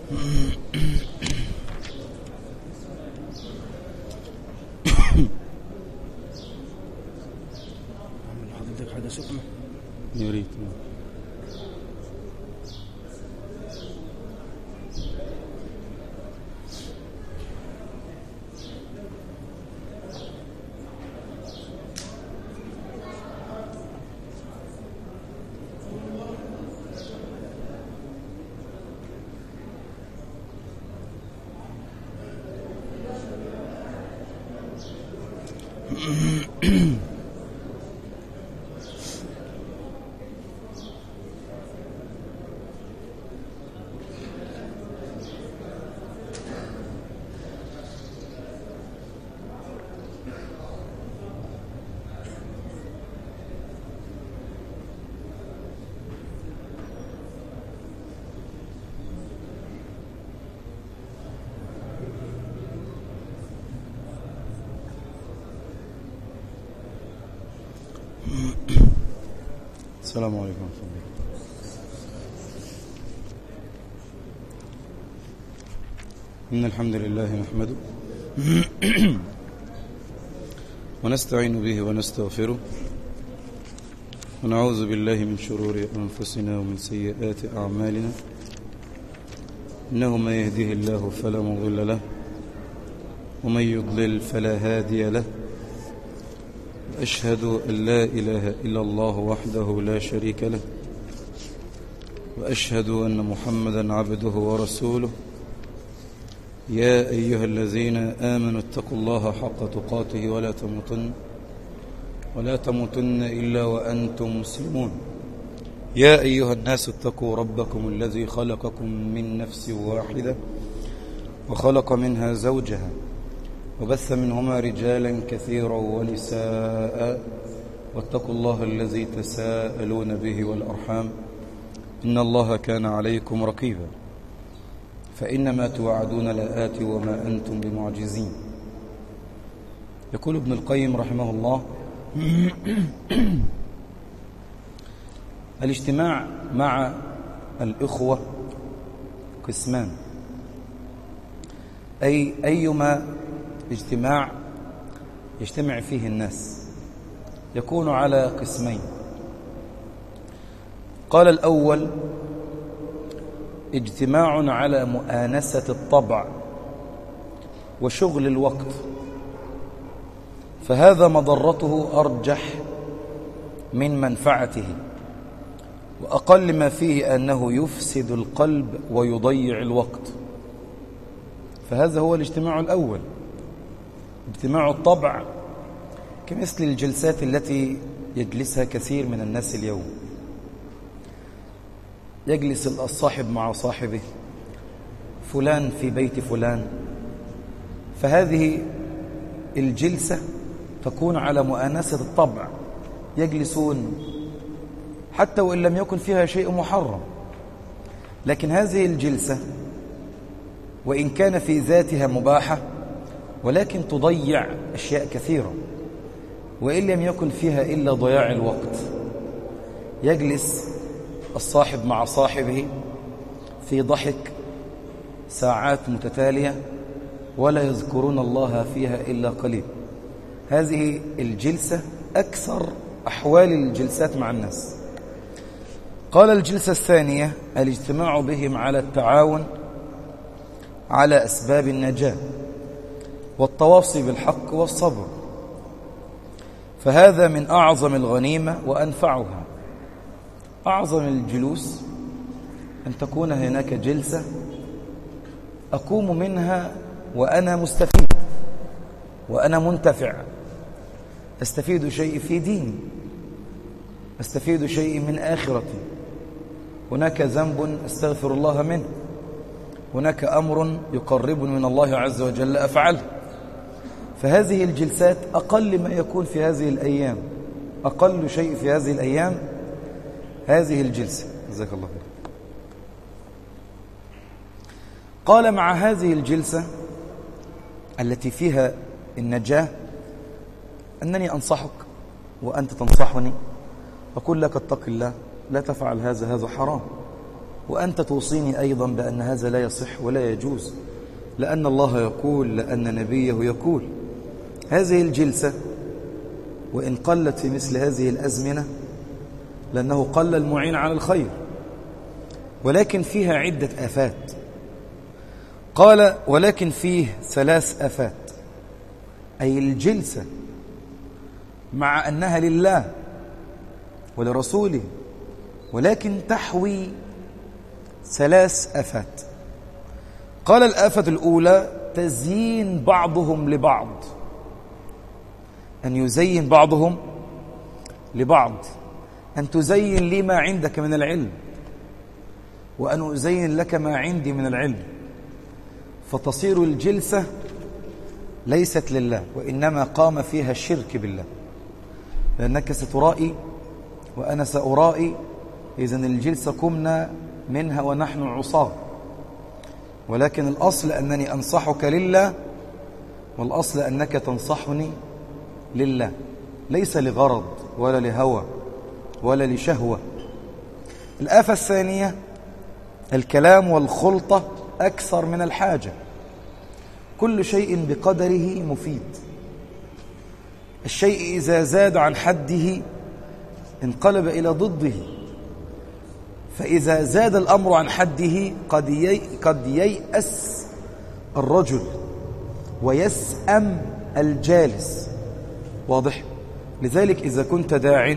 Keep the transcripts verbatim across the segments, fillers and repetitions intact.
حضرتك حاجة سخنة يريد. السلام عليكم ورحمة الله. إن الحمد لله نحمده ونستعين به ونستغفره ونعوذ بالله من شرور أنفسنا ومن سيئات أعمالنا. إنه من يهده الله فلا مضل له ومن يضلل فلا هادي له. أشهد أن لا إله إلا الله وحده لا شريك له وأشهد أن محمدا عبده ورسوله. يا أيها الذين آمنوا اتقوا الله حق تقاته ولا تموتن ولا تموتن إلا وأنتم مسلمون. يا أيها الناس اتقوا ربكم الذي خلقكم من نفس واحدة وخلق منها زوجها وبث منهما رجالا كثيرا ونساء واتقوا الله الذي تساءلون به والأرحام إن الله كان عليكم رقيبا. فإنما توعدون لآت وما أنتم بمعجزين. يقول ابن القيم رحمه الله الاجتماع مع الإخوة قسمان، أي أيما اجتماع يجتمع فيه الناس يكون على قسمين. قال الأول اجتماع على مؤانسة الطبع وشغل الوقت، فهذا مضرته أرجح من منفعته، وأقل ما فيه أنه يفسد القلب ويضيع الوقت. فهذا هو الاجتماع الأول، اجتماع الطبع، كمثل الجلسات التي يجلسها كثير من الناس اليوم. يجلس الصاحب مع صاحبه، فلان في بيت فلان، فهذه الجلسة تكون على مؤانسة الطبع، يجلسون حتى وإن لم يكن فيها شيء محرم، لكن هذه الجلسة وإن كان في ذاتها مباحة ولكن تضيع أشياء كثيرة، وإن لم يكن فيها إلا ضياع الوقت. يجلس الصاحب مع صاحبه في ضحك ساعات متتالية ولا يذكرون الله فيها إلا قليل. هذه الجلسة أكثر أحوال الجلسات مع الناس. قال الجلسة الثانية الاجتماع بهم على التعاون على أسباب النجاة والتواصي بالحق والصبر، فهذا من أعظم الغنيمة وأنفعها. أعظم الجلوس أن تكون هناك جلسة أقوم منها وأنا مستفيد وأنا منتفع، أستفيد شيء في ديني، أستفيد شيء من آخرتي. هناك ذنب أستغفر الله منه، هناك أمر يقربني من الله عز وجل أفعله. فهذه الجلسات أقل ما يكون في هذه الأيام، أقل شيء في هذه الأيام هذه الجلسة. جزاك الله خير. قال مع هذه الجلسة التي فيها النجاة أنني أنصحك وأنت تنصحني، أقول لك اتق الله، لا تفعل هذا، هذا حرام، وأنت توصيني أيضا بأن هذا لا يصح ولا يجوز، لأن الله يقول، لأن نبيه يقول. هذه الجلسة وإن قلت في مثل هذه الأزمنة لأنه قل المعين على الخير، ولكن فيها عدة آفات. قال ولكن فيه ثلاث آفات، أي الجلسة مع أنها لله ولرسوله ولكن تحوي ثلاث آفات. قال الآفة الأولى تزيين بعضهم لبعض، أن يزين بعضهم لبعض، أن تزين لي ما عندك من العلم وأن أزين لك ما عندي من العلم، فتصير الجلسة ليست لله وإنما قام فيها الشرك بالله، لأنك سترائي وأنا سأرائي، إذن الجلسة قمنا منها ونحن عصاة. ولكن الأصل أنني أنصحك لله، والأصل أنك تنصحني لله، ليس لغرض ولا لهوى ولا لشهوة. الآفة الثانية الكلام والخلطة أكثر من الحاجة. كل شيء بقدره مفيد، الشيء إذا زاد عن حده انقلب إلى ضده، فإذا زاد الأمر عن حده قد يي قد ييأس الرجل ويسأم الجالس. واضح؟ لذلك إذا كنت داع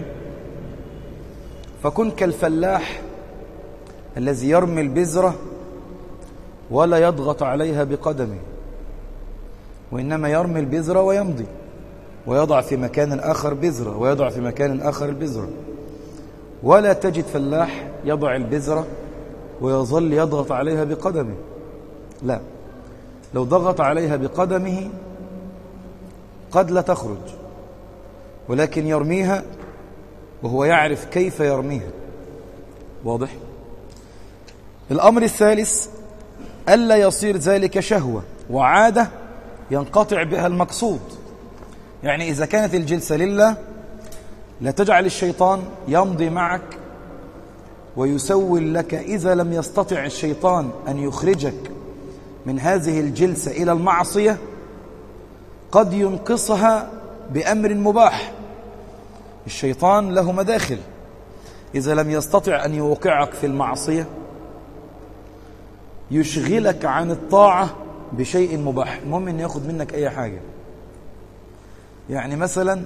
فكن كالفلاح الذي يرمي البذرة ولا يضغط عليها بقدمه، وإنما يرمي البذرة ويمضي ويضع في مكان آخر بذرة ويضع في مكان آخر البذرة. ولا تجد فلاح يضع البذرة ويظل يضغط عليها بقدمه، لا، لو ضغط عليها بقدمه قد لا تخرج، ولكن يرميها وهو يعرف كيف يرميها. واضح؟ الأمر الثالث ألا يصير ذلك شهوة وعادة ينقطع بها المقصود. يعني إذا كانت الجلسة لله لا تجعل الشيطان يمضي معك ويسول لك. إذا لم يستطع الشيطان أن يخرجك من هذه الجلسة إلى المعصية قد ينقصها بأمر مباح. الشيطان له مداخل، إذا لم يستطع أن يوقعك في المعصية يشغلك عن الطاعة بشيء مباح، المهم أن يأخذ منك أي حاجة. يعني مثلا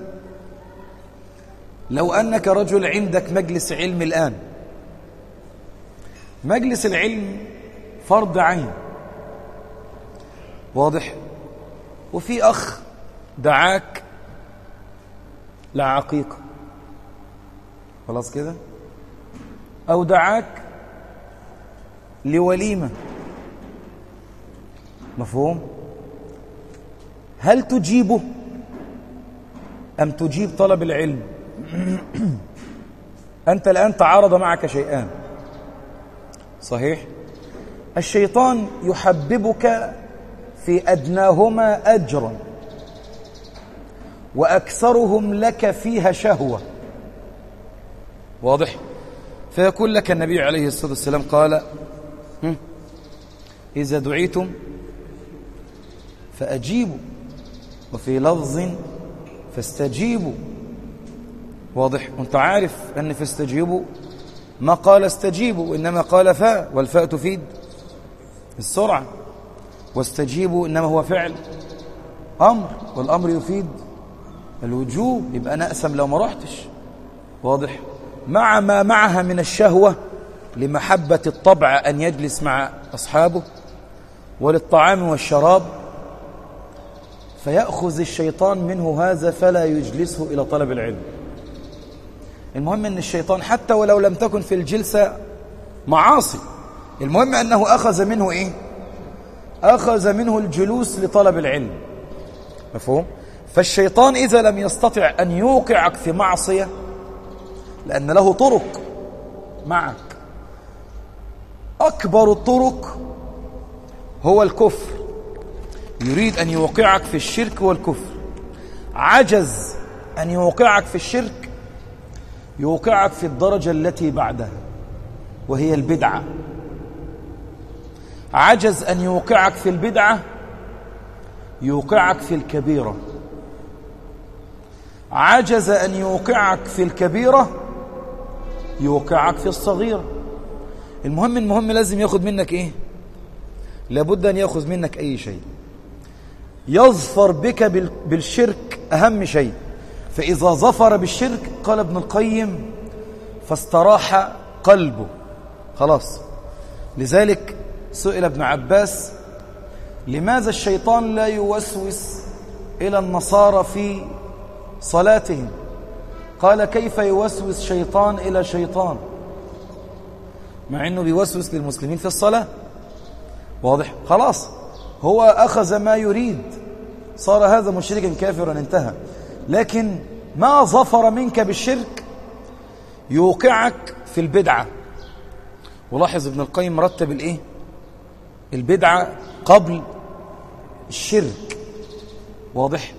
لو أنك رجل عندك مجلس علم الآن، مجلس العلم فرض عين، واضح؟ وفي أخ دعاك لعقيقة، خلاص كده، أو دعاك لوليمة، مفهوم؟ هل تجيبه أم تجيب طلب العلم؟ أنت الآن تعارض معك شيئان، صحيح؟ الشيطان يحببك في أدناهما أجرا وأكثرهم لك فيها شهوة. واضح؟ فيقول لك النبي عليه الصلاة والسلام قال إذا دعيتم فأجيبوا، وفي لفظ فاستجيبوا. واضح؟ وانت عارف أن فاستجيبوا ما قال استجيبوا، إنما قال فاء، والفاء تفيد السرعة، واستجيبوا إنما هو فعل أمر، والأمر يفيد الوجوب، يبقى أنا أقسم لو ما رحتش. واضح؟ مع ما معها من الشهوة لمحبة الطبع أن يجلس مع أصحابه، وللطعام والشراب، فيأخذ الشيطان منه هذا فلا يجلسه إلى طلب العلم. المهم أن الشيطان حتى ولو لم تكن في الجلسة معاصي، المهم أنه أخذ منه إيه؟ أخذ منه الجلوس لطلب العلم، مفهوم؟ فالشيطان إذا لم يستطع أن يوقعك في معصية، لأن له طرق معك، أكبر الطرق هو الكفر، يريد أن يوقعك في الشرك والكفر. عجز أن يوقعك في الشرك، يوقعك في الدرجة التي بعدها وهي البدعة. عجز أن يوقعك في البدعة يوقعك في الكبيرة، عجز أن يوقعك في الكبيرة يوقعك في الصغيرة. المهم المهم لازم يأخذ منك إيه؟ لابد أن يأخذ منك أي شيء. يظفر بك بالشرك أهم شيء، فإذا ظفر بالشرك قال ابن القيم فاستراح قلبه خلاص. لذلك سئل ابن عباس لماذا الشيطان لا يوسوس إلى النصارى في صلاتهم؟ قال كيف يوسوس شيطان إلى شيطان مع أنه بيوسوس للمسلمين في الصلاة؟ واضح؟ خلاص هو أخذ ما يريد، صار هذا مشركا كافرا انتهى. لكن ما ظفر منك بالشرك يوقعك في البدعة. ولاحظ ابن القيم رتب الايه؟ البدعة قبل الشرك. واضح؟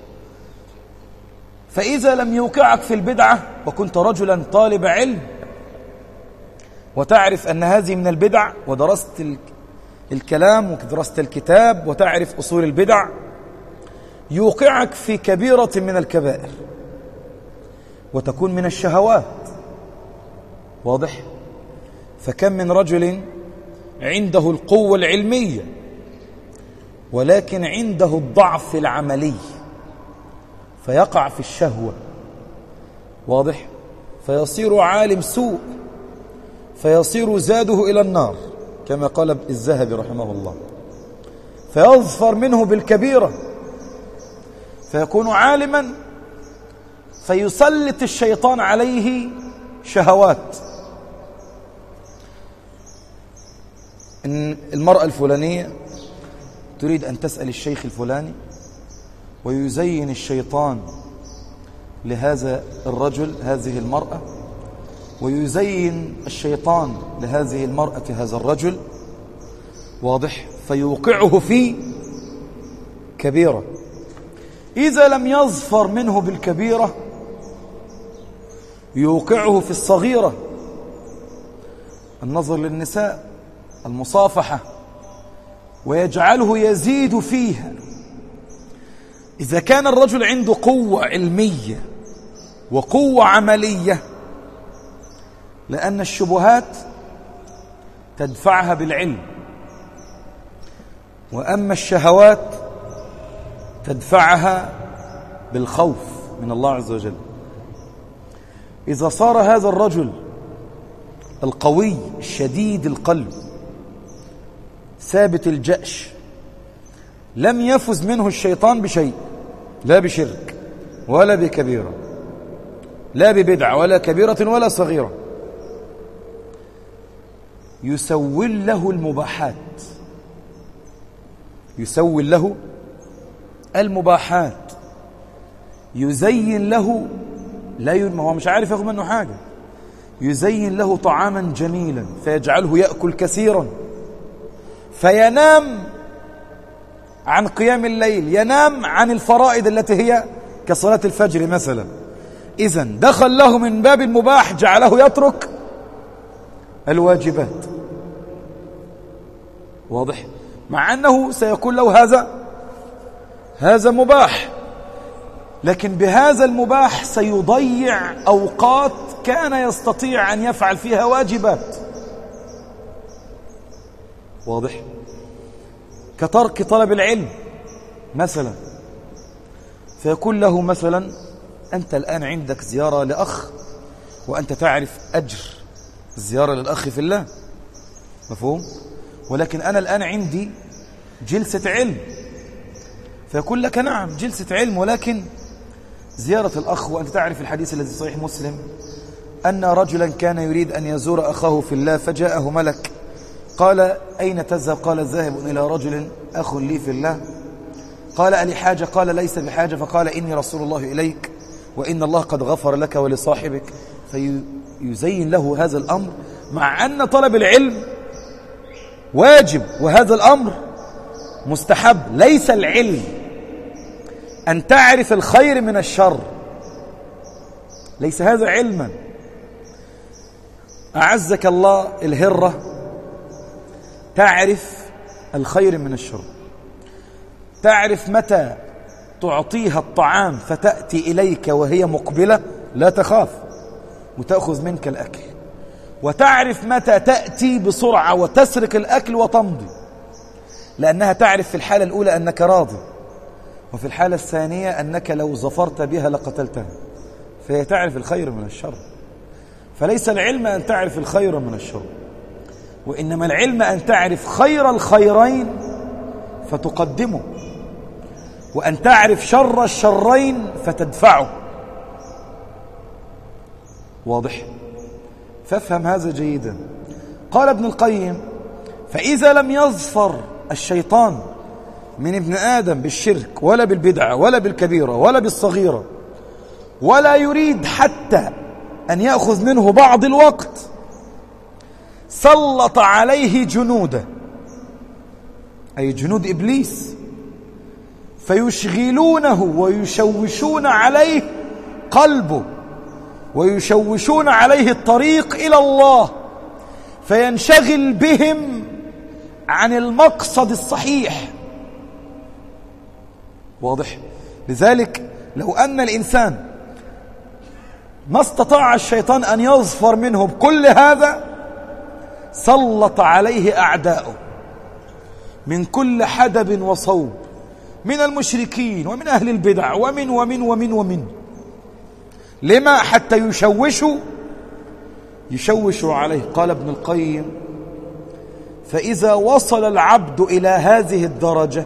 فإذا لم يوقعك في البدعة وكنت رجلا طالب علم وتعرف أن هذه من البدع ودرست الكلام ودرست الكتاب وتعرف أصول البدع، يوقعك في كبيرة من الكبائر وتكون من الشهوات. واضح؟ فكم من رجل عنده القوة العلمية ولكن عنده الضعف العملي فيقع في الشهوة. واضح؟ فيصير عالم سوء فيصير زاده إلى النار كما قال الذهبي رحمه الله. فيظفر منه بالكبيرة فيكون عالما فيسلط الشيطان عليه شهوات. إن المرأة الفلانية تريد أن تسأل الشيخ الفلاني ويزين الشيطان لهذا الرجل هذه المرأة ويزين الشيطان لهذه المرأة هذا الرجل. واضح؟ فيوقعه في كبيرة. إذا لم يظفر منه بالكبيرة يوقعه في الصغيرة، النظر للنساء، المصافحة، ويجعله يزيد فيها. إذا كان الرجل عنده قوة علمية وقوة عملية، لأن الشبهات تدفعها بالعلم، وأما الشهوات تدفعها بالخوف من الله عز وجل. إذا صار هذا الرجل القوي الشديد القلب ثابت الجأش لم يفز منه الشيطان بشيء، لا بشرك ولا بكبيرة، لا ببدعة ولا كبيرة ولا صغيرة. يسول له المباحات، يسول له المباحات، يزين له، لا ي... هو مش عارف ياخذ منه حاجة، يزين له طعاما جميلا فيجعله يأكل كثيرا فينام عن قيام الليل، ينام عن الفرائض التي هي كصلاة الفجر مثلا. إذن دخل له من باب المباح جعله يترك الواجبات. واضح؟ مع أنه سيكون له هذا هذا مباح، لكن بهذا المباح سيضيع أوقات كان يستطيع أن يفعل فيها واجبات. واضح؟ كترك طلب العلم مثلا، فيكون له مثلا أنت الآن عندك زيارة لأخ وأنت تعرف أجر الزيارة للأخ في الله، مفهوم؟ ولكن أنا الآن عندي جلسة علم، فيقول لك نعم جلسة علم، ولكن زيارة الأخ وأنت تعرف الحديث الذي صحيح مسلم أن رجلا كان يريد أن يزور أخاه في الله فجاءه ملك قال أين تذهب؟ قال ذاهب إلى رجل أخ لي في الله. قال ألي حاجة؟ قال ليس بحاجة. فقال إني رسول الله إليك وإن الله قد غفر لك ولصاحبك. فيزين له هذا الأمر مع أن طلب العلم واجب وهذا الأمر مستحب. ليس العلم أن تعرف الخير من الشر، ليس هذا علما. أعزك الله الهرة تعرف الخير من الشر. تعرف متى تعطيها الطعام فتأتي إليك وهي مقبلة لا تخاف وتأخذ منك الأكل، وتعرف متى تأتي بسرعة وتسرق الأكل وتمضي، لأنها تعرف في الحالة الأولى أنك راضي، وفي الحالة الثانية أنك لو ظفرت بها لقتلتها، فهي تعرف الخير من الشر. فليس العلم أن تعرف الخير من الشر، وإنما العلم أن تعرف خير الخيرين فتقدمه، وأن تعرف شر الشرين فتدفعه. واضح؟ فافهم هذا جيدا. قال ابن القيم: فإذا لم يظفر الشيطان من ابن آدم بالشرك ولا بالبدعة ولا بالكبيرة ولا بالصغيرة، ولا يريد حتى أن يأخذ منه بعض الوقت، سلط عليه جنوده، أي جنود إبليس، فيشغلونه ويشوشون عليه قلبه ويشوشون عليه الطريق إلى الله، فينشغل بهم عن المقصد الصحيح. واضح؟ لذلك لو أن الإنسان ما استطاع الشيطان أن يظفر منه بكل هذا، سلط عليه أعداؤه من كل حدب وصوب، من المشركين ومن أهل البدع ومن ومن ومن ومن لما حتى يشوشوا يشوشوا عليه. قال ابن القيم: فإذا وصل العبد إلى هذه الدرجة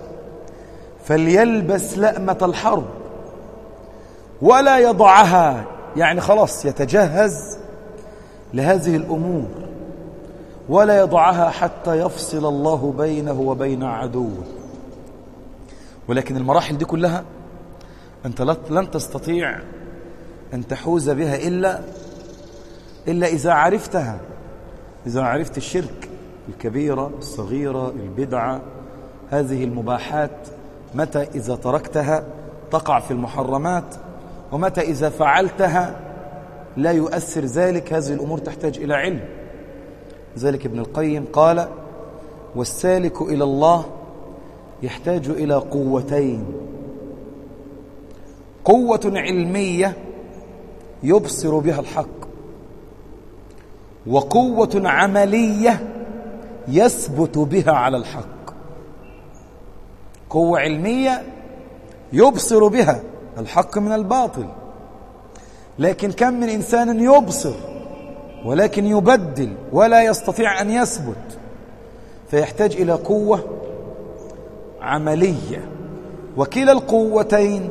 فليلبس لأمة الحرب ولا يضعها، يعني خلاص يتجهز لهذه الأمور ولا يضعها حتى يفصل الله بينه وبين عدوه. ولكن المراحل دي كلها أنت لن تستطيع أن تحوز بها إلا إلا إذا عرفتها، إذا عرفت الشرك، الكبيرة، الصغيرة، البدعة، هذه المباحات، متى إذا تركتها تقع في المحرمات، ومتى إذا فعلتها لا يؤثر ذلك. هذه الأمور تحتاج إلى علم. ذلك ابن القيم قال: والسالك إلى الله يحتاج إلى قوتين: قوة علمية يبصر بها الحق، وقوة عملية يثبت بها على الحق. قوة علمية يبصر بها الحق من الباطل، لكن كم من إنسان يبصر ولكن يبدل ولا يستطيع أن يثبت، فيحتاج إلى قوة عملية. وكلا القوتين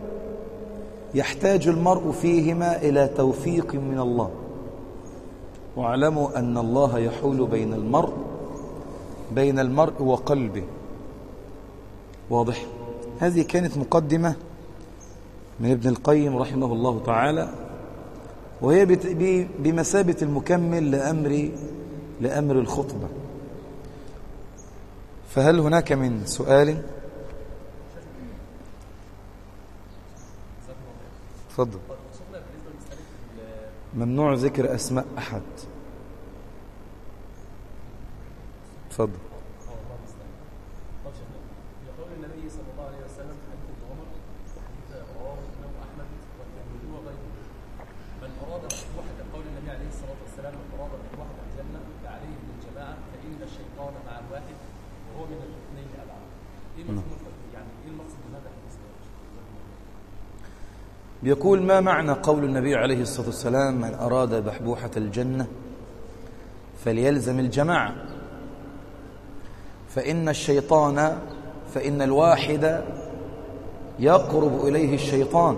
يحتاج المرء فيهما إلى توفيق من الله، واعلموا أن الله يحول بين المرء بين المرء وقلبه. واضح؟ هذه كانت مقدمة من ابن القيم رحمه الله تعالى، وهي بمثابة المكمل لأمر لأمر الخطبة. فهل هناك من سؤال؟ تفضل. ممنوع ذكر أسماء أحد. تفضل. يقول النبي صلى الله عليه وسلم في حديث ابن عمر حديث رواه الإمام أحمد والترمذي وغيره: من أراد مصلحة قول النبي عليه الصلاة والسلام: من أراد مصلحة الجنة فعليه بالجماعة فإن الشيطان مع الواحد وهو من الاثنين أبعد. إيه مفهوم يعني إيه المقصد من هذا الحديث؟ بيقول: ما معنى قول النبي عليه الصلاة والسلام: من أراد بحبوحة الجنة فليلزم الجماعة، فإن الشيطان فإن الواحد يقرب إليه الشيطان.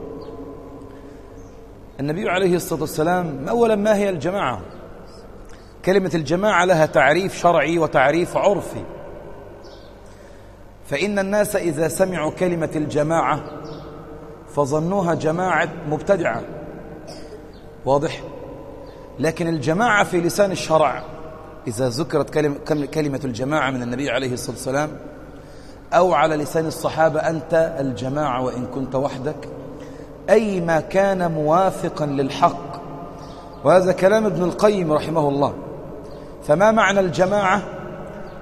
النبي عليه الصلاة والسلام أولا ما هي الجماعة؟ كلمة الجماعة لها تعريف شرعي وتعريف عرفي. فإن الناس إذا سمعوا كلمة الجماعة فظنوها جماعة مبتدعة. واضح؟ لكن الجماعة في لسان الشرع إذا ذكرت كلمة, كلمة الجماعة من النبي عليه الصلاة والسلام أو على لسان الصحابة: أنت الجماعة وإن كنت وحدك، أي ما كان موافقا للحق. وهذا كلام ابن القيم رحمه الله. فما معنى الجماعة؟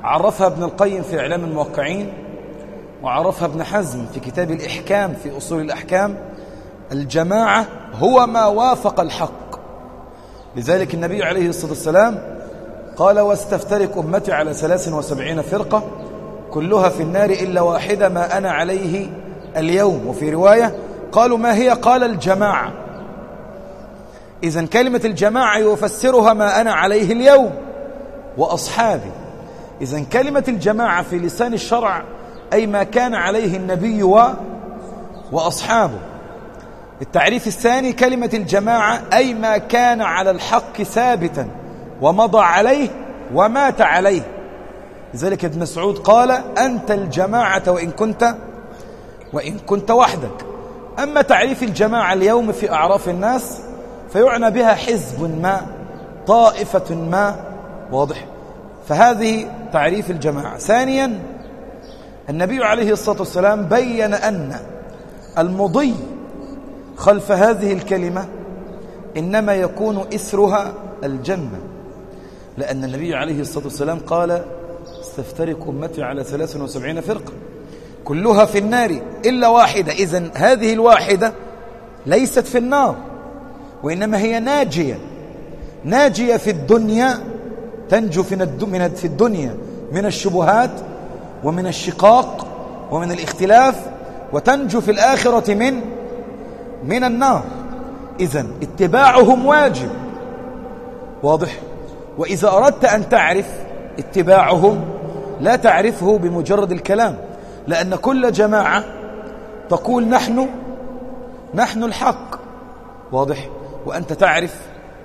عرفها ابن القيم في إعلام الموقعين، وعرفها ابن حزم في كتاب الإحكام في أصول الأحكام. الجماعة هو ما وافق الحق. لذلك النبي عليه الصلاة والسلام قال: واستفترق أمتي على ثلاث وسبعين فرقة كلها في النار إلا واحدة ما أنا عليه اليوم. وفي رواية قالوا: ما هي؟ قال: الجماعة. إذن كلمة الجماعة يفسرها ما أنا عليه اليوم وأصحابي. إذن كلمة الجماعة في لسان الشرع أي ما كان عليه النبي و... وأصحابه. التعريف الثاني كلمة الجماعة أي ما كان على الحق ثابتا ومضى عليه ومات عليه. لذلك ابن مسعود قال: أنت الجماعة وإن كنت وإن كنت وحدك. أما تعريف الجماعة اليوم في أعراف الناس فيعنى بها حزب ما، طائفة ما، واضح؟ فهذه تعريف الجماعة. ثانيا النبي عليه الصلاة والسلام بين أن المضي خلف هذه الكلمة إنما يكون إثرها الجنة، لأن النبي عليه الصلاة والسلام قال: استفترق أمتي على ثلاث وسبعين فرقة كلها في النار إلا واحدة. إذن هذه الواحدة ليست في النار، وإنما هي ناجية، ناجية في الدنيا، تنجو في الدنيا من الشبهات ومن الشقاق ومن الاختلاف، وتنجو في الآخرة من من النار. إذن اتباعهم واجب، واضح؟ وإذا أردت أن تعرف اتباعهم لا تعرفه بمجرد الكلام، لأن كل جماعة تقول نحن نحن الحق، واضح؟ وأنت تعرف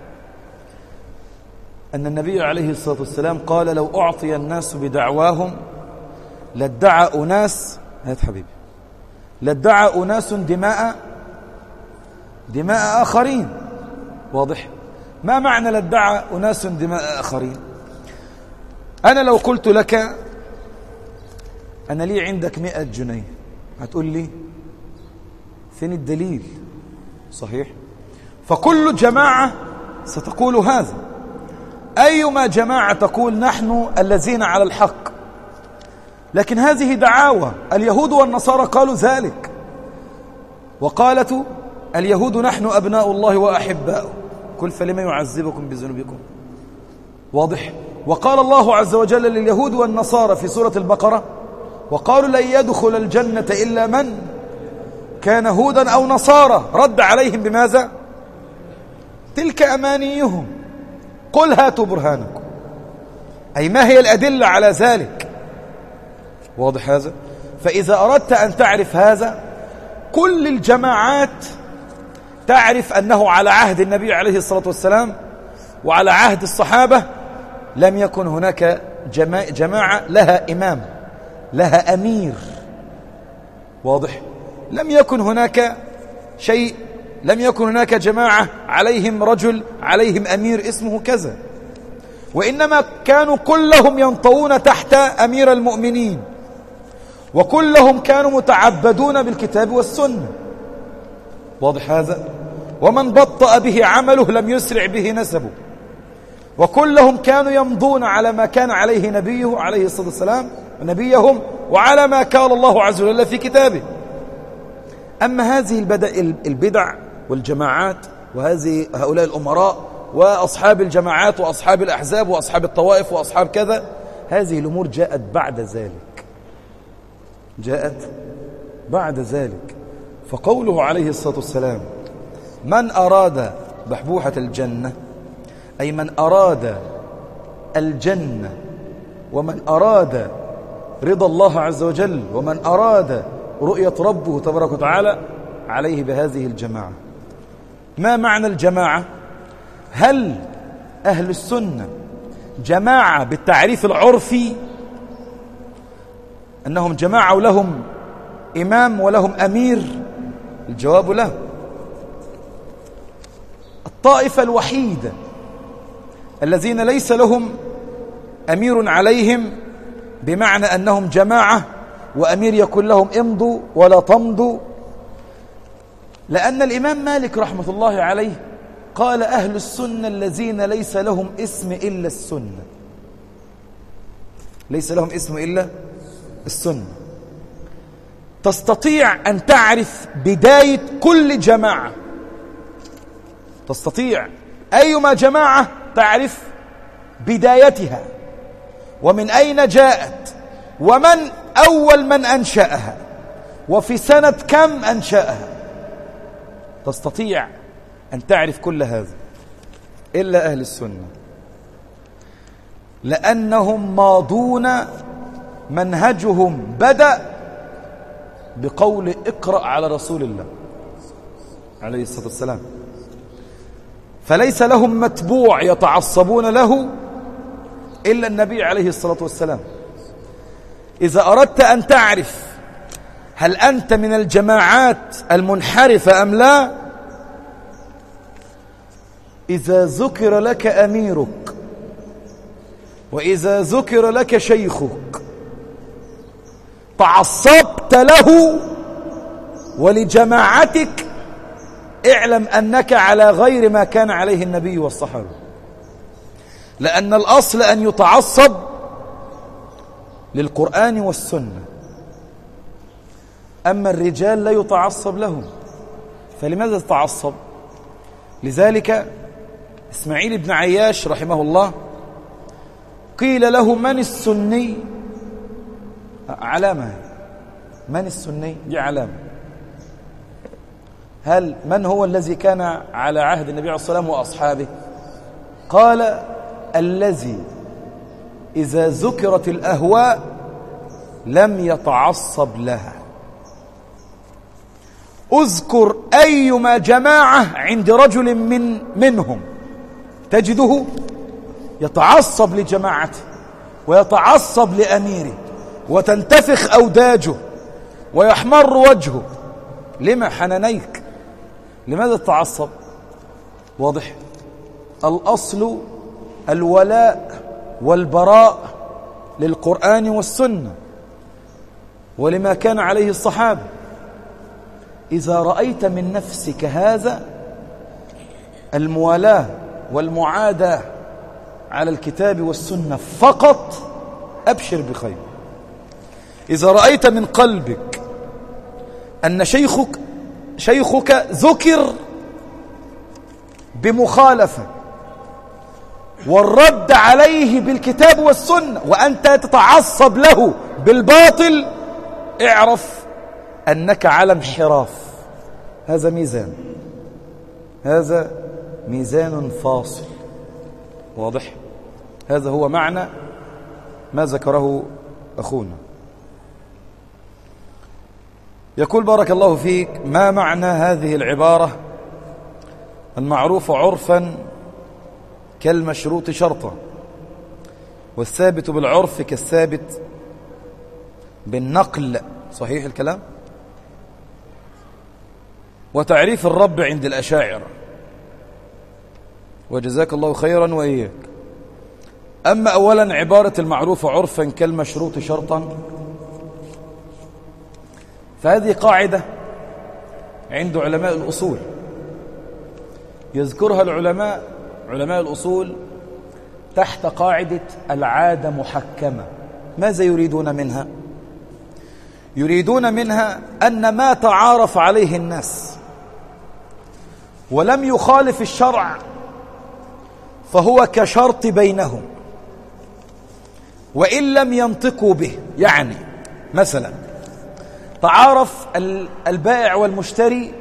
أن النبي عليه الصلاة والسلام قال: لو أعطي الناس بدعواهم لادعى أناس هات حبيبي لادعى أناس دماء دماء آخرين. واضح؟ ما معنى لادعى أناس دماء آخرين؟ أنا لو قلت لك أنا لي عندك مئة جنيه هتقول لي فين الدليل؟ صحيح؟ فكل جماعة ستقول هذا. أيما جماعة تقول نحن الذين على الحق، لكن هذه دعاوى. اليهود والنصارى قالوا ذلك، وقالت اليهود نحن أبناء الله وأحباؤه، قل فلما يعذبكم بذنوبكم. واضح؟ وقال الله عز وجل لليهود والنصارى في سورة البقرة: وقالوا لن يدخل الجنة إلا من كان هودا أو نصارى. رد عليهم بماذا؟ تلك أمانيهم قل هاتوا برهانكم. أي ما هي الأدلة على ذلك؟ واضح هذا؟ فإذا أردت أن تعرف هذا، كل الجماعات تعرف أنه على عهد النبي عليه الصلاة والسلام وعلى عهد الصحابة لم يكن هناك جماعة لها إمام، لها أمير. واضح؟ لم يكن هناك شيء، لم يكن هناك جماعة عليهم رجل، عليهم أمير اسمه كذا، وإنما كانوا كلهم ينطوون تحت أمير المؤمنين، وكلهم كانوا متعبدون بالكتاب والسنة. واضح هذا؟ ومن بطأ به عمله لم يسرع به نسبه، وكلهم كانوا يمضون على ما كان عليه نبيه عليه الصلاة والسلام ونبيهم، وعلى ما قال الله عز وجل في كتابه. أما هذه البدع والجماعات وهذه هؤلاء الأمراء وأصحاب الجماعات وأصحاب الأحزاب وأصحاب الطوائف وأصحاب كذا، هذه الأمور جاءت بعد ذلك، جاءت بعد ذلك. فقوله عليه الصلاة والسلام: من أراد بحبوحة الجنة، أي من أراد الجنة ومن أراد رضا الله عز وجل ومن أراد رؤية ربه تبارك وتعالى عليه بهذه الجماعة. ما معنى الجماعة؟ هل أهل السنة جماعة بالتعريف العرفي أنهم جماعة ولهم إمام ولهم أمير؟ الجواب لا. الطائفة الوحيدة الذين ليس لهم أمير عليهم بمعنى أنهم جماعة وأمير يكون لهم امضوا ولا تمضوا، لأن الإمام مالك رحمة الله عليه قال: أهل السنة الذين ليس لهم اسم إلا السنة. ليس لهم اسم إلا السنة. تستطيع أن تعرف بداية كل جماعة، تستطيع أيما جماعة تعرف بدايتها ومن أين جاءت ومن أول من أنشأها وفي سنة كم أنشأها. تستطيع أن تعرف كل هذا إلا أهل السنة، لأنهم ماضون منهجهم بدأ بقول اقرأ على رسول الله عليه الصلاة والسلام، فليس لهم متبوع يتعصبون له إلا النبي عليه الصلاة والسلام. إذا أردت أن تعرف هل أنت من الجماعات المنحرفة أم لا، إذا ذكر لك أميرك وإذا ذكر لك شيخك تعصبت له ولجماعتك، اعلم أنك على غير ما كان عليه النبي والصحابة، لأن الأصل أن يتعصب للقرآن والسنة، أما الرجال لا يتعصب لهم، فلماذا تتعصب؟ لذلك إسماعيل بن عياش رحمه الله قيل له من السني؟ علامة، من السني؟ دي علامة. هل من هو الذي كان على عهد النبي عليه الصلاة والسلام وأصحابه؟ قال الذي إذا ذكرت الأهواء لم يتعصب لها. أذكر أيما جماعة عند رجل من منهم تجده يتعصب لجماعته ويتعصب لأميره وتنتفخ أوداجه ويحمر وجهه. لما حنانيك؟ لماذا تتعصب؟ واضح؟ الأصل الولاء والبراء للقرآن والسنة ولما كان عليه الصحابة. إذا رأيت من نفسك هذا الموالاة والمعاداة على الكتاب والسنة فقط أبشر بخير. إذا رأيت من قلبك أن شيخك شيخك ذكر بمخالفة والرد عليه بالكتاب والسنة وأنت تتعصب له بالباطل، اعرف أنك على انحراف. هذا ميزان، هذا ميزان فاصل. واضح؟ هذا هو معنى ما ذكره أخونا. يقول بارك الله فيك: ما معنى هذه العبارة المعروفة عرفا كالمشروط شرطا والثابت بالعرف كالثابت بالنقل؟ صحيح الكلام؟ وتعريف الرب عند الأشاعرة، وجزاك الله خيرا وإياك. أما أولا عبارة المعروفة عرفا كالمشروط شرطا، فهذه قاعدة عند علماء الأصول يذكرها العلماء علماء الأصول تحت قاعدة العادة محكمة. ماذا يريدون منها؟ يريدون منها أن ما تعارف عليه الناس ولم يخالف الشرع فهو كشرط بينهم وإن لم ينطقوا به. يعني مثلا تعارف البائع والمشتري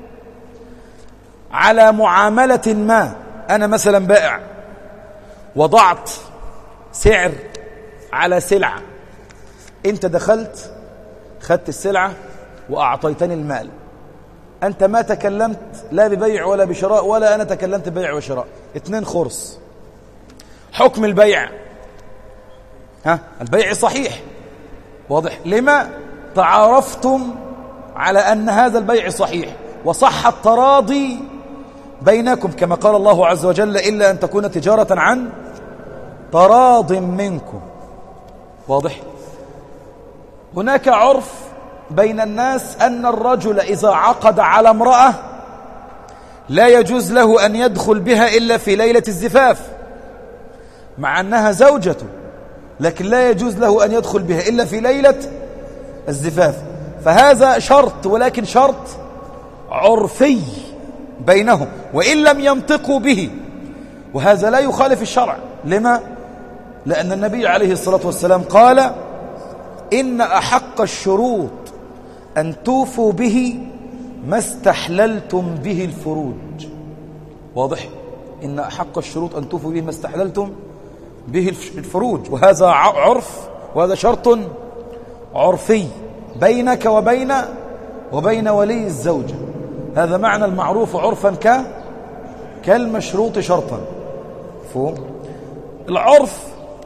على معاملة ما. أنا مثلا بائع وضعت سعر على سلعة، أنت دخلت خدت السلعة وأعطيتني المال، أنت ما تكلمت لا ببيع ولا بشراء ولا أنا تكلمت ببيع وشراء، اثنين خرص. حكم البيع، ها البيع صحيح. واضح؟ لما تعارفتم على أن هذا البيع صحيح وصح التراضي بينكم، كما قال الله عز وجل: إلا أن تكون تجارة عن تراض منكم. واضح؟ هناك عرف بين الناس أن الرجل إذا عقد على امرأة لا يجوز له أن يدخل بها إلا في ليلة الزفاف، مع أنها زوجته لكن لا يجوز له أن يدخل بها إلا في ليلة الزفاف. فهذا شرط، ولكن شرط عرفي بينهم وإن لم ينطقوا به، وهذا لا يخالف الشرع. لما؟ لأن النبي عليه الصلاة والسلام قال: إن أحق الشروط أن توفوا به ما استحللتم به الفروج. واضح؟ إن أحق الشروط أن توفوا به ما استحللتم به الفروج، وهذا عرف، وهذا شرط عرفي بينك وبين وبين ولي الزوجة. هذا معنى المعروف عرفا ك كالمشروط شرطا. مفهوم؟ العرف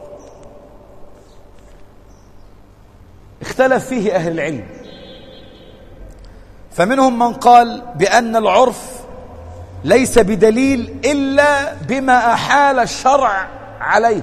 اختلف فيه أهل العلم، فمنهم من قال بأن العرف ليس بدليل إلا بما أحال الشرع عليه،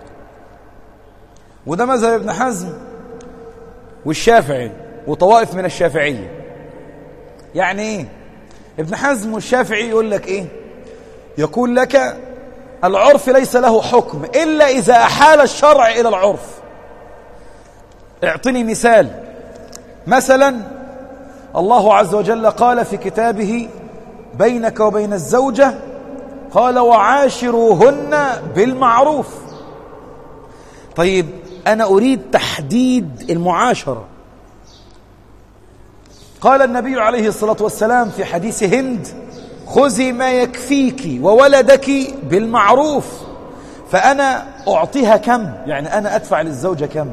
وده مذهب ابن حزم والشافعي وطوائف من الشافعية. يعني ايه؟ ابن حزم والشافعي يقول لك ايه؟ يقول لك العرف ليس له حكم إلا إذا أحال الشرع إلى العرف. اعطني مثال. مثلا الله عز وجل قال في كتابه: بينك وبين الزوجة، قال: وعاشروهن بالمعروف. طيب أنا أريد تحديد المعاشرة. قال النبي عليه الصلاة والسلام في حديث هند: خذي ما يكفيك وولدك بالمعروف. فأنا أعطيها كم؟ يعني أنا أدفع للزوجة كم؟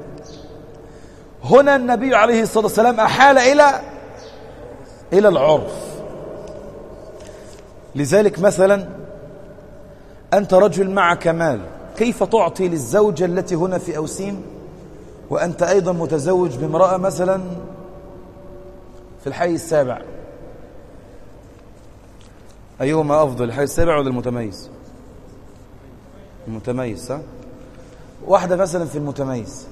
هنا النبي عليه الصلاة والسلام أحال إلى إلى العرف. لذلك مثلا أنت رجل معك مال، كيف تعطي للزوجة التي هنا في أوسيم وأنت أيضا متزوج بامرأة مثلا في الحي السابع؟ أيهما أفضل، الحي السابع ولا المتميز؟ المتميز، صح؟ واحدة مثلا في المتميز،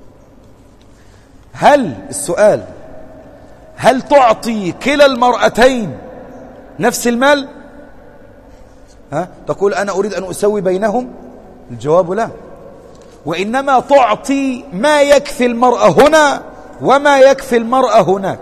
هل السؤال هل تعطي كلا المرأتين نفس المال؟ ها؟ تقول أنا أريد أن أسوي بينهم؟ الجواب لا، وإنما تعطي ما يكفي المرأة هنا وما يكفي المرأة هناك.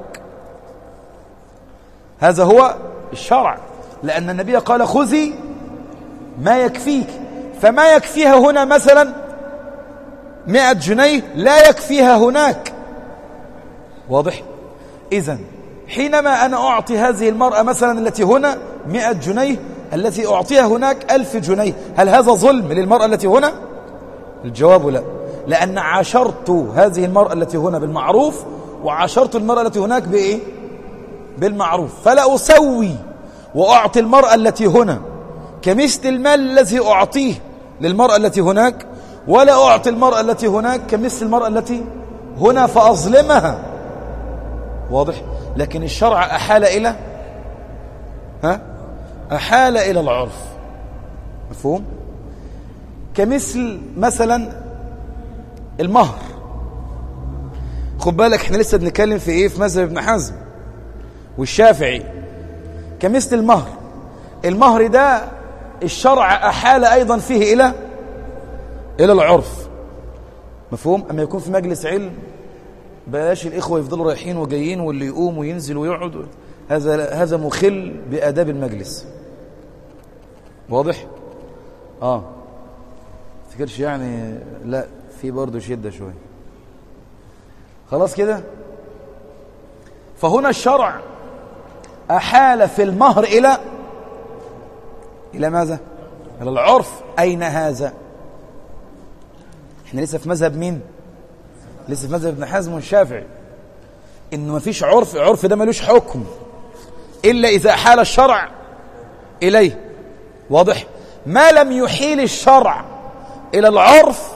هذا هو الشرع، لأن النبي قال: خذي ما يكفيك. فما يكفيها هنا مثلا مئة جنيه لا يكفيها هناك. واضح؟ إذن حينما أنا أعطي هذه المرأة مثلا التي هنا مئة جنيه، التي أعطيها هناك ألف جنيه، هل هذا ظلم للمرأة التي هنا؟ الجواب لا، لأن عاشرت هذه المرأة التي هنا بالمعروف وعاشرت المرأة التي هناك بإيه؟ بالمعروف. فلا أسوي وأعطي المرأة التي هنا كمثل المال الذي أعطيه للمرأة التي هناك، ولا أعطي المرأة التي هناك كمثل المرأة التي هنا فأظلمها. واضح؟ لكن الشرع أحال إلى ها؟ أحال إلى العرف. مفهوم؟ كمثل مثلا المهر. خد بالك احنا لسه بنتكلم في ايه؟ في مذهب ابن حزم والشافعي. كمثل المهر، المهر ده الشرع أحال أيضا فيه إلى إلى العرف. مفهوم؟ أما يكون في مجلس علم بلاش الإخوة يفضلوا رايحين وجايين واللي يقوم وينزل ويقعد، هذا هذا مخل بآداب المجلس. واضح؟ آه تفكرش يعني، لا في برضه شدة شوية. خلاص كده؟ فهنا الشرع أحال في المهر إلى إلى ماذا؟ إلى العرف. أين هذا؟ احنا لسه في مذهب مين؟ لسه في مذهب ابن حزم والشافعي، إنه ما فيش عرف. عرف ده ملوش حكم إلا إذا أحال الشرع إليه. واضح؟ ما لم يحيل الشرع إلى العرف،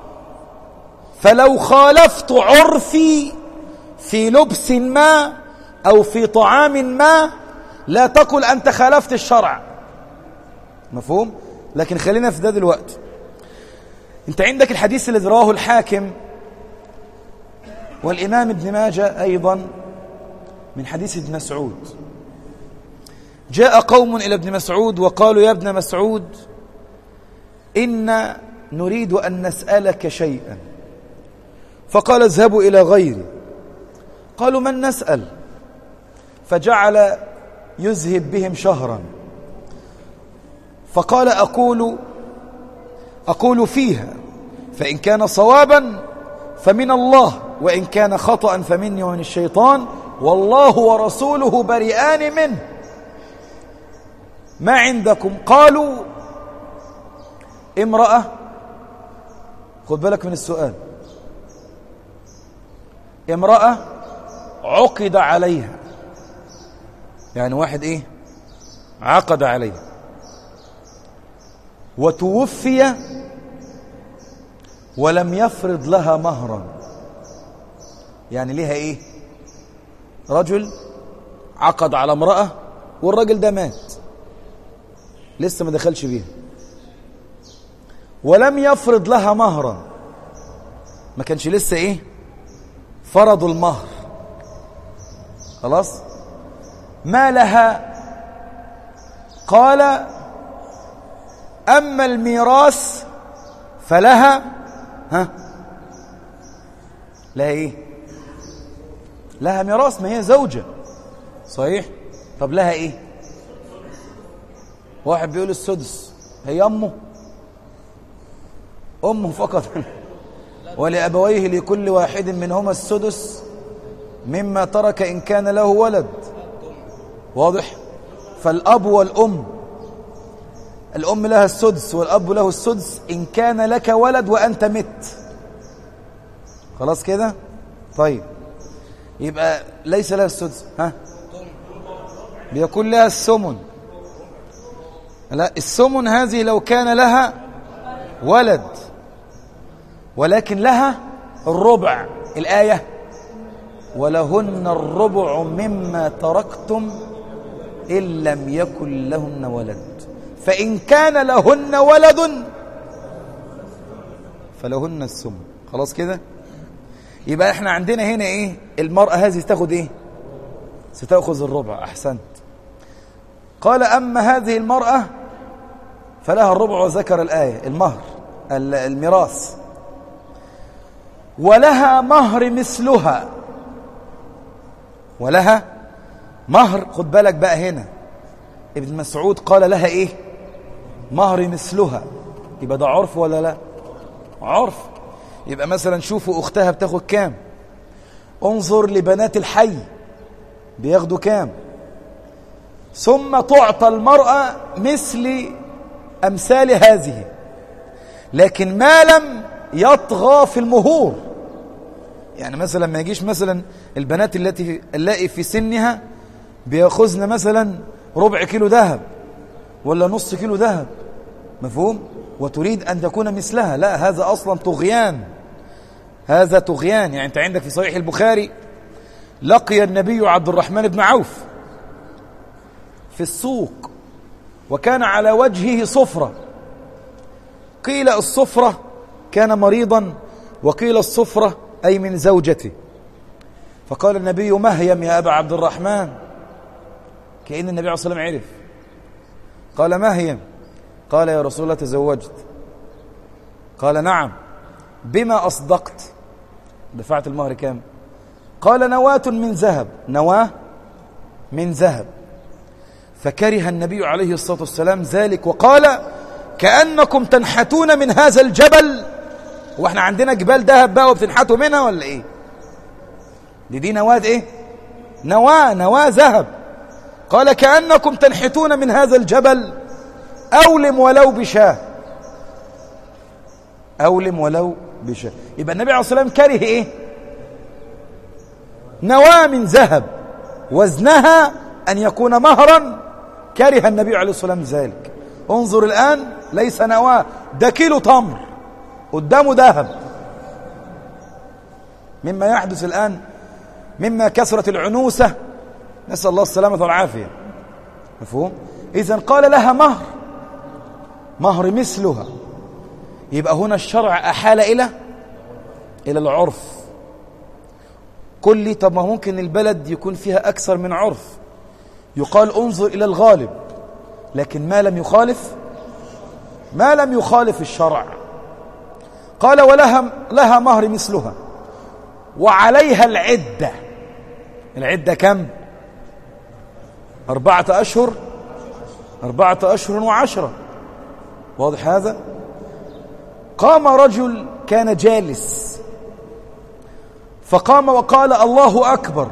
فلو خالفت عرفي في لبس ما أو في طعام ما لا تقل أنت خالفت الشرع. مفهوم؟ لكن خلينا في ده دلوقتي. أنت عندك الحديث الذي رواه الحاكم والإمام ابن ماجه أيضا من حديث ابن مسعود. جاء قوم إلى ابن مسعود وقالوا: يا ابن مسعود، إن نريد أن نسألك شيئا. فقال اذهبوا إلى غيري. قالوا من نسأل؟ فجعل يذهب بهم شهرا. فقال أقول أقول فيها فإن كان صوابا فمن الله وإن كان خطأ فمني ومن الشيطان والله ورسوله بريئان منه. ما عندكم؟ قالوا امرأة. خد بالك من السؤال. امرأة عقد عليها، يعني واحد ايه عقد عليها، وتوفي ولم يفرض لها مهرا. يعني ليها ايه؟ رجل عقد على امرأة والرجل ده مات لسه ما دخلش بيها، ولم يفرض لها مهرا، ما كانش لسه ايه فرضوا المهر. خلاص. ما لها؟ قال أما الميراث فلها ها لها ايه؟ لها ميراث، ما هي زوجة صحيح. طب لها ايه؟ واحد بيقول السدس، هي امه امه فقط ولأبويه لكل واحد منهما السدس مما ترك إن كان له ولد. واضح؟ فالأب والأم، الأم لها السدس والأب له السدس إن كان لك ولد وأنت مت. خلاص كده؟ طيب يبقى ليس لها السدس، ها بيكون لها الثمن. لا، الثمن هذه لو كان لها ولد، ولكن لها الربع. الآية ولهن الربع مما تركتم إن لم يكن لهن ولد فإن كان لهن ولد فلهن الثمن. خلاص كده؟ يبقى احنا عندنا هنا ايه؟ المرأة هذه تاخد ايه؟ ستأخذ الربع. أحسنت. قال أما هذه المرأة فلها الربع، وذكر الآية المهر الميراث. ولها مهر مثلها، ولها مهر. خد بالك بقى هنا، ابن مسعود قال لها ايه؟ مهر مثلها. يبقى ده عرف ولا لا؟ عرف. يبقى مثلا شوفوا اختها بتاخد كام، انظر لبنات الحي بياخدوا كام، ثم تعطى المرأة مثل امثال هذه، لكن ما لم يطغى في المهور. يعني مثلا ما يجيش مثلا البنات التي اللائي في سنها بياخذن مثلا ربع كيلو ذهب ولا نص كيلو ذهب، مفهوم؟ وتريد أن تكون مثلها. لا، هذا أصلا طغيان، هذا طغيان. يعني أنت عندك في صحيح البخاري لقي النبي عبد الرحمن بن عوف في السوق وكان على وجهه صفرة، قيل الصفرة كان مريضا وقيل الصفرة أي من زوجته. فقال النبي مهيم يا أبا عبد الرحمن، كأن النبي عليه الصلاة والسلام عرف. قال مهيم. قال يا رسول الله تزوجت. قال نعم. بما أصدقت؟ دفعت المهر كام؟ قال نواة من ذهب. نواة من ذهب. فكره النبي عليه الصلاة والسلام ذلك وقال كأنكم تنحتون من هذا الجبل. واحنا عندنا جبال ذهب بقى وبتنحتوا منها ولا ايه؟ دي دي نواة ايه؟ نواة نواة ذهب. قال كأنكم تنحتون من هذا الجبل أولم ولو بشاه. أولم ولو بشاه. يبقى النبي عليه الصلاة والسلام كره ايه؟ نواة من ذهب وزنها أن يكون مهرا، كره النبي عليه الصلاة والسلام ذلك. انظر الآن، ليس نواة، ده كيلو تمر قدامه ذهب. مما يحدث الآن مما كثرة العنوسة، نسأل الله السلامة والعافية، مفهوم؟ إذن قال لها مهر، مهر مثلها. يبقى هنا الشرع أحال إلى إلى العرف. قل لي طب ما ممكن البلد يكون فيها أكثر من عرف، يقال انظر إلى الغالب، لكن ما لم يخالف ما لم يخالف الشرع قال ولها لها مهر مثلها وعليها العدة. العدة كم؟ أربعة أشهر أربعة أشهر وعشرة. واضح هذا؟ قام رجل كان جالس فقام وقال الله أكبر،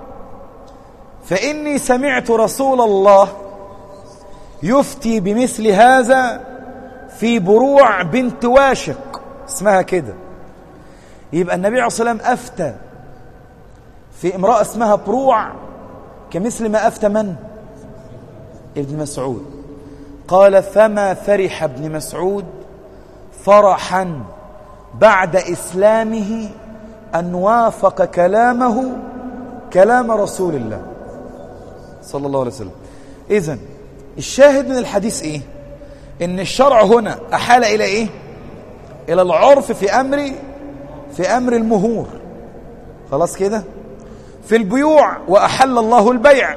فإني سمعت رسول الله يفتي بمثل هذا في بروع بنت واشق، اسمها كده. يبقى النبي عليه الصلاة والسلام أفتى في امرأة اسمها بروع كمثل ما أفتى من؟ ابن مسعود. قال فما فرح ابن مسعود فرحا بعد إسلامه أن وافق كلامه كلام رسول الله صلى الله عليه وسلم. إذن الشاهد من الحديث إيه؟ إن الشرع هنا أحال إلى إيه؟ إلى العرف في أمر في أمر المهور. خلاص كده؟ في البيوع وأحل الله البيع.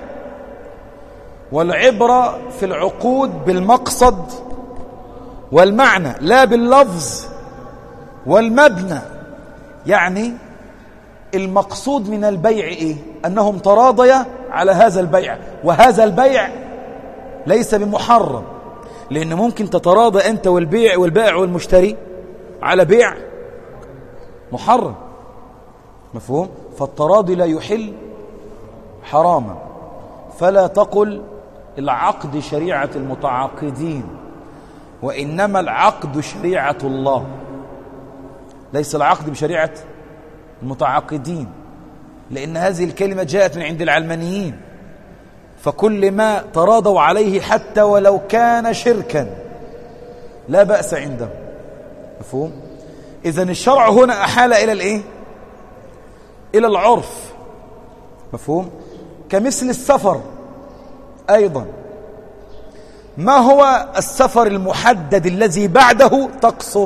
والعبرة في العقود بالمقصد والمعنى لا باللفظ والمبنى. يعني المقصود من البيع إيه؟ أنهم تراضيا على هذا البيع، وهذا البيع ليس بمحرم، لأن ممكن تتراضى أنت والبيع والبائع والمشتري على بيع محرم. مفهوم؟ فالتراضي لا يحل حراما. فلا تقل العقد شريعة المتعاقدين، وإنما العقد شريعة الله، ليس العقد بشريعة المتعاقدين، لأن هذه الكلمة جاءت من عند العلمانيين. فكل ما تراضوا عليه حتى ولو كان شركا لا بأس عنده. مفهوم؟ إذن الشرع هنا أحال إلى الإيه؟ إلى العرف. مفهوم؟ كمثل السفر أيضا. ما هو السفر المحدد الذي بعده تقصر؟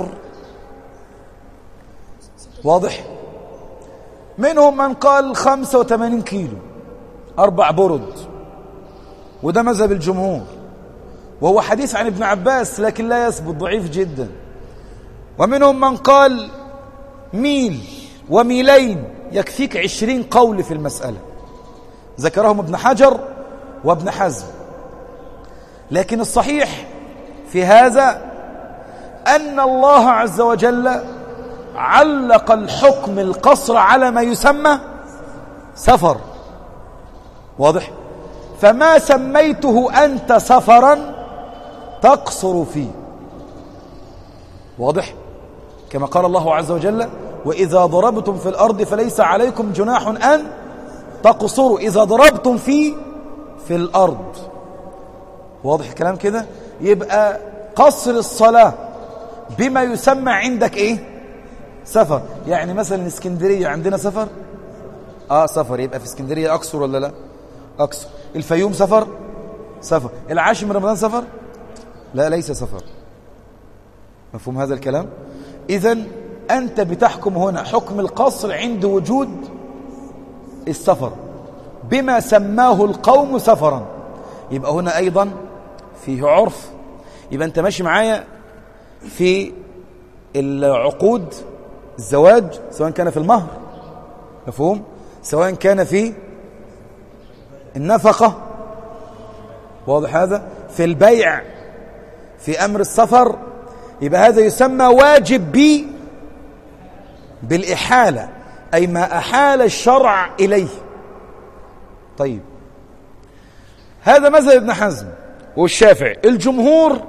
واضح؟ منهم من قال خمسة وثمانين كيلو أربع برد، وده مذهب الجمهور، وهو حديث عن ابن عباس لكن لا يثبت، ضعيف جدا. ومنهم من قال ميل وميلين، يكفيك عشرين قول في المسألة، ذكرهم ابن حجر وابن حزم. لكن الصحيح في هذا أن الله عز وجل علق الحكم القصر على ما يسمى سفر. واضح؟ فما سميته أنت سفرا تقصر فيه. واضح؟ كما قال الله عز وجل وإذا ضربتم في الأرض فليس عليكم جناح أن تقصروا إذا ضربتم في في الأرض. واضح الكلام كده؟ يبقى قصر الصلاة بما يسمى عندك إيه؟ سفر. يعني مثلا اسكندرية عندنا سفر؟ آه سفر. يبقى في اسكندرية أقصر ولا لا؟ أقصر. الفيوم سفر؟ سفر. العاشر من رمضان سفر؟ لا، ليس سفر. مفهوم هذا الكلام؟ إذن أنت بتحكم هنا حكم القصر عند وجود السفر بما سماه القوم سفرا. يبقى هنا أيضا فيه عرف. يبقى أنت ماشي معايا في العقود الزواج، سواء كان في المهر، مفهوم، سواء كان في النفقة، واضح هذا، في البيع، في أمر السفر. يبقى هذا يسمى واجب بي بالإحالة، أي ما أحال الشرع إليه. طيب، هذا مذهب ابن حزم والشافعي. الجمهور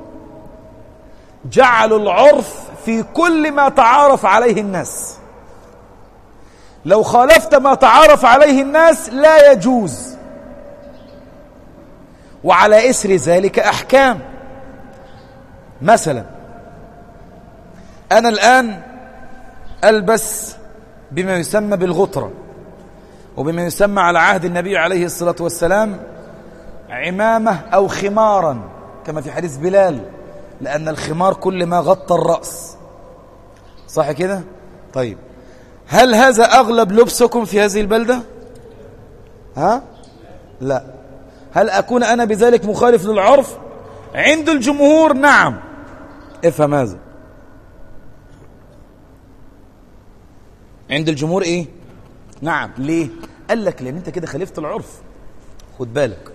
جعلوا العرف في كل ما تعارف عليه الناس. لو خالفت ما تعارف عليه الناس لا يجوز، وعلى إثر ذلك أحكام. مثلا أنا الآن ألبس بما يسمى بالغطرة، وبما يسمى على عهد النبي عليه الصلاة والسلام عمامة أو خمارا، كما في حديث بلال، لأن الخمار كل ما غطى الرأس، صح كده؟ طيب، هل هذا أغلب لبسكم في هذه البلدة؟ ها؟ لا. هل أكون أنا بذلك مخالف للعرف؟ عند الجمهور نعم. افهم هذا. عند الجمهور ايه؟ نعم. ليه؟ قال لك لان انت كده خالفت العرف. خد بالك،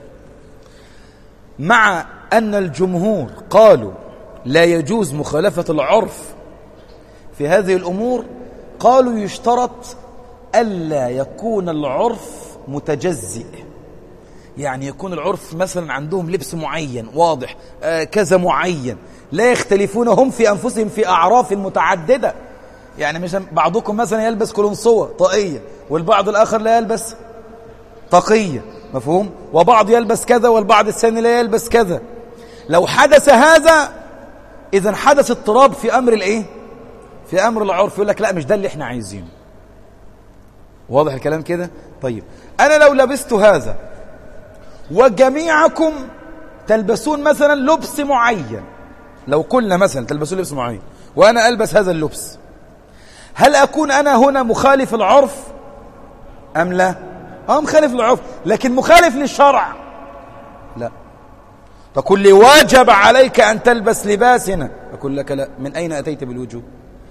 مع ان الجمهور قالوا لا يجوز مخالفة العرف في هذه الامور، قالوا يشترط الا يكون العرف متجزئ، يعني يكون العرف مثلا عندهم لبس معين واضح، آه كذا معين، لا يختلفون هم في أنفسهم في أعراف متعددة. يعني مش بعضكم مثلا يلبس قلنسوة طاقية والبعض الآخر لا يلبس طاقية، مفهوم؟ وبعض يلبس كذا والبعض الثاني لا يلبس كذا. لو حدث هذا إذن حدث اضطراب في أمر الإيه؟ في أمر العرف. يقول لك لا مش ده اللي احنا عايزينه. واضح الكلام كده؟ طيب أنا لو لبست هذا وجميعكم تلبسون مثلا لبس معين، لو قلنا مثلا تلبسون لبس معين وأنا ألبس هذا اللبس، هل أكون أنا هنا مخالف العرف أم لا؟ أه مخالف العرف، لكن مخالف للشرع لا. تقول لي واجب عليك أن تلبس لباسنا، أقول لك لا. من أين أتيت بالوجوب؟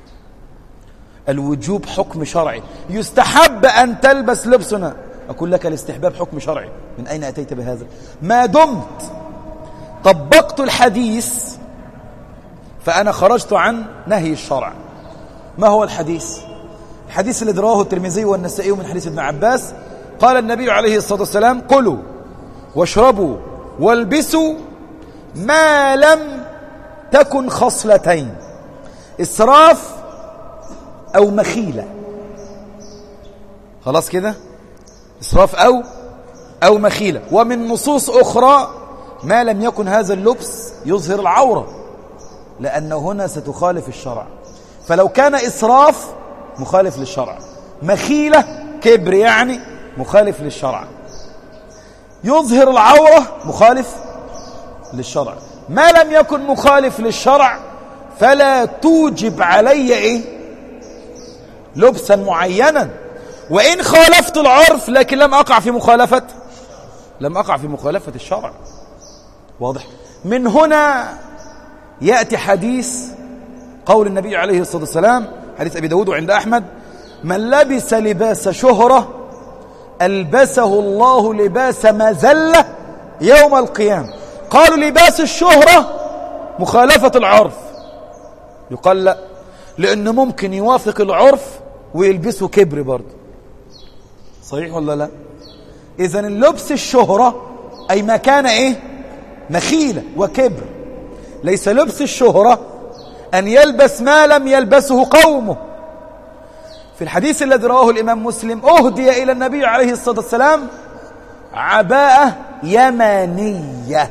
الوجوب حكم شرعي. يستحب أن تلبس لبسنا، أقول لك الاستحباب حكم شرعي. من أين أتيت بهذا؟ ما دمت طبقت الحديث فأنا خرجت عن نهي الشرع. ما هو الحديث؟ الحديث الذي رواه الترمذي والنسائي من حديث ابن عباس قال النبي عليه الصلاة والسلام: كلوا واشربوا والبسوا ما لم تكن خصلتين، إسراف أو مخيلة. خلاص كده؟ إسراف أو أو مخيلة. ومن نصوص أخرى ما لم يكن هذا اللبس يظهر العورة، لأنه هنا ستخالف الشرع. فلو كان إسراف مخالف للشرع، مخيلة كبر يعني مخالف للشرع، يظهر العورة مخالف للشرع. ما لم يكن مخالف للشرع فلا توجب علي إيه؟ لبسا معينا. وإن خالفت العرف لكن لم أقع في مخالفة لم أقع في مخالفة الشرع. واضح؟ من هنا يأتي حديث قول النبي عليه الصلاة والسلام، حديث أبي داود عند أحمد: من لبس لباس شهرة ألبسه الله لباس مذلة يوم القيامة. قالوا لباس الشهرة مخالفة العرف. يقال لا، لأنه ممكن يوافق العرف ويلبسه كبر برضه. صحيح ولا لا؟ إذن اللبس الشهرة أي ما كان إيه؟ مخيلة وكبر. ليس لبس الشهرة أن يلبس ما لم يلبسه قومه. في الحديث الذي رواه الإمام مسلم أهدي إلى النبي عليه الصلاة والسلام عباءة يمانية.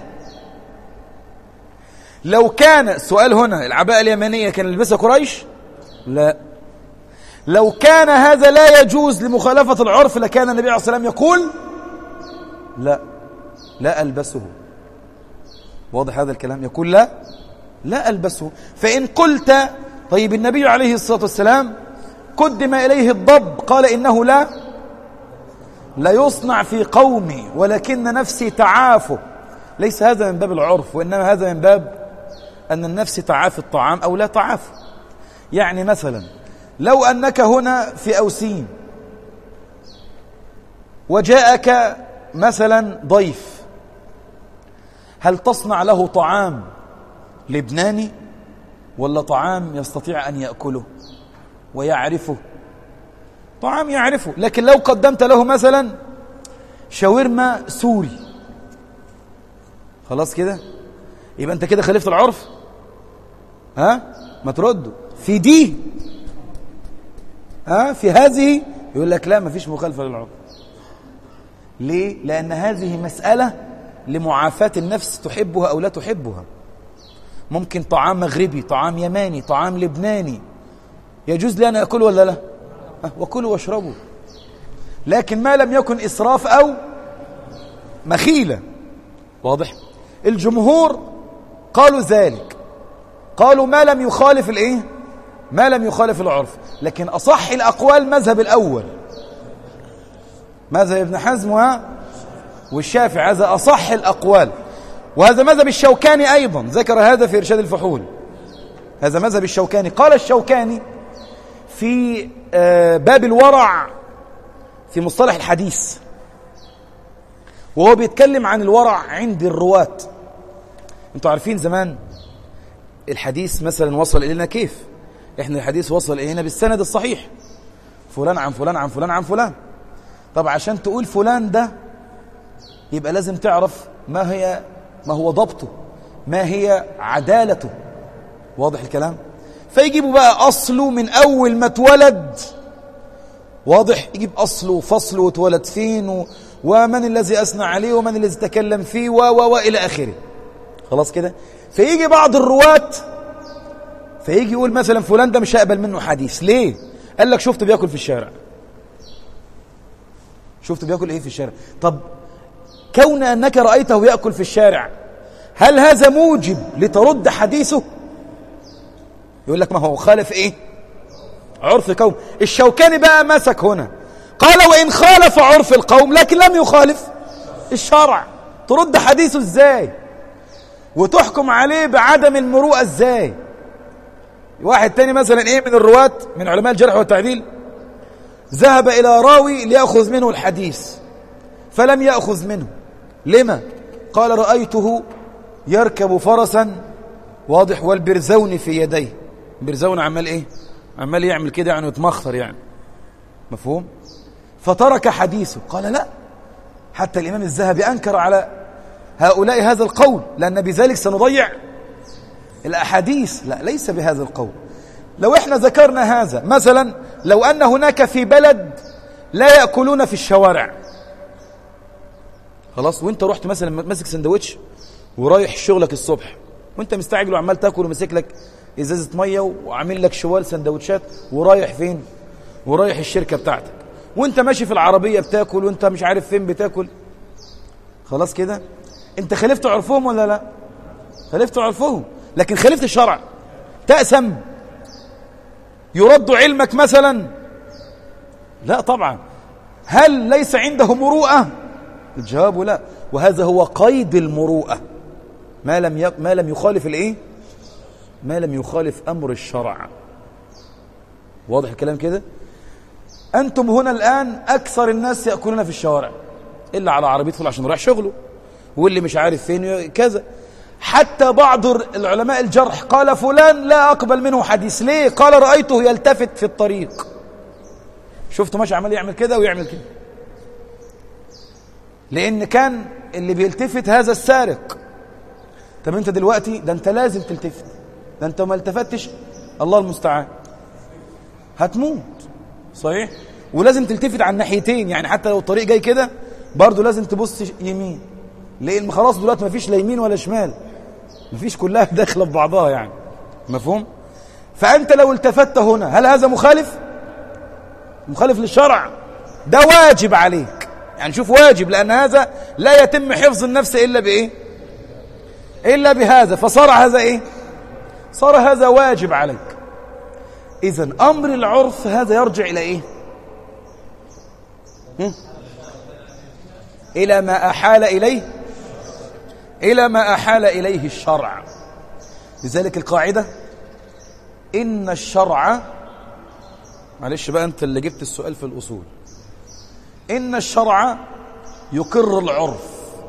لو كان السؤال هنا العباءة اليمانية كان يلبسها قريش؟ لا. لو كان هذا لا يجوز لمخالفة العرف لكان النبي عليه الصلاة والسلام يقول لا لا ألبسه. واضح هذا الكلام؟ يقول لا لا ألبسه. فإن قلت طيب النبي عليه الصلاة والسلام قدم إليه الضب قال إنه لا لا يصنع في قومي ولكن نفسي تعافه، ليس هذا من باب العرف، وإنما هذا من باب أن النفس تعافي الطعام أو لا تعافه. يعني مثلا لو أنك هنا في أوسين وجاءك مثلا ضيف، هل تصنع له طعام لبناني ولا طعام يستطيع أن يأكله ويعرفه؟ طعام يعرفه. لكن لو قدمت له مثلا شاورما سوري، خلاص كده يبقى أنت كده خالفت العرف. ها ما ترده في دي، ها في هذه يقول لك لا ما فيش مخالفة للعرف. ليه؟ لأن هذه مسألة لمعافاة النفس، تحبها أو لا تحبها. ممكن طعام مغربي، طعام يماني، طعام لبناني، يجوز لي أن أكل ولا لا؟ وكلوا واشربوا، لكن ما لم يكن إسراف أو مخيلة. واضح؟ الجمهور قالوا ذلك، قالوا ما لم يخالف الإيه؟ ما لم يخالف العرف. لكن أصح الأقوال مذهب الأول، مذهب ابن حزم والشافعي، هذا أصح الأقوال. وهذا مذهب الشوكاني أيضا، ذكر هذا في إرشاد الفحول. هذا مذهب الشوكاني. قال الشوكاني في باب الورع في مصطلح الحديث، وهو بيتكلم عن الورع عند الرواة. انتوا عارفين زمان الحديث مثلا وصل إلينا كيف؟ احنا الحديث وصل إلينا بالسند الصحيح، فلان عن فلان عن فلان عن فلان. طب عشان تقول فلان ده يبقى لازم تعرف ما هي ما هو ضبطه، ما هي عدالته. واضح الكلام؟ فيجيبوا بقى أصله من أول ما اتولد، واضح، يجيب أصله وفصله واتولد فين و... ومن الذي أثنى عليه ومن الذي تكلم فيه و و و إلى آخره. خلاص كده. فيجي بعض الرواة فيجي يقول مثلا فلان ده مش هقبل منه حديث. ليه؟ قال لك شفت بياكل في الشارع. شفت بياكل ايه في الشارع؟ طب كون أنك رأيته يأكل في الشارع، هل هذا موجب لترد حديثه؟ يقول لك ما هو خالف ايه؟ عرف قوم. الشوكاني بقى مسك هنا قال وإن خالف عرف القوم لكن لم يخالف الشرع، ترد حديثه ازاي وتحكم عليه بعدم المروءة ازاي؟ واحد تاني مثلا ايه من الرواة من علماء الجرح والتعديل ذهب إلى راوي ليأخذ منه الحديث فلم يأخذ منه. لما؟ قال رأيته يركب فرسا، واضح، والبرزون في يديه. برزون عمال ايه؟ عمال يعمل كده يعني يتمخطر يعني، مفهوم؟ فترك حديثه. قال لا، حتى الإمام الذهبي أنكر على هؤلاء هذا القول، لأن بذلك سنضيع الأحاديث. لا، ليس بهذا القول. لو احنا ذكرنا هذا مثلا، لو أن هناك في بلد لا يأكلون في الشوارع، خلاص، وانت رحت مثلا ماسك سندوتش ورايح شغلك الصبح وانت مستعجل وعمال تاكل ومسك لك ازازه ميه وعامل لك شوال سندوتشات ورايح فين؟ ورايح الشركه بتاعتك، وانت ماشي في العربيه بتاكل وانت مش عارف فين بتاكل. خلاص كده انت خالفت عرفهم ولا لا؟ خالفت عرفهم، لكن خالفت الشرع. تأثم؟ يرد علمك مثلا؟ لا طبعا. هل ليس عنده مروءة؟ الجواب لا، وهذا هو قيد المروءة، ما لم ي... ما لم يخالف الايه؟ ما لم يخالف امر الشرع. واضح الكلام كده؟ انتم هنا الان اكثر الناس ياكلون في الشوارع، الا على عربيه فول عشان رايح شغله، واللي مش عارف فين كذا. حتى بعض العلماء الجرح قال فلان لا اقبل منه حديث. ليه؟ قال رايته يلتفت في الطريق، شفته ماشي عمال يعمل كده ويعمل كده، لان كان اللي بيلتفت هذا السارق. طب انت دلوقتي ده انت لازم تلتفت، ده انت ما التفتش الله المستعان هتموت، صحيح؟ ولازم تلتفت على الناحيتين، يعني حتى لو الطريق جاي كده برضو لازم تبص يمين، لان خلاص دلوقتي ما فيش لا يمين ولا شمال، ما فيش، كلها داخله في بعضها يعني، مفهوم؟ فانت لو التفت هنا هل هذا مخالف؟ مخالف للشرع؟ ده واجب عليك، يعني شوف واجب، لان هذا لا يتم حفظ النفس الا بايه؟ الا بهذا، فصار هذا ايه؟ صار هذا واجب عليك. إذن أمر العرف هذا يرجع إلى إيه؟ هم؟ إلى ما أحال إليه إلى ما أحال إليه الشرع. لذلك القاعدة إن الشرع، معلش بقى أنت اللي جبت السؤال في الأصول، إن الشرع يقر العرف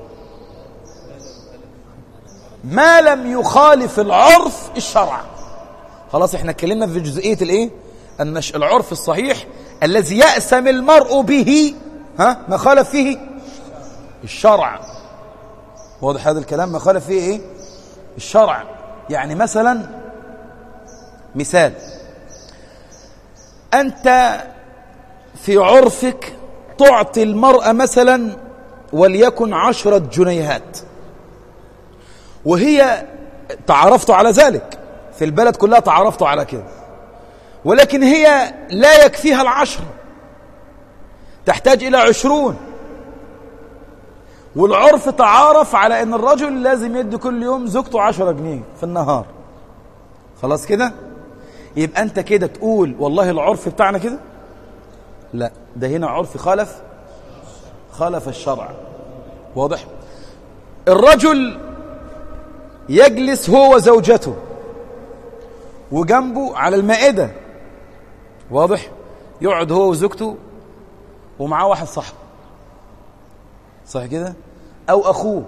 ما لم يخالف العرف الشرع. خلاص احنا اتكلمنا في جزئية الايه؟ ان العرف الصحيح الذي يأسم المرء به ها ما خالف فيه الشرع. واضح هذا الكلام؟ ما خالف فيه ايه؟ الشرع. يعني مثلا مثال، انت في عرفك تعطي المرأة مثلا وليكن عشرة جنيهات، وهي تعرفت على ذلك في البلد كلها، تعرفت على كده، ولكن هي لا يكفيها العشر، تحتاج إلى عشرون، والعرف تعارف على أن الرجل لازم يدي كل يوم زوجته عشرة جنيه في النهار. خلاص كده؟ يبقى أنت كده تقول والله العرف بتاعنا كده؟ لا، ده هنا عرف خالف خالف الشرع. واضح؟ الرجل يجلس هو وزوجته وجنبه على المائدة واضح؟ يقعد هو وزوجته ومعاه واحد صاحبه، صح كده؟ أو أخوه،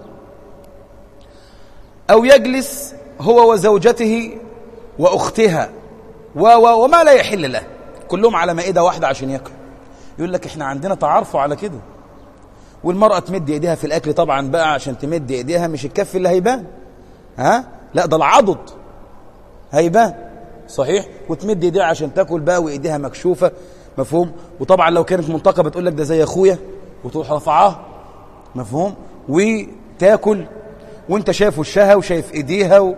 أو يجلس هو وزوجته وأختها و و وما لا يحل له، كلهم على مائدة واحدة عشان يأكلوا. يقول لك احنا عندنا تعارفوا على كده، والمرأة تمد ايديها في الأكل طبعا بقى، عشان تمد ايديها مش الكف اللي هيبان، ها؟ لا ده العضد هيبان، صحيح؟ وتمد ايديها عشان تاكل بقى وايديها مكشوفة، مفهوم؟ وطبعا لو كانت منتقبة تقول لك ده زي اخويا، وتروح رفعها، مفهوم؟ وتاكل وانت شايف وشها وشايف ايديها و...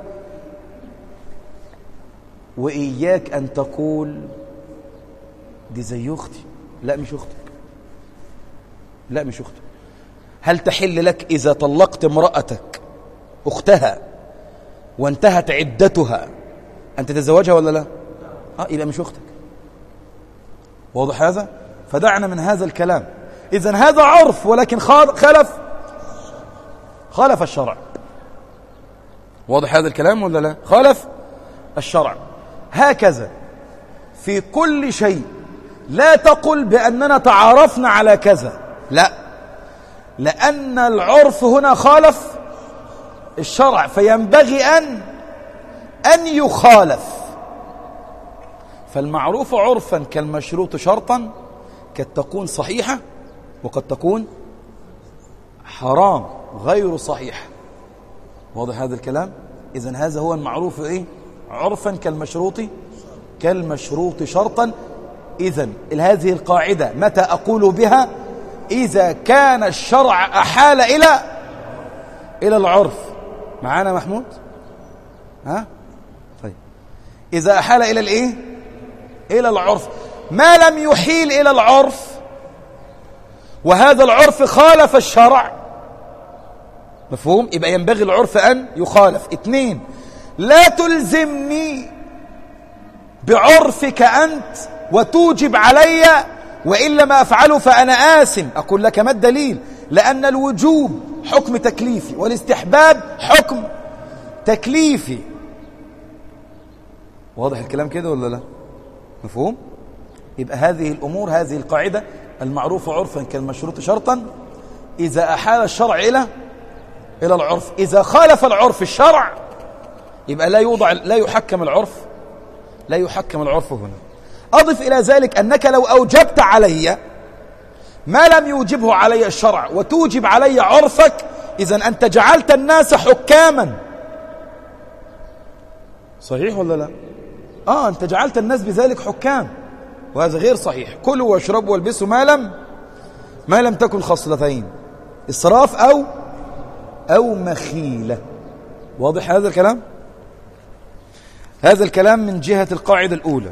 وإياك أن تقول دي زي أختي. لا مش أختك، لا مش أختك. هل تحل لك إذا طلقت امرأتك أختها وانتهت عدتها أن تتزوجها ولا لا؟ آه يبقى مش أختك. واضح هذا؟ فدعنا من هذا الكلام. إذن هذا عرف ولكن خالف خالف الشرع. واضح هذا الكلام ولا لا؟ خالف الشرع. هكذا في كل شيء. لا تقل بأننا تعارفنا على كذا، لا، لأن العرف هنا خالف الشرع، فينبغي أن أن يخالف. فالمعروف عرفا كالمشروط شرطا قد تكون صحيحة وقد تكون حرام غير صحيح. واضح هذا الكلام؟ إذن هذا هو المعروف إيه؟ عرفا كالمشروط كالمشروط شرطا. إذن هذه القاعدة متى أقول بها؟ إذا كان الشرع أحال إلى إلى العرف. معانا محمود؟ ها؟ طيب إذا أحال إلى الإيه؟ إلى العرف. ما لم يحيل إلى العرف وهذا العرف خالف الشرع، مفهوم؟ يبقى ينبغي العرف أن يخالف. اثنين، لا تلزمني بعرفك أنت وتوجب علي وإلا ما أفعله فأنا آثم. أقول لك ما الدليل؟ لأن الوجوب حكم تكليفي والاستحباب حكم تكليفي. واضح الكلام كده ولا لا؟ مفهوم؟ يبقى هذه الأمور، هذه القاعدة المعروف عرفا كالمشروط شرطا إذا أحال الشرع إلى إلى العرف. إذا خالف العرف الشرع يبقى لا يوضع لا يحكم العرف لا يحكم العرف هنا. أضف إلى ذلك أنك لو أوجبت علي ما لم يوجبه علي الشرع وتوجب علي عرفك، إذن أنت جعلت الناس حكاما. صحيح ولا لا؟ آه أنت جعلت الناس بذلك حكام، وهذا غير صحيح. كلوا واشربوا والبسوا ما لم ما لم تكن خصلتين، إسراف أو أو مخيلة. واضح هذا الكلام؟ هذا الكلام من جهة القاعدة الأولى.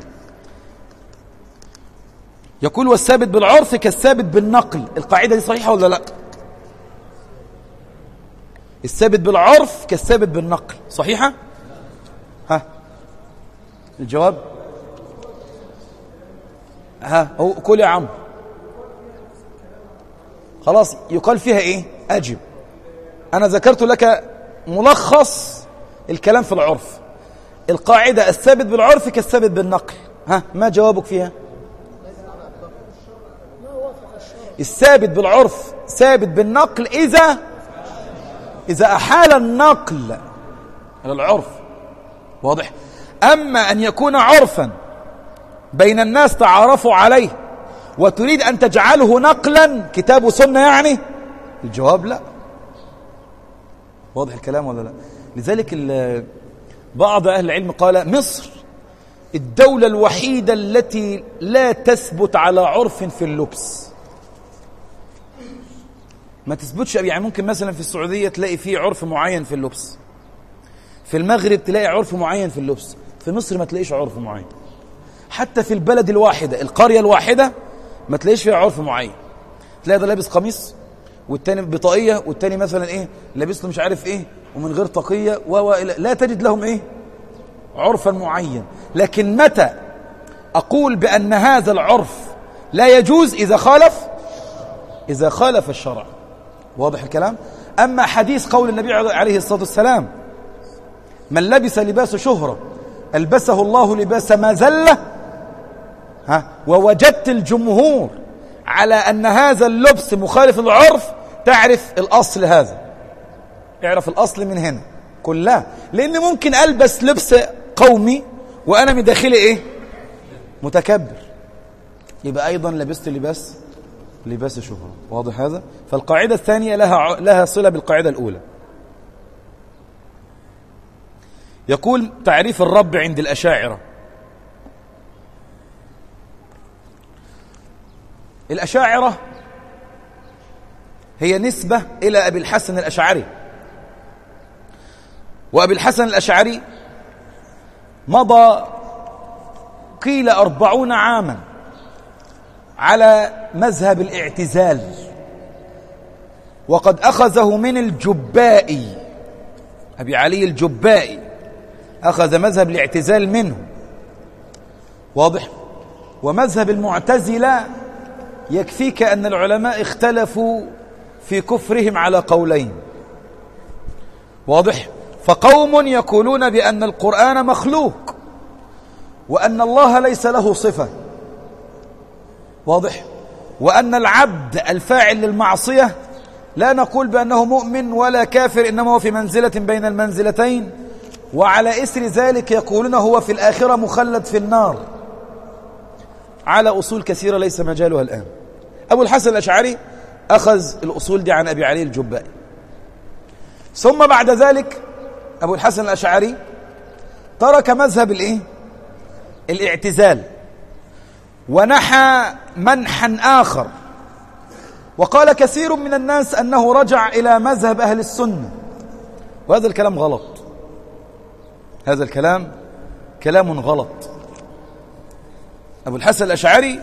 يقول والثابت بالعرف كالثابت بالنقل. القاعدة دي صحيحة ولا لا؟ الثابت بالعرف كالثابت بالنقل صحيحة؟ ها الجواب؟ ها هو قول يا عم. خلاص يقال فيها ايه؟ أجب. أنا ذكرت لك ملخص الكلام في العرف. القاعدة الثابت بالعرف كالثابت بالنقل. ها ما جوابك فيها؟ الثابت بالعرف ثابت بالنقل إذا إذا أحال النقل على العرف. واضح؟ أما أن يكون عرفا بين الناس تعارفوا عليه وتريد أن تجعله نقلا كتاب وسنة يعني، الجواب لا. واضح الكلام ولا لا؟ لذلك بعض أهل العلم قال مصر الدولة الوحيدة التي لا تثبت على عرف في اللبس. ما تثبتش، يعني ممكن مثلا في السعودية تلاقي فيه عرف معين في اللبس، في المغرب تلاقي عرف معين في اللبس، في مصر ما تلاقيش عرف معين. حتى في البلد الواحدة القرية الواحدة ما تلاقيش فيها عرف معين. تلاقي ده لابس قميص والتاني بطاقية والتاني مثلا ايه لابس له مش عارف ايه ومن غير طاقية و لا تجد لهم ايه عرفا معين. لكن متى أقول بأن هذا العرف لا يجوز؟ إذا خالف إذا خالف الشرع. واضح الكلام؟ أما حديث قول النبي عليه الصلاة والسلام من لبس لباس شهرة ألبسه الله لباس مذلة، ها ووجدت الجمهور على أن هذا اللبس مخالف للعرف، تعرف الأصل هذا، اعرف الأصل من هنا كلها. لأن ممكن ألبس لبس قومي وأنا من داخلي إيه؟ متكبر، يبقى أيضا لبست لباس لباس شهرة. واضح هذا؟ فالقاعدة الثانية لها لها صلة بالقاعدة الأولى. يقول تعريف الرب عند الأشاعرة. الأشاعرة هي نسبة إلى أبي الحسن الأشعري، وأبي الحسن الأشعري مضى قيل أربعون عاما على مذهب الاعتزال، وقد أخذه من الجبائي، أبي علي الجبائي أخذ مذهب الاعتزال منه. واضح؟ ومذهب المعتزلة يكفيك أن العلماء اختلفوا في كفرهم على قولين. واضح؟ فقوم يقولون بأن القرآن مخلوق وأن الله ليس له صفة. واضح؟ وأن العبد الفاعل للمعصية لا نقول بأنه مؤمن ولا كافر، إنما هو في منزلة بين المنزلتين، وعلى إثر ذلك يقولون هو في الآخرة مخلد في النار، على أصول كثيرة ليس مجالها الآن. أبو الحسن الأشعري أخذ الأصول دي عن أبي علي الجبائي. ثم بعد ذلك أبو الحسن الأشعري ترك مذهب الإيه؟ الاعتزال، ونحى منحا آخر، وقال كثير من الناس أنه رجع إلى مذهب أهل السنة، وهذا الكلام غلط. هذا الكلام كلام غلط. أبو الحسن الأشعري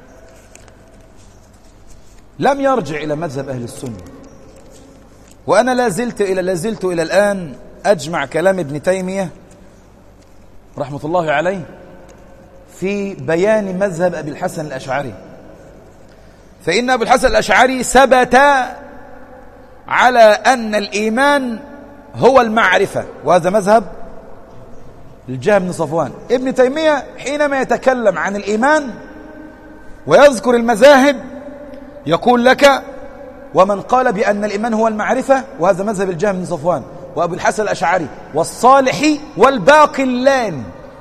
لم يرجع إلى مذهب أهل السنة، وأنا لا زلت إلى لا زلت إلى الآن أجمع كلام ابن تيمية رحمة الله عليه في بيان مذهب أبي الحسن الأشعري. فإن أبو الحسن الأشعري ثبت على أن الإيمان هو المعرفة، وهذا مذهب الجهم بن صفوان. ابن تيمية حينما يتكلم عن الإيمان ويذكر المذاهب يقول لك ومن قال بأن الإيمان هو المعرفة، وهذا مذهب الجهم بن صفوان وأبو الحسن الأشعري والصالحي والباقلاني.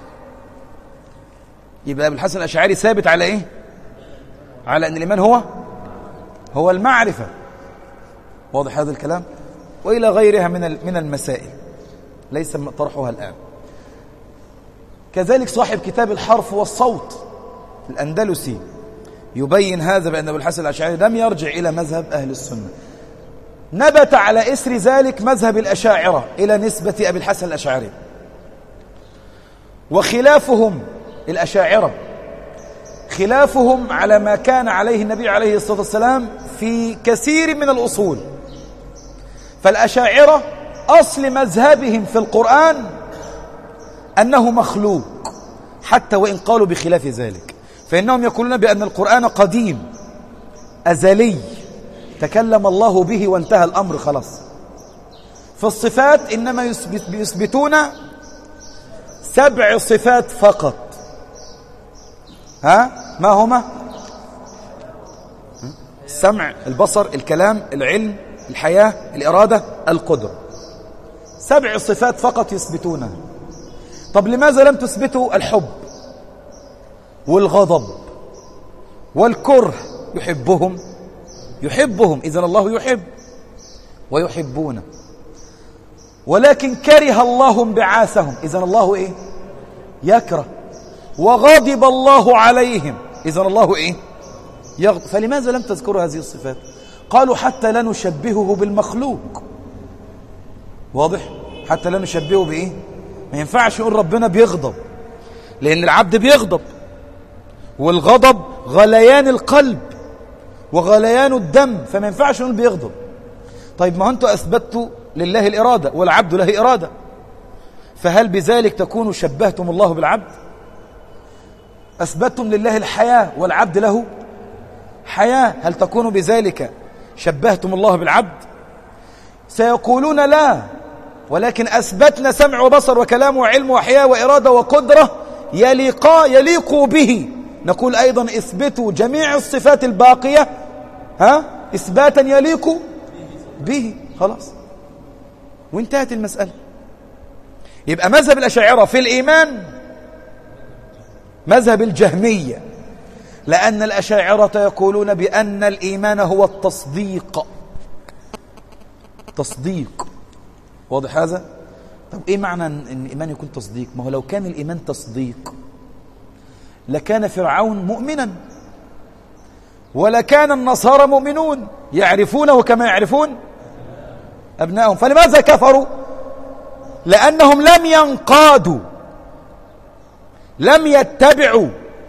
يبقى أبو الحسن الأشعري ثابت على إيه؟ على أن الإيمان هو هو المعرفة. واضح هذا الكلام؟ وإلى غيرها من من المسائل ليس طرحها الآن. كذلك صاحب كتاب الحرف والصوت الأندلسي يبين هذا بأن أبو الحسن الأشعري لم يرجع إلى مذهب أهل السنة. نبت على إثر ذلك مذهب الأشاعرة إلى نسبة أبي الحسن الأشعري، وخلافهم الأشاعرة خلافهم على ما كان عليه النبي عليه الصلاة والسلام في كثير من الأصول. فالأشاعرة أصل مذهبهم في القرآن أنه مخلوق، حتى وإن قالوا بخلاف ذلك، فإنهم يقولون بأن القرآن قديم أزلي تكلم الله به وانتهى الأمر خلاص. في الصفات إنما يثبت يثبتون سبع صفات فقط. ها ما هما؟ السمع، البصر، الكلام، العلم، الحياة، الإرادة، القدرة. سبع صفات فقط يثبتونها. طب لماذا لم تثبتوا الحب والغضب والكره؟ يحبهم يحبهم إذن الله يحب ويحبونه. ولكن كره الله انبعاثهم، إذن الله إيه؟ يكره. وغضب الله عليهم، إذن الله إيه؟ يغضب. فلماذا لم تذكروا هذه الصفات؟ قالوا حتى لا نشبهه بالمخلوق. واضح؟ حتى لا نشبهه بإيه؟ ما ينفعش يقول ربنا بيغضب، لأن العبد بيغضب، والغضب غليان القلب وغليان الدم، فما ينفعش نقول بيغضب. طيب ما أنتوا أثبتوا لله الإرادة والعبد له إرادة، فهل بذلك تكونوا شبهتم الله بالعبد؟ أثبتتم لله الحياة والعبد له حياة، هل تكونوا بذلك شبهتم الله بالعبد؟ سيقولون لا، ولكن أثبتنا سمع وبصر وكلام وعلم وحياة وإرادة وقدرة يليقا يليق به نقول أيضا اثبتوا جميع الصفات الباقية ها إثباتا يليق به، خلاص وانتهت المسألة. يبقى مذهب الأشاعرة في الإيمان مذهب الجهمية، لأن الأشاعرة يقولون بأن الإيمان هو التصديق. تصديق، واضح هذا؟ طب إيه معنى أن الإيمان يكون تصديق؟ ما هو لو كان الإيمان تصديق لكان فرعون مؤمنا، ولكان النصارى مؤمنون يعرفونه كما يعرفون أبنائهم. فلماذا كفروا؟ لأنهم لم ينقادوا، لم يتبعوا.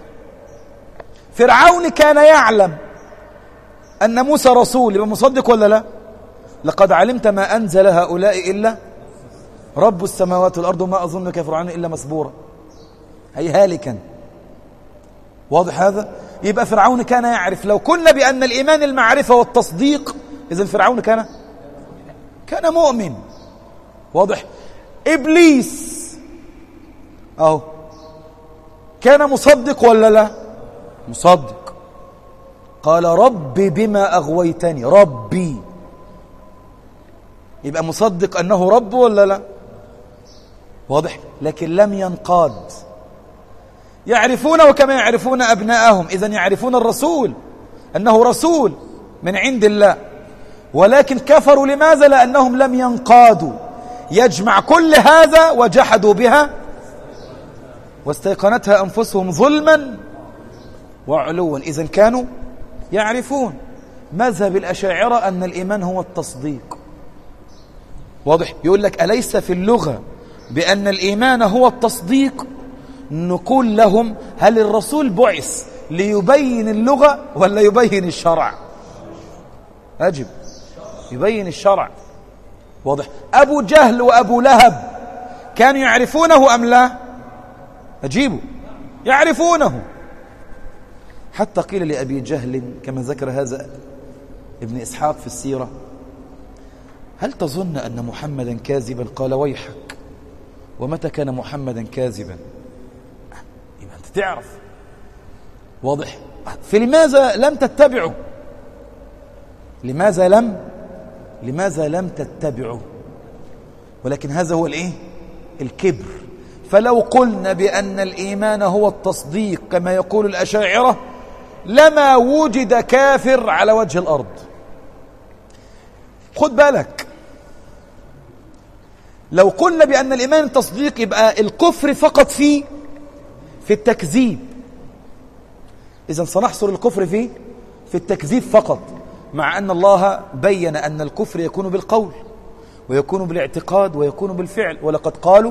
فرعون كان يعلم أن موسى رسول، يبقى مصدق ولا لا؟ لقد علمت ما أنزل هؤلاء إلا رب السماوات والأرض وما أظنك فرعون إلا مسبورا، أي هالكا. واضح هذا؟ يبقى فرعون كان يعرف. لو قلنا بأن الإيمان المعرفة والتصديق، إذن فرعون كان كان مؤمن. واضح؟ إبليس أهو كان مصدق ولا لا؟ مصدق. قال ربي بما أغويتني، ربي، يبقى مصدق أنه رب ولا لا؟ واضح؟ لكن لم ينقاد. يعرفونه كما يعرفون أبناءهم، إذن يعرفون الرسول أنه رسول من عند الله، ولكن كفروا. لماذا؟ لأنهم لم ينقادوا. يجمع كل هذا وجحدوا بها واستيقنتها أنفسهم ظلما وعلوا، إذن كانوا يعرفون. مذهب الأشاعرة أن الإيمان هو التصديق. واضح؟ يقول لك أليس في اللغة بأن الإيمان هو التصديق؟ نقول لهم هل الرسول بعث ليبين اللغة ولا يبين الشرع؟ أجب، يبين الشرع. واضح؟ أبو جهل وأبو لهب كانوا يعرفونه أم لا؟ أجيبوا، يعرفونه. حتى قيل لأبي جهل كما ذكر هذا ابن إسحاق في السيرة: هل تظن أن محمدا كاذبا؟ قال ويحك، ومتى كان محمدا كاذبا؟ يبقى أنت تعرف. واضح؟ فلماذا لم تتبعوا؟ لماذا لم لماذا لم تتبعوا؟ ولكن هذا هو الايه؟ الكبر. فلو قلنا بأن الإيمان هو التصديق كما يقول الأشاعرة لما وجد كافر على وجه الأرض. خد بالك، لو قلنا بأن الإيمان التصديق يبقى الكفر فقط في في التكذيب. إذن سنحصر الكفر في في التكذيب فقط، مع أن الله بين أن الكفر يكون بالقول ويكون بالاعتقاد ويكون بالفعل. ولقد قالوا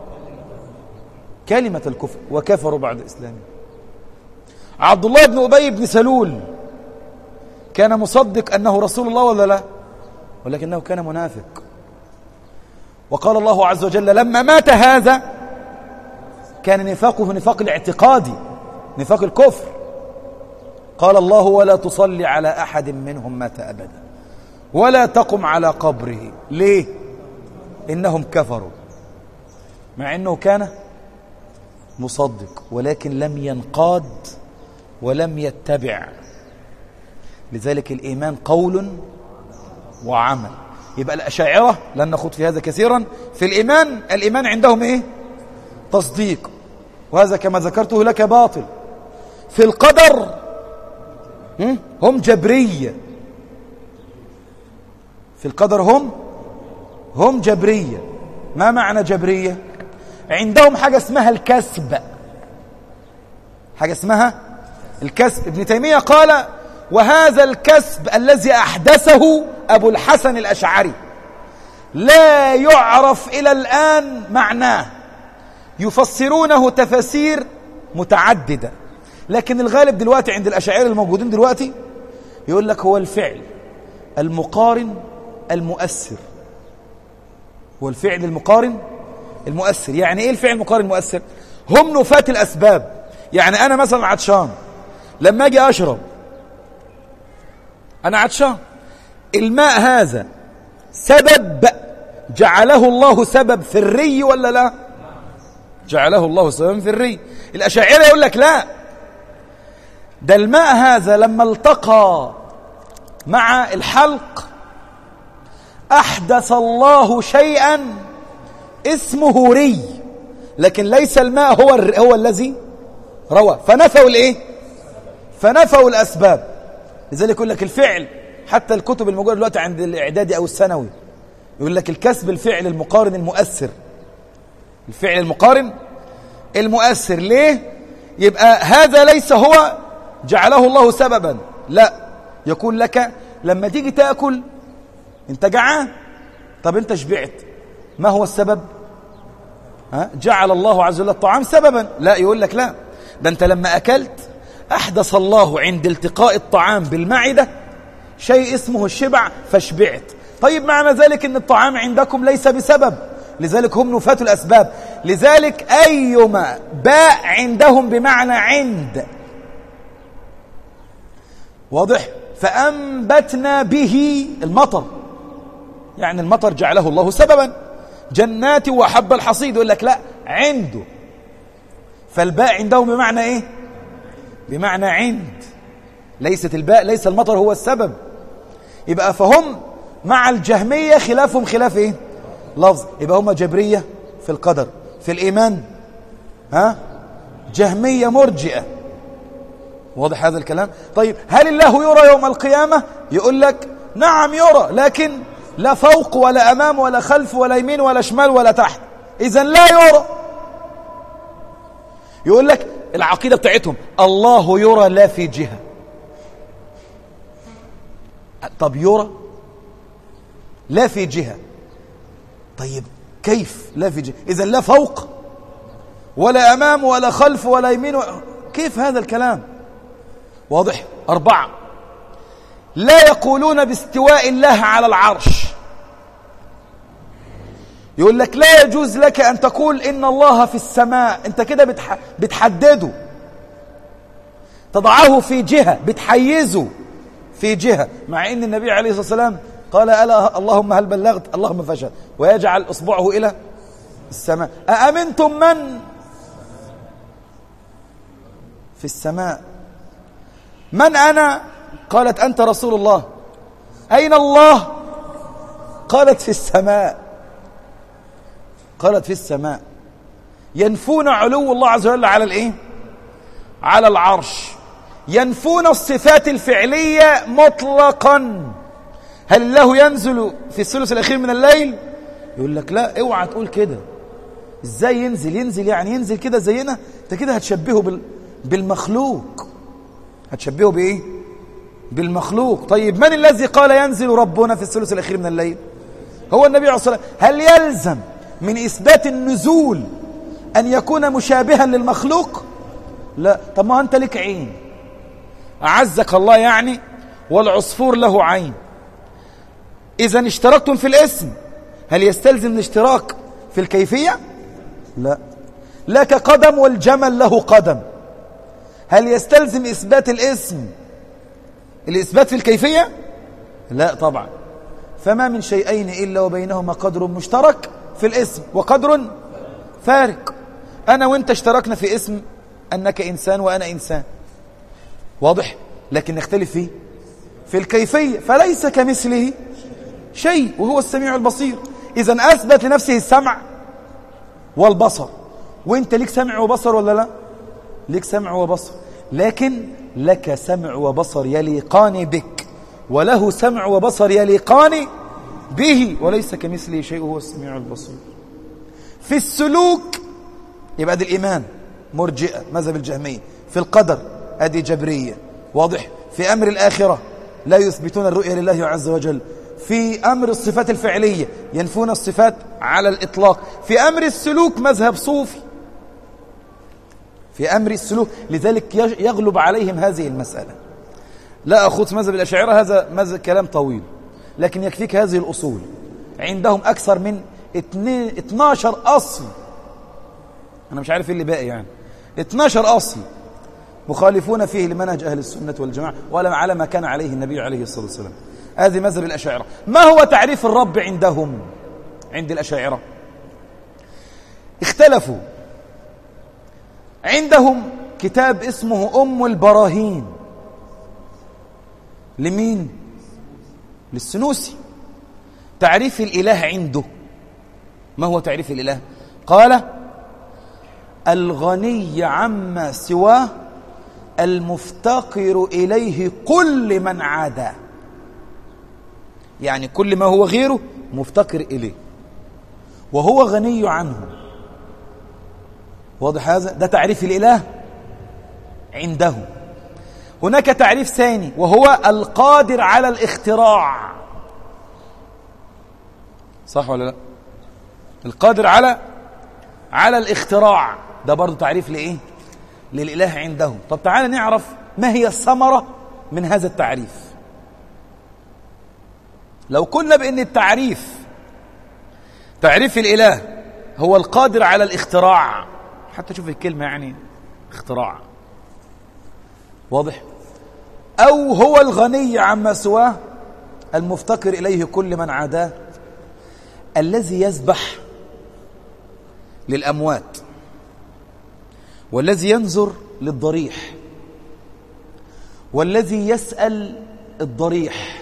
كلمة الكفر وكفروا بعد إسلامه. عبد الله بن أبي بن سلول كان مصدق أنه رسول الله ولا لا؟ ولكنه كان منافق. وقال الله عز وجل لما مات هذا كان نفاقه نفاق الاعتقادي، نفاق الكفر. قال الله ولا تصلي على أحد منهم مات أبدا ولا تقم على قبره. ليه؟ إنهم كفروا، مع أنه كان مصدق ولكن لم ينقاد ولم يتبع. لذلك الإيمان قول وعمل. يبقى الأشاعرة لن نخوض في هذا كثيرا. في الإيمان، الإيمان عندهم إيه؟ تصديق، وهذا كما ذكرته لك باطل. في القدر هم جبرية. في القدر هم هم جبرية. ما معنى جبرية؟ عندهم حاجة اسمها الكسب، حاجة اسمها الكسب. ابن تيمية قال وهذا الكسب الذي أحدثه أبو الحسن الأشعري لا يعرف إلى الآن معناه، يفسرونه تفاسير متعددة، لكن الغالب دلوقتي عند الأشاعرة الموجودين دلوقتي يقول لك هو الفعل المقارن المؤثر. هو الفعل المقارن المؤثر. يعني ايه الفعل المقارن المؤثر؟ هم نفاة الأسباب. يعني أنا مثلا عطشان، لما أجي أشرب أنا عطشان، الماء هذا سبب جعله الله سبب في الري ولا لا؟ جعله الله سبب في الري. الأشاعرة يقول لك لا، ده الماء هذا لما التقى مع الحلق أحدث الله شيئا اسمه ري، لكن ليس الماء هو هو الذي روى، فنفوا الايه؟ فنفوا الأسباب. لذلك يقول لك الفعل، حتى الكتب الموجودة دلوقتي عند الإعدادي أو الثانوي يقول لك الكسب الفعل المقارن المؤثر، الفعل المقارن المؤثر. ليه؟ يبقى هذا ليس هو جعله الله سببا، لا، يقول لك لما تيجي تأكل انت جعان، طب انت شبعت، ما هو السبب؟ ها؟ جعل الله عز وجل الطعام سببا؟ لا، يقول لك لا، ده انت لما أكلت أحدث الله عند التقاء الطعام بالمعدة شيء اسمه الشبع فشبعت. طيب معنى ذلك ان الطعام عندكم ليس بسبب، لذلك هم نفاة الأسباب. لذلك أيما باء عندهم بمعنى عند، واضح؟ فأنبتنا به المطر، يعني المطر جعله الله سببا. جنات وحب الحصيد، يقول لك لا، عنده. فالباء عندهم بمعنى ايه؟ بمعنى عند، ليست الباء، ليس المطر هو السبب. يبقى فهم مع الجهمية خلافهم خلاف ايه؟ لفظ. يبقى هم جبرية في القدر، في الإيمان ها جهمية مرجئة. واضح هذا الكلام؟ طيب هل الله يرى يوم القيامة؟ يقول لك نعم يرى، لكن لا فوق ولا أمام ولا خلف ولا يمين ولا شمال ولا تحت، إذن لا يرى. يقول لك العقيدة بتاعتهم الله يرى لا في جهة. طب يرى لا في جهة، طيب كيف لا في جهة؟ إذن لا فوق ولا أمام ولا خلف ولا يمين و... كيف هذا الكلام؟ واضح؟ أربعة، لا يقولون باستواء الله على العرش. يقول لك لا يجوز لك أن تقول إن الله في السماء، أنت كده بتح... بتحدده، تضعه في جهة، بتحيزه في جهة، مع أن النبي عليه الصلاة والسلام قال ألا اللهم هل بلغت؟ اللهم فشل، ويجعل إصبعه إلى السماء. أأمنتم من في السماء؟ من أنا؟ قالت أنت رسول الله. أين الله؟ قالت في السماء، قالت في السماء. ينفون علو الله عز وجل على الإيه؟ على العرش. ينفون الصفات الفعلية مطلقا. هل الله ينزل في الثلث الأخير من الليل؟ يقول لك لا، اوعى تقول كده. ازاي ينزل؟ ينزل يعني ينزل كده زينا؟ انت كده هتشبهه بال... بالمخلوق، هتشبهه بإيه؟ بالمخلوق. طيب من الذي قال ينزل ربنا في الثلث الأخير من الليل؟ هو النبي عليه الصلاة والسلام. هل يلزم من إثبات النزول أن يكون مشابها للمخلوق؟ لا. طب ما أنت لك عين، أعزك الله، يعني والعصفور له عين. إذا اشتركتم في الاسم، هل يستلزم الاشتراك في الكيفية؟ لا. لك قدم والجمل له قدم، هل يستلزم إثبات الاسم الإثبات في الكيفية؟ لا طبعا. فما من شيئين إلا وبينهما قدر مشترك في الاسم وقدر فارق. أنا وإنت اشتركنا في اسم أنك إنسان وأنا إنسان، واضح؟ لكن نختلف فيه في الكيفية، فليس كمثله شيء وهو السميع البصير. إذن أثبت لنفسه السمع والبصر، وإنت ليك سمع وبصر ولا لا؟ ليك سمع وبصر، لكن لك سمع وبصر يليقان بك، وله سمع وبصر يليقان به، وليس كمثله شيء وهو السميع البصير. في السلوك يبقى ادي الإيمان مرجئة مذهب الجهمية، في القدر ادي جبرية، واضح؟ في أمر الآخرة لا يثبتون الرؤية لله عز وجل. في أمر الصفات الفعلية ينفون الصفات على الإطلاق. في أمر السلوك مذهب صوفي في أمر السلوك، لذلك يغلب عليهم هذه المسألة. لا أخذ مذهب الأشاعرة، هذا مذهب كلام طويل، لكن يكفيك هذه الأصول. عندهم أكثر من اثني عشر أصل، أنا مش عارف إيه اللي باقي، يعني اثني عشر أصل مخالفون فيه لمنهج أهل السنة والجماعة ولا على ما كان عليه النبي عليه الصلاة والسلام. هذه مذهب الأشاعرة. ما هو تعريف الرب عندهم؟ عند الأشاعرة اختلفوا. عندهم كتاب اسمه أم البراهين. لمين؟ للسنوسي. تعريف الإله عنده ما هو تعريف الإله؟ قال: الغني عما سواه المفتقر إليه كل من عاداه. يعني كل ما هو غيره مفتقر إليه وهو غني عنه. واضح هذا؟ ده تعريف الإله عنده. هناك تعريف ثاني وهو القادر على الاختراع. صح ولا لا؟ القادر على على الاختراع ده برضو تعريف لإيه؟ للإله عنده. طب تعالى نعرف ما هي الثمرة من هذا التعريف. لو قلنا بأن التعريف تعريف الإله هو القادر على الاختراع، حتى شوف الكلمة يعني اختراع، واضح؟ أو هو الغني عما سواه المفتقر إليه كل من عاداه، الذي يسبح للأموات والذي ينظر للضريح والذي يسأل الضريح.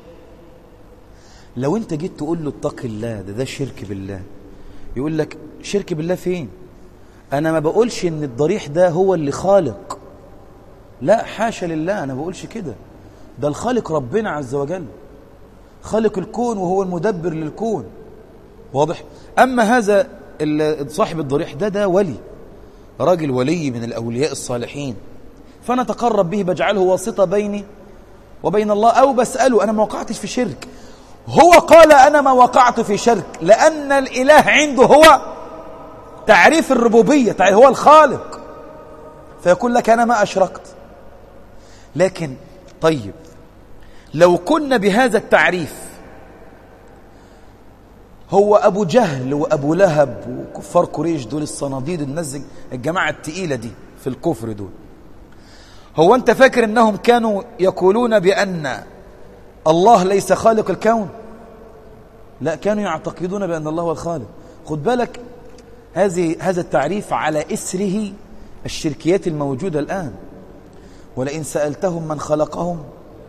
لو انت جيت تقول له اتق الله، ده ده شرك بالله، يقول لك شرك بالله فين؟ انا ما بقولش ان الضريح ده هو اللي خالق، لا حاشا لله، انا بقولش كده، ده الخالق ربنا عز وجل، خالق الكون وهو المدبر للكون، واضح؟ اما هذا صاحب الضريح ده ده ولي، راجل ولي من الاولياء الصالحين، فانا اتقرب به، بجعله واسطة بيني وبين الله، او بسأله، انا ما وقعتش في شرك. هو قال انا ما وقعت في شرك لان الاله عنده هو تعريف الربوبية، هو الخالق، فيقول لك انا ما اشركت. لكن طيب لو كنا بهذا التعريف، هو ابو جهل وابو لهب وكفار قريش دول الصناديد، الناس الجماعة التقيلة دي في الكفر دول، هو انت فاكر انهم كانوا يقولون بان الله ليس خالق الكون؟ لا، كانوا يعتقدون بأن الله هو الخالق. خد بالك، هذه هذا التعريف على إسره الشركيات الموجودة الآن. ولئن سألتهم من خلقهم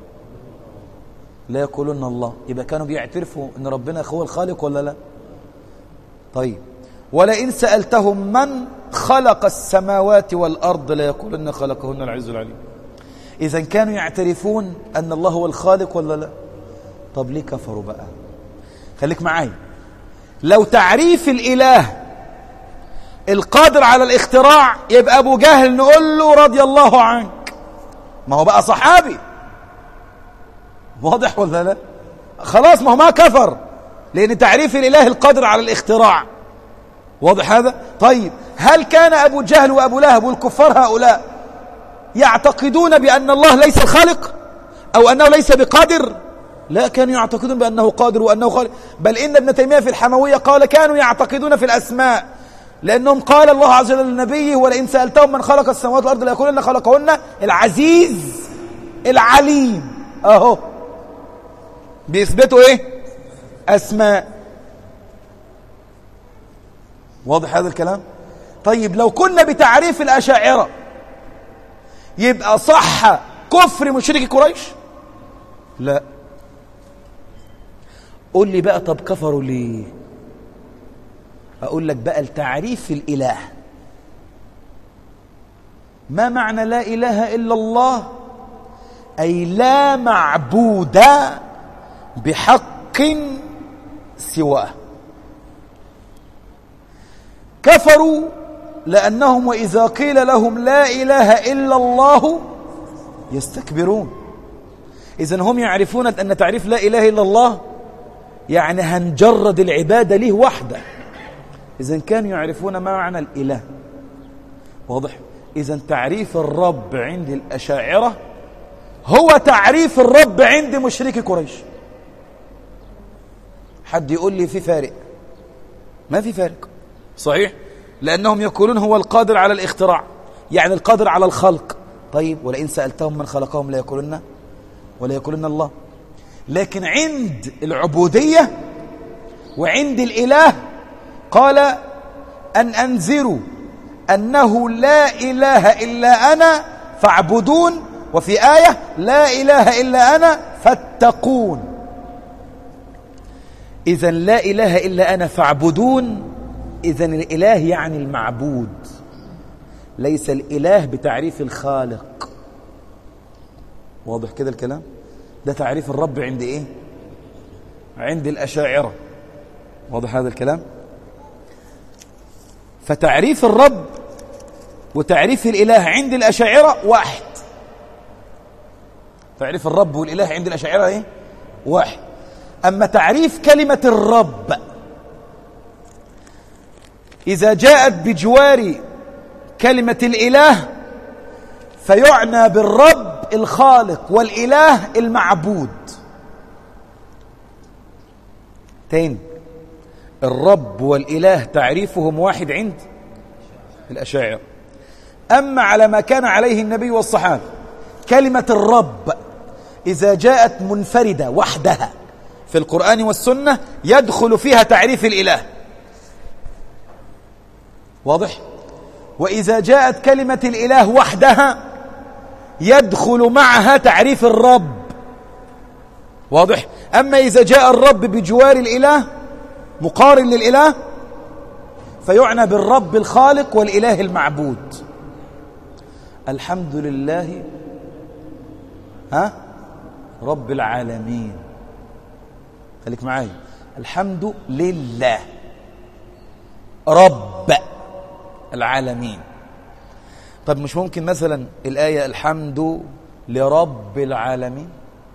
لا يقولون الله. يبقى كانوا بيعترفوا أن ربنا هو الخالق ولا لا؟ طيب، ولئن سألتهم من خلق السماوات والأرض لا يقولون خلقهن العز العليم. إذا كانوا يعترفون أن الله هو الخالق ولا لا؟ طب ليه كفروا بقى؟ خليك معايا. لو تعريف الإله القادر على الاختراع، يبقى أبو جهل نقول له رضي الله عنك، ما هو بقى صحابي، واضح ولا لا؟ خلاص، ما هو ما كفر، لأن تعريف الإله القادر على الاختراع، واضح هذا؟ طيب، هل كان أبو جهل وأبو لهب والكفار هؤلاء يعتقدون بأن الله ليس الخالق أو أنه ليس بقادر؟ لا، كانوا يعتقدون بأنه قادر وأنه خالق. بل إن ابن تيمية في الحموية قال كانوا يعتقدون في الأسماء، لأنهم قال الله عز وجل لنبيه ولئن سألتهم من خلق السماوات والأرض ليقولن خلقهن العزيز العليم. أهو بيثبتوا إيه؟ أسماء. واضح هذا الكلام؟ طيب، لو كنا بتعريف الأشاعرة يبقى صح كفر مشركي قريش؟ لا. قول لي بقى، طب كفروا ليه؟ أقول لك بقى التعريف الإله. ما معنى لا إله إلا الله؟ أي لا معبود بحق سواه. كفروا لأنهم وإذا قيل لهم لا إله إلا الله يستكبرون. إذن هم يعرفون أن تعريف لا إله إلا الله يعني هنجرد العبادة له وحده. إذن كانوا يعرفون ما معنى الإله، واضح؟ إذن تعريف الرب عند الأشاعرة هو تعريف الرب عند مشركي قريش. حد يقول لي في فارق؟ ما في فارق، صحيح؟ لأنهم يقولون هو القادر على الاختراع، يعني القادر على الخلق. طيب، ولئن سألتهم من خلقهم لا يقولون ولا يقولون الله. لكن عند العبودية وعند الإله قال أن أنذروا أنه لا إله إلا أنا فاعبدون، وفي آية لا إله إلا أنا فاتقون. إذن لا إله إلا أنا فاعبدون، إذن الإله يعني المعبود، ليس الإله بتعريف الخالق. واضح كده الكلام؟ ده تعريف الرب عند إيه؟ عند الأشاعرة. واضح هذا الكلام؟ فتعريف الرب وتعريف الإله عند الأشاعرة واحد. تعريف الرب والإله عند الأشاعرة إيه؟ واحد. أما تعريف كلمة الرب إذا جاءت بجوار كلمة الإله فيعنى بالرب الخالق والإله المعبود. تاني، الرب والإله تعريفهم واحد عند الأشاعرة. أما على ما كان عليه النبي والصحابة، كلمة الرب إذا جاءت منفردة وحدها في القرآن والسنة يدخل فيها تعريف الإله. واضح؟ وإذا جاءت كلمة الإله وحدها يدخل معها تعريف الرب. واضح؟ أما إذا جاء الرب بجوار الإله مقارن للإله فيعنى بالرب الخالق والإله المعبود. الحمد لله ها رب العالمين. خليك معي، الحمد لله رب العالمين. طب مش ممكن مثلا الآية الحمد لرب العالمين؟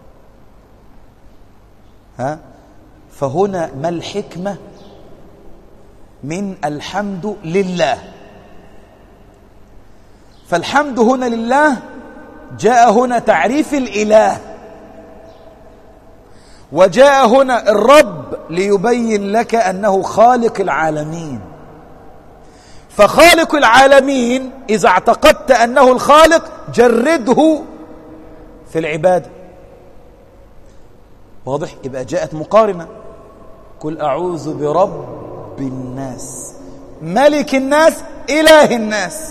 ها؟ فهنا ما الحكمة من الحمد لله؟ فالحمد هنا لله، جاء هنا تعريف الإله، وجاء هنا الرب ليبين لك أنه خالق العالمين. فخالق العالمين إذا اعتقدت أنه الخالق جرده في العبادة. واضح؟ يبقى جاءت مقارنة. قل أعوذ برب الناس ملك الناس إله الناس.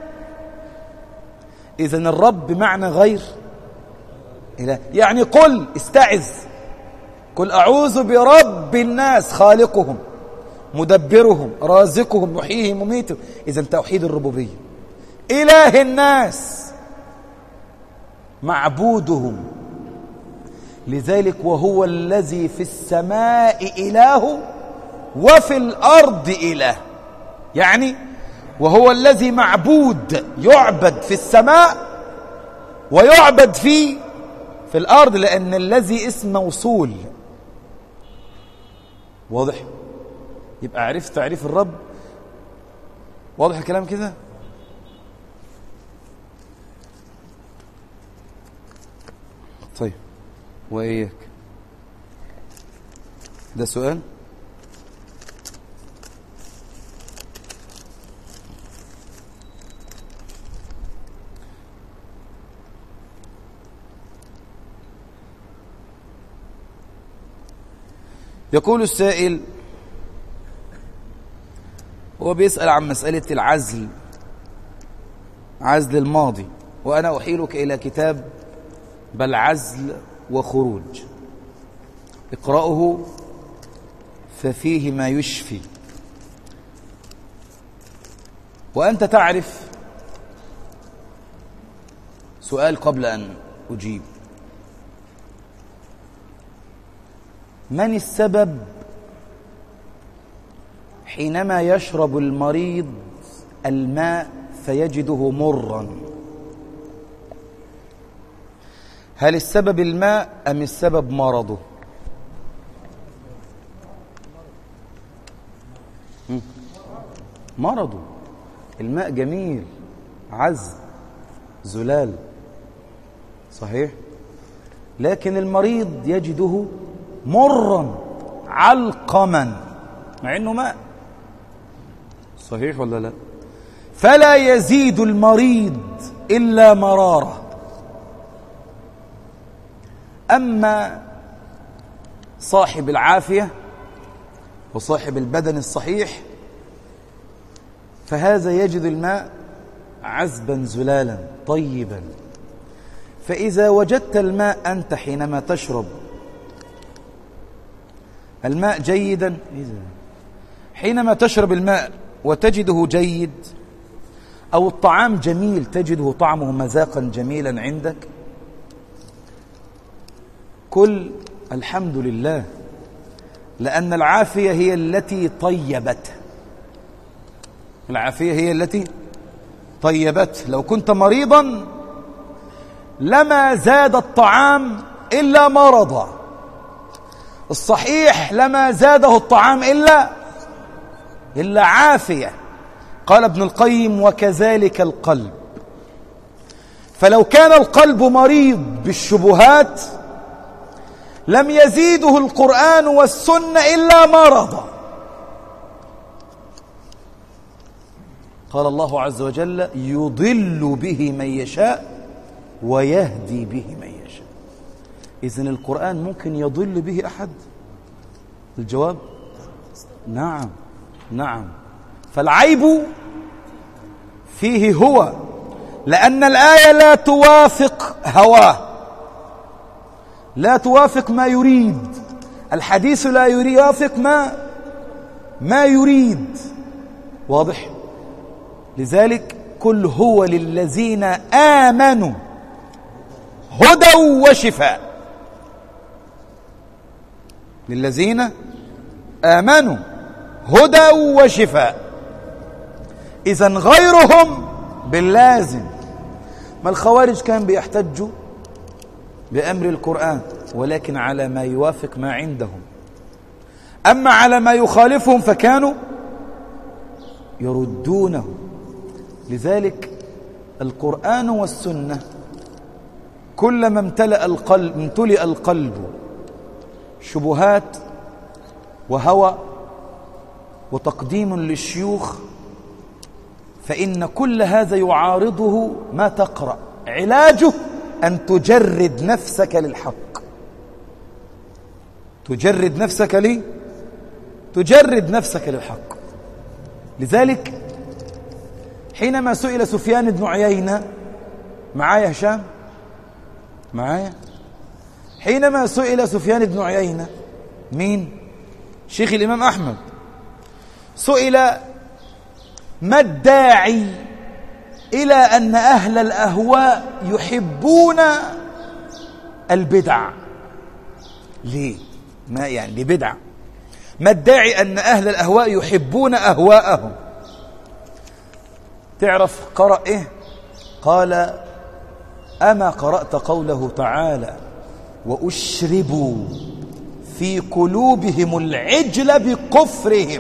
إذن الرب بمعنى غير إله، يعني قل استعذ، قل أعوذ برب الناس خالقهم مدبرهم رازقهم محييهم مميتهم. إذن توحيد الربوبية. إله الناس معبودهم، لذلك وهو الذي في السماء إله وفي الأرض إله، يعني وهو الذي معبود يعبد في السماء ويعبد في في الأرض، لأن الذي اسم موصول. واضح؟ يبقى عرفت تعريف الرب. واضح الكلام كده؟ طيب، وإياك ده سؤال؟ يقول السائل، هو بيسأل عن مسألة العزل، عزل الماضي، وأنا أحيلك إلى كتاب بل عزل وخروج، اقرأه ففيه ما يشفي. وأنت تعرف سؤال قبل أن أجيب: من السبب حينما يشرب المريض الماء فيجده مرا؟ هل السبب الماء أم السبب مرضه؟ مرضه. الماء جميل، عذب، زلال، صحيح، لكن المريض يجده مرا علقما مع انه ماء، صحيح ولا لا؟ فلا يزيد المريض الا مراره. اما صاحب العافيه وصاحب البدن الصحيح فهذا يجد الماء عذبا زلالا طيبا. فإذا وجدت الماء أنت حينما تشرب الماء جيدا، حينما تشرب الماء وتجده جيد، أو الطعام جميل تجده طعمه مذاقا جميلا عندك، قل الحمد لله، لأن العافية هي التي طيبت. العافية هي التي طيبت. لو كنت مريضا لما زاد الطعام إلا مرضا، الصحيح لما زاده الطعام إلا إلا عافية. قال ابن القيم: وكذلك القلب، فلو كان القلب مريض بالشبهات لم يزيده القرآن والسنة إلا مرضا. قال الله عز وجل: يضل به من يشاء ويهدي به من يشاء. إذن القرآن ممكن يضل به أحد؟ الجواب نعم نعم. فالعيب فيه هو، لأن الآية لا توافق هواه، لا توافق ما يريد، الحديث لا يوافق ما ما يريد. واضح؟ لذلك قل هو للذين آمنوا هدى وشفاء. للذين آمنوا هدى وشفاء. إذن غيرهم باللازم. ما الخوارج كان بيحتجوا بأمر القرآن، ولكن على ما يوافق ما عندهم، أما على ما يخالفهم فكانوا يردونه. لذلك القرآن والسنة كلما امتلأ القلب امتلئ القلب شبهات وهوى وتقديم للشيوخ، فإن كل هذا يعارضه ما تقرأ. علاجه أن تجرد نفسك للحق. تجرد نفسك لي تجرد نفسك للحق. لذلك حينما سئل سفيان بن عيينة، معايا هشام؟ معايا؟ حينما سئل سفيان بن عيينة، مين؟ شيخ الإمام أحمد، سئل: ما الداعي إلى أن أهل الأهواء يحبون البدع؟ ليه؟ ما يعني لبدع؟ ما الداعي أن أهل الأهواء يحبون أهواءهم؟ تعرف قرأ إيه؟ قال: أما قرأت قوله تعالى: وأشربوا في قلوبهم العجل بكفرهم.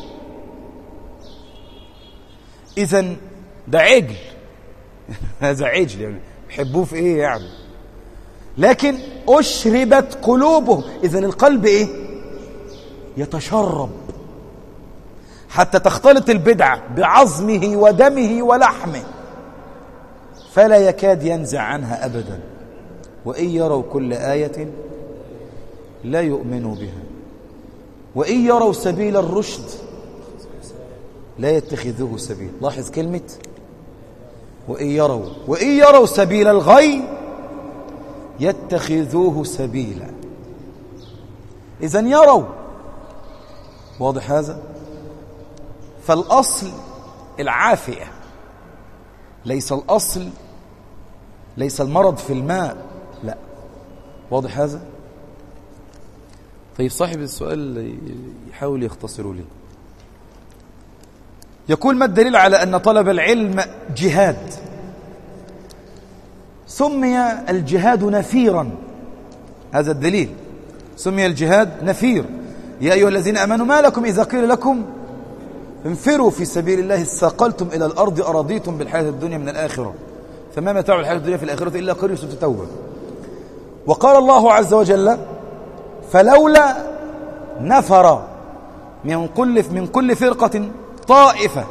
إذن ده عجل هذا عجل، يعني يحبوه في إيه يعني؟ لكن أشربت قلوبهم. إذن القلب إيه؟ يتشرب حتى تختلط البدعة بعظمه ودمه ولحمه، فلا يكاد ينزع عنها أبدا. وإن يروا كل آية لا يؤمنوا بها، وإن يروا سبيل الرشد لا يتخذوه سبيل. لاحظ كلمة وإن يروا وإن يروا سبيل الغي يتخذوه سبيلا. إذن يروا. واضح هذا؟ فالأصل العافية، ليس الأصل ليس المرض في الماء، لا. واضح هذا؟ طيب صاحب السؤال يحاول يختصروا لي. يقول: ما الدليل على أن طلب العلم جهاد؟ سمي الجهاد نفيرا، هذا الدليل. سمي الجهاد نفير. يا أيها الذين آمنوا ما لكم إذا قيل لكم انفروا في سبيل الله اثاقلتم إلى الأرض أرضيتم بالحياة الدنيا من الآخرة فما متاع الحياة الدنيا في الآخرة إلا قليل. سورة التوبة. وقال الله عز وجل: فلولا نفر من كل من كل فرقة طائفة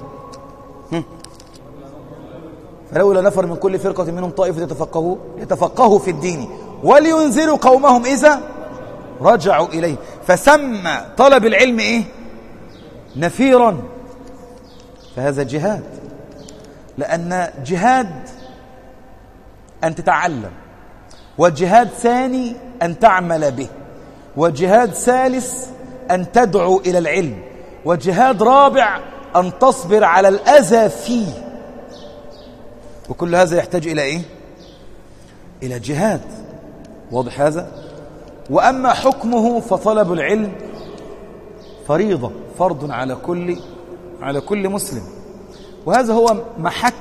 فلولا نفر من كل فرقة منهم طائفة يتفقهوا يتفقهوا في الدين ولينذروا قومهم إذا رجعوا إليه. فسمى طلب العلم إيه؟ نفيرا. فهذا جهاد، لأن جهاد أن تتعلم، وجهاد ثاني أن تعمل به، وجهاد ثالث أن تدعو إلى العلم، وجهاد رابع أن تصبر على الأذى فيه. وكل هذا يحتاج إلى إيه؟ إلى جهاد. واضح هذا؟ وأما حكمه فطلب العلم فريضة، فرض على كل على كل مسلم، وهذا هو محك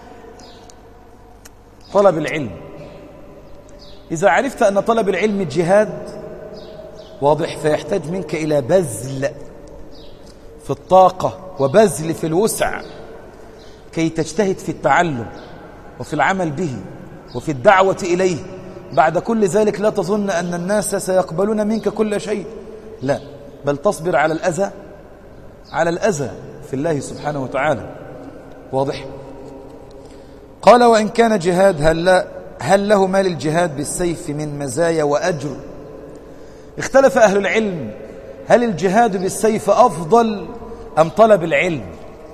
طلب العلم. إذا عرفت أن طلب العلم جهاد، واضح، فيحتاج منك إلى بذل في الطاقة وبذل في الوسع كي تجتهد في التعلم وفي العمل به وفي الدعوة إليه. بعد كل ذلك لا تظن أن الناس سيقبلون منك كل شيء، لا، بل تصبر على الأذى على الأذى في الله سبحانه وتعالى. واضح؟ قال: وإن كان جهاد هل, لا هل له ما للجهاد بالسيف من مزايا وأجر؟ اختلف أهل العلم هل الجهاد بالسيف أفضل أم طلب العلم؟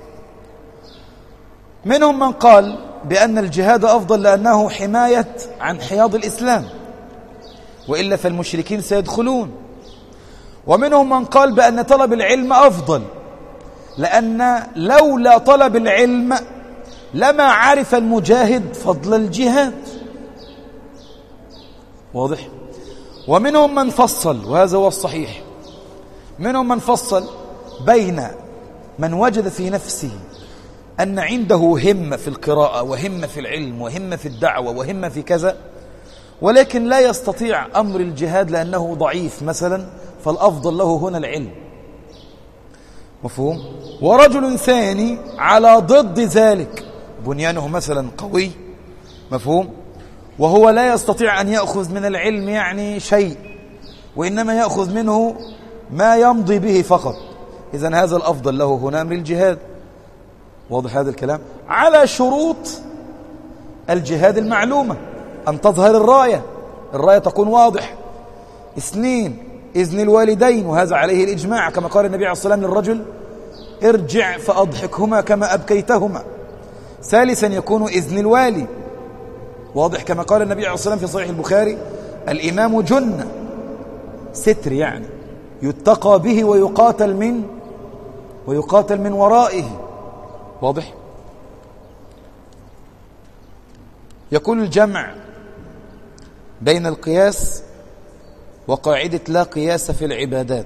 منهم من قال بأن الجهاد أفضل لأنه حماية عن حياض الإسلام، وإلا فالمشركين سيدخلون. ومنهم من قال بأن طلب العلم أفضل، لأن لولا طلب العلم لما عرف المجاهد فضل الجهاد. واضح؟ ومنهم من فصل، وهذا هو الصحيح، منهم من فصل بين من وجد في نفسه أن عنده همة في القراءة وهمة في العلم وهمة في الدعوة وهمة في كذا، ولكن لا يستطيع أمر الجهاد لأنه ضعيف مثلا، فالأفضل له هنا العلم. مفهوم؟ ورجل ثاني على ضد ذلك، بنيانه مثلا قوي، مفهوم، وهو لا يستطيع أن يأخذ من العلم يعني شيء، وإنما يأخذ منه ما يمضي به فقط، إذن هذا الأفضل له هنا أمر الجهاد. واضح هذا الكلام؟ على شروط الجهاد المعلومة، أن تظهر الراية، الراية تكون واضح. اثنين، إذن الوالدين، وهذا عليه الإجماع، كما قال النبي عليه الصلاة والسلام للرجل: ارجع فأضحكهما كما أبكيتهما. ثالثا، يكون إذن الوالي، واضح، كما قال النبي عليه الصلاة والسلام في صحيح البخاري: الإمام جنة، ستر يعني يتقى به ويقاتل من ويقاتل من ورائه. واضح؟ يكون الجمع بين القياس وقاعدة لا قياس في العبادات.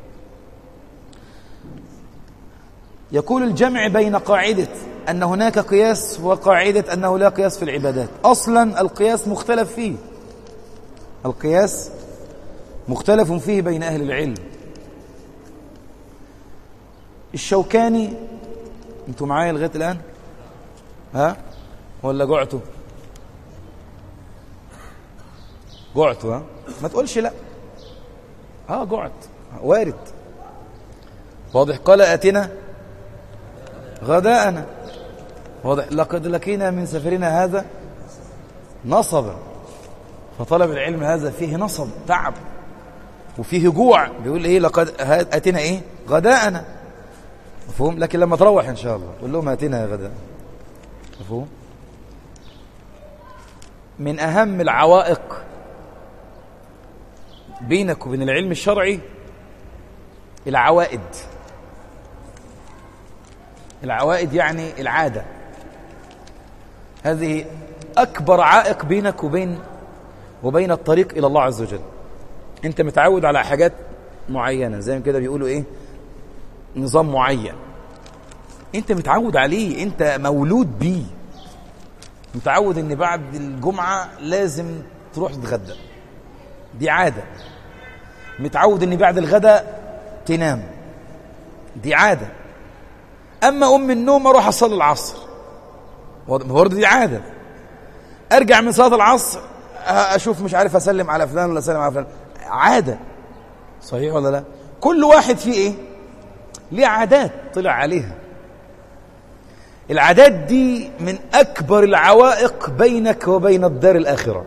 يكون الجمع بين قاعدة أن هناك قياس وقاعدة أنه لا قياس في العبادات. أصلا القياس مختلف فيه، القياس مختلف فيه بين أهل العلم. الشوكاني، انتوا معايا لغاية الآن؟ ها؟ ولا جعتوا؟ جعتوا؟ ها؟ ما تقولش لا. اه جعت، وارد. واضح؟ قال: آتنا غداءنا. واضح؟ لقد لقينا من سفرنا هذا نصبا. فطلب العلم هذا فيه نصب، تعب، وفيه جوع. بيقول ايه؟ لقد آتنا ايه؟ غداءنا. مفهوم؟ لكن لما تروح ان شاء الله قول لهم آتنا غداء. مفهوم؟ من اهم العوائق بينك وبين العلم الشرعي العوائد. العوائد يعني العادة، هذه أكبر عائق بينك وبين وبين الطريق إلى الله عز وجل. أنت متعود على حاجات معينة، زي ما كده بيقولوا إيه، نظام معين أنت متعود عليه، أنت مولود بيه. متعود أن بعد الجمعة لازم تروح تتغدى، دي عادة. متعود أن بعد الغداء تنام، دي عادة. أما أم النوم أروح أصلي العصر، برضه دي عادة. أرجع من صلاة العصر أشوف مش عارف أسلم على فلان ولا أسلم على فلان، عادة. صحيح ولا لا؟ كل واحد فيه إيه؟ ليه عادات طلع عليها. العادات دي من أكبر العوائق بينك وبين الدار الآخرة،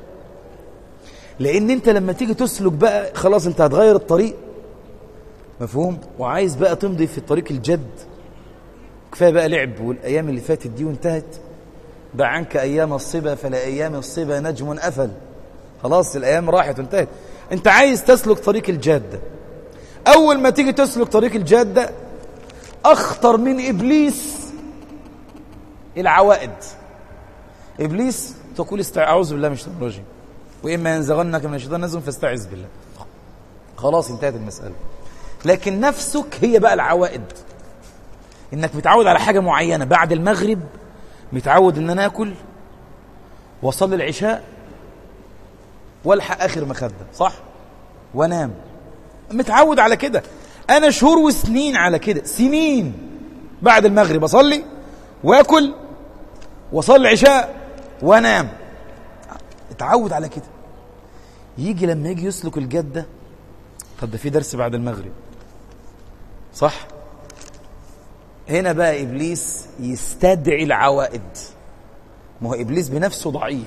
لأن أنت لما تيجي تسلك بقى خلاص أنت هتغير الطريق، مفهوم، وعايز بقى تمضي في الطريق الجد، وكفايه بقى لعب، والايام اللي فاتت دي وانتهت. دع عنك ايام الصبا فلا ايام الصبا نجم افل. خلاص الايام راحت وانتهت. انت عايز تسلك طريق الجاده. اول ما تيجي تسلك طريق الجاده، اخطر من ابليس العوائد. ابليس تقول استعوذ بالله من الشيطان الرجيم، واما ينزغنك من الشيطان نزغ فاستعذ بالله. خلاص انتهت المساله. لكن نفسك هي بقى العوائد. انك متعود على حاجه معينه، بعد المغرب متعود ان انا اكل واصلي العشاء والحق اخر مخده، صح؟ وانام. متعود على كده. انا شهور وسنين على كده، سنين بعد المغرب اصلي واكل واصلي العشاء وانام. اتعود على كده. يجي لما يجي يسلك الجده، طب ده في درس بعد المغرب، صح؟ هنا بقى ابليس يستدعي العوائد. ما هو ابليس بنفسه ضعيف.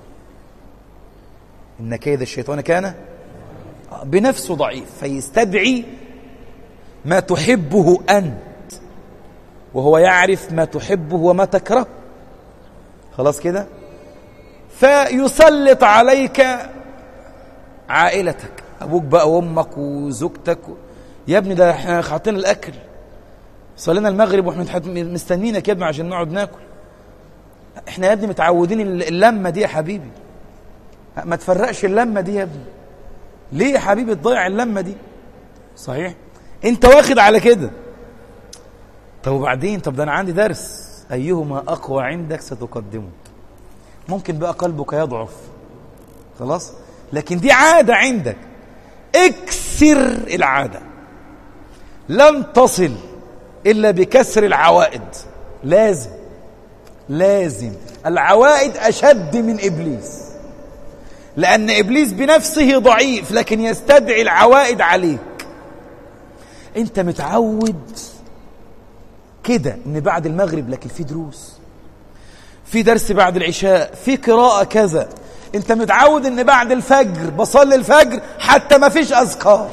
ان كيد الشيطان كان بنفسه ضعيف، فيستدعي ما تحبه انت، وهو يعرف ما تحبه وما تكره. خلاص كده. فيسلط عليك عائلتك، ابوك بقى وامك وزوجتك. يا ابني ده احنا حاطين الاكل، صلينا المغرب واحنا مستنينك يا ابني عشان نقعد ناكل. احنا يا ابني متعودين اللمه دي يا حبيبي، ما تفرقش اللمه دي يا ابني. ليه يا حبيبي تضيع اللمه دي؟ صحيح انت واخد على كده. طب وبعدين؟ طب ده انا عندي درس، ايهما اقوى عندك ستقدمه. ممكن بقى قلبك يضعف، خلاص، لكن دي عاده عندك. اكسر العاده. لن تصل إلا بكسر العوائد. لازم لازم العوائد أشد من إبليس، لأن إبليس بنفسه ضعيف لكن يستدعي العوائد عليك. أنت متعود كده إن بعد المغرب لكن في دروس، في درس بعد العشاء، في قراءة كذا. أنت متعود إن بعد الفجر بصلي الفجر حتى ما فيش أذكار.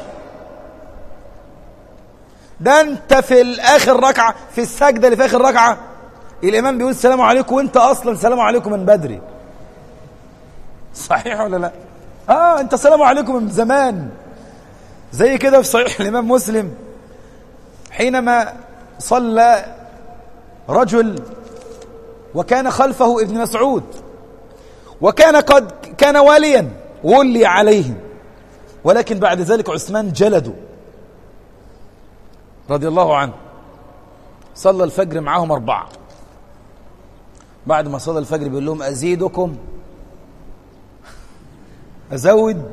ده انت في الاخر ركعه، في السجده اللي في اخر ركعه الامام بيقول السلام عليكم وانت اصلا سلام عليكم من بدري. صحيح ولا لا؟ اه انت سلام عليكم من زمان. زي كده في صحيح الامام مسلم، حينما صلى رجل وكان خلفه ابن مسعود، وكان قد كان واليا ولي عليهم، ولكن بعد ذلك عثمان جلده رضي الله عنه. صلى الفجر معهم أربعة. بعد ما صلى الفجر بيقول لهم أزيدكم، أزود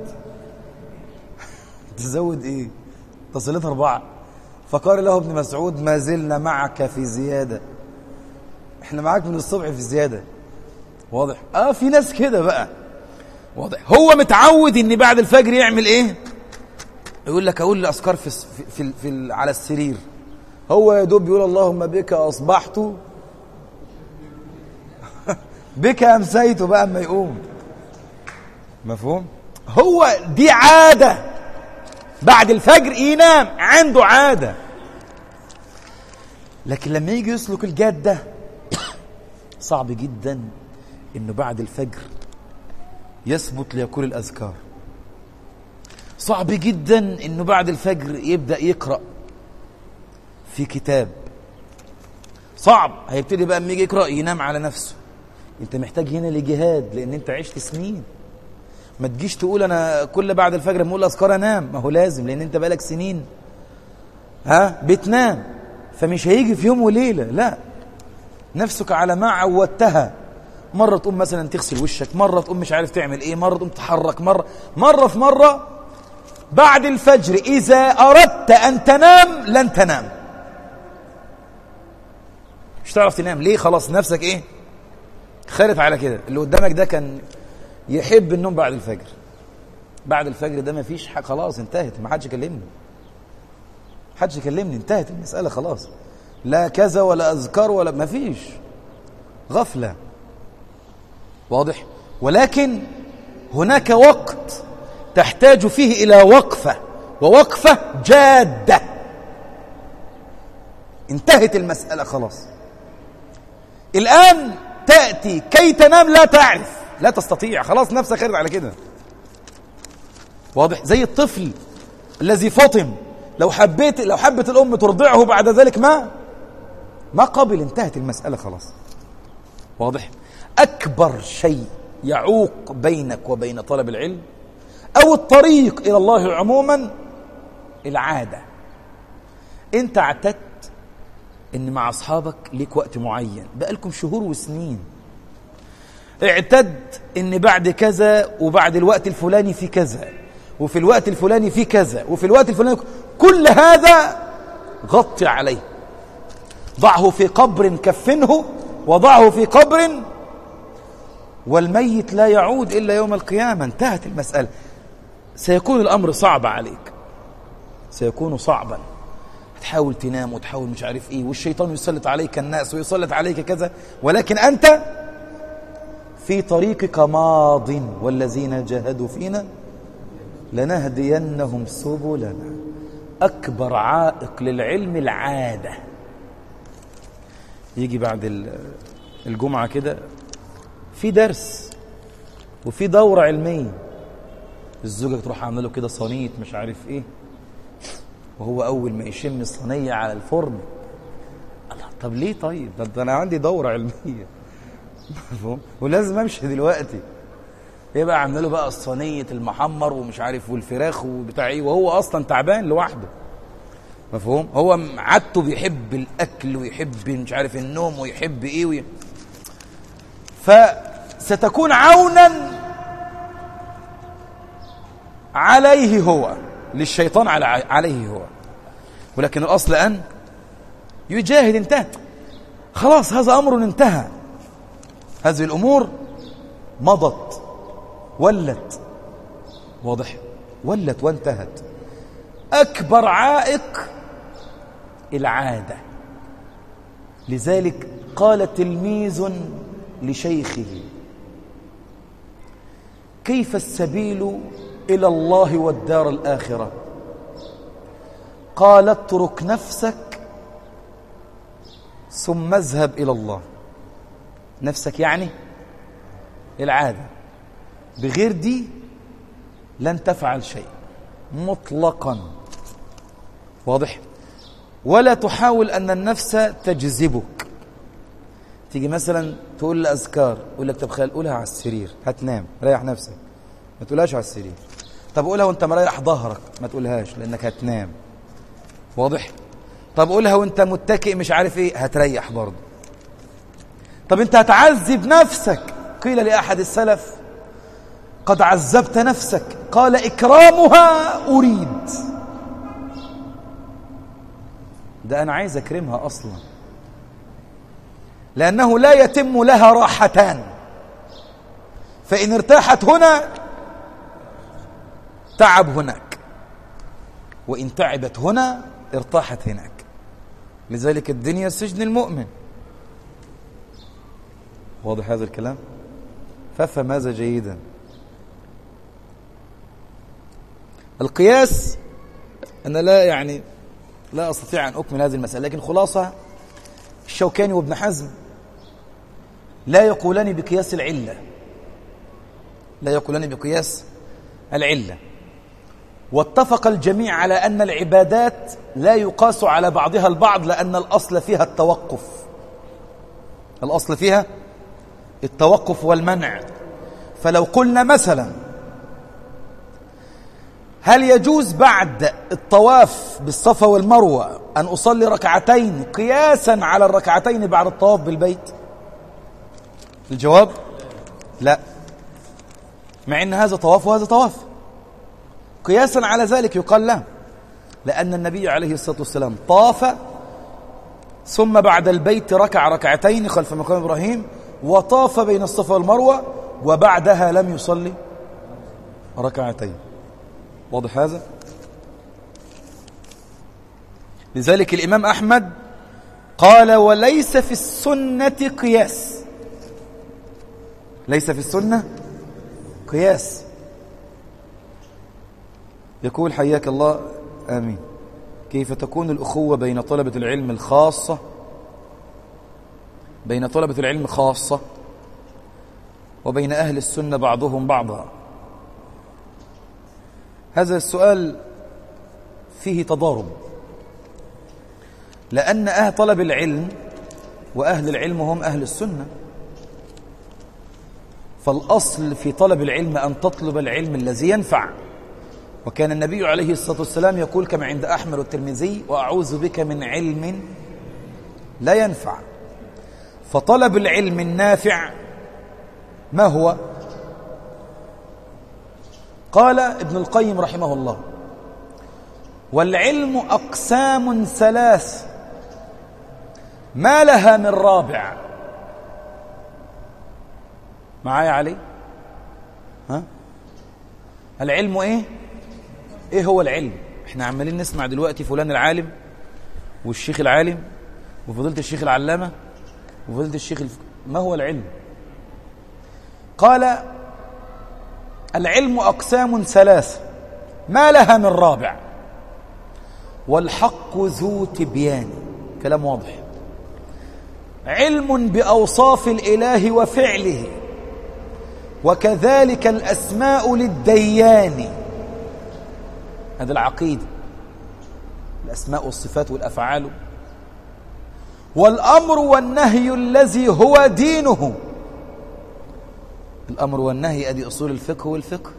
تزود إيه؟ تصليت أربعة. فقال له ابن مسعود ما زلنا معك في زيادة، إحنا معاك من الصبح في زيادة. واضح؟ آه في ناس كده بقى، واضح. هو متعود إن بعد الفجر يعمل إيه؟ يقول لك أقول لي أذكار في, في, في, في على السرير. هو يا دوب يقول اللهم بك أصبحت بك أمسيت بقى أما يقوم. مفهوم؟ هو دي عادة، بعد الفجر ينام، عنده عادة. لكن لما يجي يسلك الجادة صعب جدا إنه بعد الفجر يثبت ليقول الأذكار. صعب جدا إنه بعد الفجر يبدأ يقرأ في كتاب. صعب. هيبتدي بقى لما يجي يقرأ ينام على نفسه. انت محتاج هنا لجهاد، لان انت عشت سنين. ما تجيش تقول انا كل بعد الفجر لما اقول اذكار انام. ما هو لازم، لان انت بقالك سنين ها بتنام، فمش هيجي في يوم وليله. لا، نفسك على ما عودتها. مره تقوم مثلا تغسل وشك، مره تقوم مش عارف تعمل ايه، مره تقوم تحرك، مره مره في مره. بعد الفجر اذا اردت ان تنام لن تنام، مش تعرف تنام. ليه؟ خلاص نفسك ايه خالف على كده. اللي قدامك ده كان يحب النوم بعد الفجر، بعد الفجر ده ما فيش حاجه، خلاص انتهت. ما حدش يكلمني، ما حدش يكلمني، انتهت المساله خلاص. لا كذا ولا اذكار ولا ما فيش، غفله. واضح؟ ولكن هناك وقت تحتاج فيه الى وقفه، ووقفه جاده. انتهت المسألة خلاص. الآن تأتي كي تنام لا تعرف، لا تستطيع، خلاص نفسك خرج على كده. واضح؟ زي الطفل الذي فطم، لو حبيت لو حبت الأم ترضعه بعد ذلك ما ما قبل، انتهت المسألة خلاص. واضح؟ أكبر شيء يعوق بينك وبين طلب العلم أو الطريق إلى الله عموما العادة. أنت اعتدت إن مع أصحابك ليك وقت معين، بقالكم شهور وسنين، اعتد إن بعد كذا وبعد الوقت الفلاني في كذا وفي الوقت الفلاني في كذا وفي الوقت الفلاني، كل هذا غطي عليه، ضعه في قبر كفنه وضعه في قبر، والميت لا يعود إلا يوم القيامة. انتهت المسألة. سيكون الأمر صعب عليك، سيكون صعبا، تحاول تنام وتحاول مش عارف إيه، والشيطان يسلط عليك الناس ويسلط عليك كذا، ولكن أنت في طريقك ماض، والذين جاهدوا فينا لنهدينهم سبلنا. أكبر عائق للعلم العادة. يجي بعد الجمعة كده في درس وفي دورة علمية، الزوجة تروح عامله له كده صينية مش عارف ايه، وهو أول ما يشم الصينية على الفرن، الله طب ليه؟ طيب ده أنا عندي دورة علمية ولازم أمشي دلوقتي. يبقى عامله له بقى الصينية المحمر ومش عارف والفراخ وبتاع ايه، وهو أصلا تعبان لوحده. مفهوم؟ هو عادته بيحب الأكل ويحب مش عارف النوم ويحب ايه وي... فستكون عونا عليه هو، للشيطان على عليه هو، ولكن الأصل أن يجاهد. انتهى خلاص، هذا أمر انتهى، هذه الأمور مضت ولت. واضح؟ ولت وانتهت. أكبر عائق العادة. لذلك قال تلميذ لشيخه: كيف السبيل إلى الله والدار الآخرة؟ قال: اترك نفسك ثم اذهب إلى الله. نفسك يعني العادة، بغير دي لن تفعل شيء مطلقا. واضح؟ ولا تحاول أن النفس تجذبك. تيجي مثلا تقول لأذكار، يقول لك طب خلي قولها على السرير، هتنام، ريح نفسك، ما تقولهاش على السرير. طب قولها وانت مريح ظهرك، ما تقولهاش لأنك هتنام. واضح؟ طب قولها وانت متكئ مش عارف ايه، هتريح برضه. طب انت هتعذب نفسك. قيل لأحد السلف: قد عذبت نفسك. قال: إكرامها أريد. ده أنا عايز أكرمها أصلا، لأنه لا يتم لها راحتان، فإن ارتاحت هنا تعب هناك، وإن تعبت هنا ارتاحت هناك. لذلك الدنيا سجن المؤمن. واضح هذا الكلام؟ فافهم هذا جيدا. القياس أنا لا يعني لا أستطيع أن أكمل هذه المسألة، لكن خلاصة الشوكاني وابن حزم لا يقولان بقياس العلة، لا يقولان بقياس العلة. واتفق الجميع على أن العبادات لا يقاس على بعضها البعض، لأن الأصل فيها التوقف، الأصل فيها التوقف والمنع. فلو قلنا مثلا: هل يجوز بعد الطواف بالصفا والمروة أن أصلي ركعتين قياسا على الركعتين بعد الطواف بالبيت؟ الجواب لا، مع أن هذا طواف وهذا طواف. قياسا على ذلك يقال لا، لأن النبي عليه الصلاة والسلام طاف ثم بعد البيت ركع ركعتين خلف مقام إبراهيم، وطاف بين الصفا والمروة، وبعدها لم يصلي ركعتين. واضح هذا؟ لذلك الإمام أحمد قال: وليس في السنة قياس. ليس في السنة قياس. يقول حياك الله آمين: كيف تكون الأخوة بين طلبة العلم الخاصة بين طلبة العلم خاصة وبين أهل السنة بعضهم بعضا؟ هذا السؤال فيه تضارب، لأن أهل طلب العلم وأهل العلم هم أهل السنة، فالأصل في طلب العلم أن تطلب العلم الذي ينفع. وكان النبي عليه الصلاة والسلام يقول كما عند أحمد والترمذي: وأعوذ بك من علم لا ينفع. فطلب العلم النافع ما هو؟ قال ابن القيم رحمه الله: والعلم أقسام ثلاث ما لها من رابع. معايا علي؟ ها؟ العلم ايه؟ ايه هو العلم؟ احنا عمالين نسمع دلوقتي فلان العالم والشيخ العالم وفضيلة الشيخ العلامة وفضيلة الشيخ الف... ما هو العلم؟ قال: العلم أقسام ثلاث ما لها من رابع، والحق ذو تبيان. كلام واضح. علم بأوصاف الإله وفعله، وكذلك الأسماء للديان. هذا العقيدة، الأسماء والصفات والأفعال. والأمر والنهي الذي هو دينه. الأمر والنهي أدي أصول الفقه والفقه.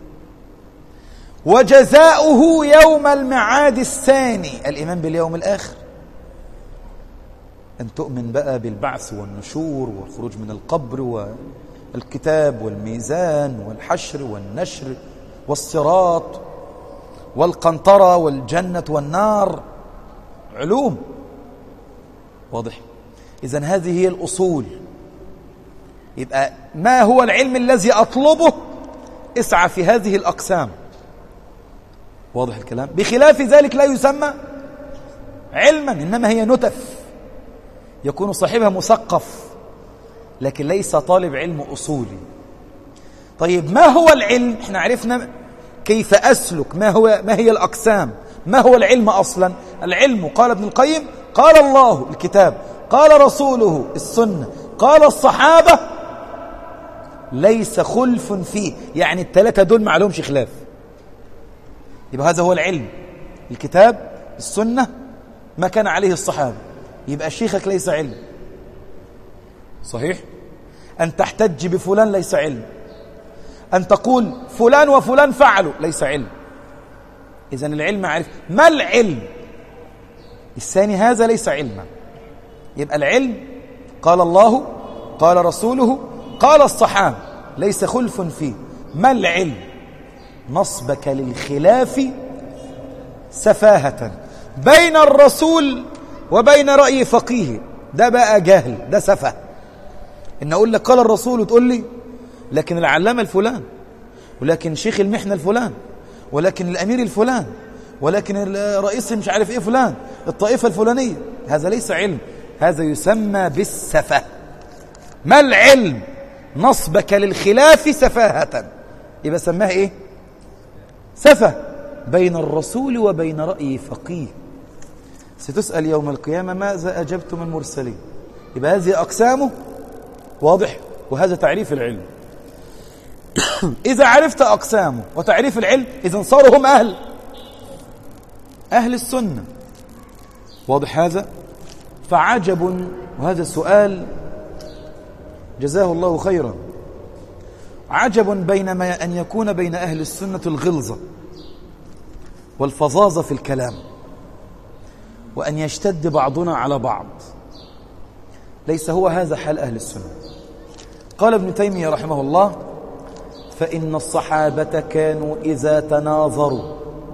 وجزاؤه يوم المعاد الثاني، الإيمان باليوم الآخر، أن تؤمن بقى بالبعث والنشور والخروج من القبر والكتاب والميزان والحشر والنشر والصراط والقنطرة والجنة والنار. علوم واضح. إذن هذه هي الأصول. يبقى ما هو العلم الذي أطلبه؟ اسعى في هذه الأقسام. واضح الكلام؟ بخلاف ذلك لا يسمى علما، إنما هي نتف يكون صاحبها مثقف لكن ليس طالب علم أصولي. طيب ما هو العلم؟ احنا عرفنا كيف أسلك، ما هو ما هي الأقسام، ما هو العلم أصلا؟ العلم قال ابن القيم: قال الله الكتاب، قال رسوله السنة، قال الصحابة، ليس خلف فيه. يعني الثلاثة دول ما لهمش خلاف. يبقى هذا هو العلم: الكتاب، السنة، ما كان عليه الصحابة. يبقى شيخك ليس علم. صحيح؟ أن تحتج بفلان ليس علم. أن تقول فلان وفلان فعلوا ليس علم. إذن العلم عارف ما العلم. الثاني هذا ليس علما. يبقى العلم قال الله، قال رسوله، قال الصحابة، ليس خلف فيه. ما العلم؟ نصبك للخلاف سفاهة بين الرسول وبين رأي فقيه. ده بقى جهل، ده سفه. إن أقول لك قال الرسول وتقول لي لكن العلامة الفلان، ولكن شيخ المحنة الفلان، ولكن الأمير الفلان، ولكن الرئيس مش عارف إيه فلان، الطائفة الفلانية. هذا ليس علم، هذا يسمى بالسفه. ما العلم؟ نصبك للخلاف سفاهة. يبقى سماها إيه؟ سفه بين الرسول وبين رأي فقيه. ستسأل يوم القيامة ماذا أجبتم المرسلين. يبقى هذه أقسامه. واضح؟ وهذا تعريف العلم. إذا عرفت أقسامه وتعريف العلم، إذن صاروا هم أهل أهل السنة. واضح هذا؟ فعجب، وهذا السؤال جزاه الله خيرا، عجب بينما أن يكون بين أهل السنة الغلظة والفظاظة في الكلام، وأن يشتد بعضنا على بعض. ليس هو هذا حال أهل السنة. قال ابن تيمية رحمه الله: فإن الصحابة كانوا إذا تناظروا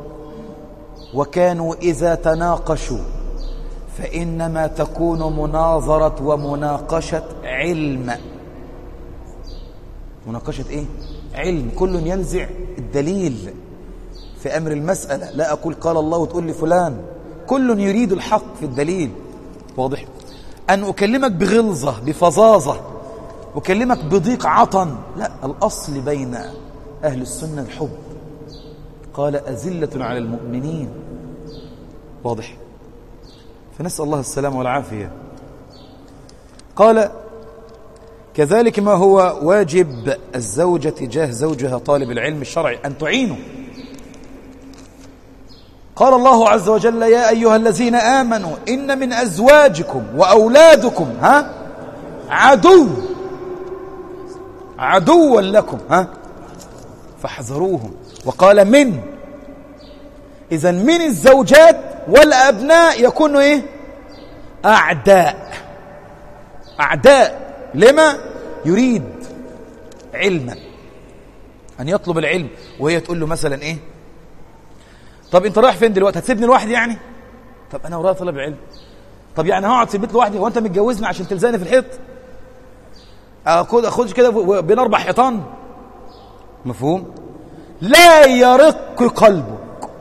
وكانوا إذا تناقشوا فإنما تكون مناظرة ومناقشة علم. مناقشة إيه؟ علم. كل ينزع الدليل في أمر المسألة. لا أقول قال الله وتقول لي فلان. كل يريد الحق في الدليل. واضح؟ أن أكلمك بغلظة، بفظاظة، أكلمك بضيق عطن، لا. الأصل بين أهل السنة الحب. قال: أذلة على المؤمنين. واضح؟ فنسأل الله السلامة والعافية. قال كذلك ما هو واجب الزوجة تجاه زوجها طالب العلم الشرعي أن تعينه. قال الله عز وجل يا أيها الذين آمنوا إن من أزواجكم وأولادكم ها عدو عدوا لكم ها فاحذروهم. وقال من، إذن من الزوجات والأبناء يكونوا إيه؟ أعداء. أعداء لما يريد علما، أن يطلب العلم، وهي تقول له مثلا إيه؟ طب أنت رايح فين دلوقتي؟ هتسيبني لوحدي يعني؟ طب أنا ورايا طلب علم. طب يعني هقعد في البيت لوحدي؟ هو أنت متجوزني عشان تلزقني في الحيط؟ أخد أخدش كده بين أربع حيطان؟ مفهوم؟ لا يرق قلبك،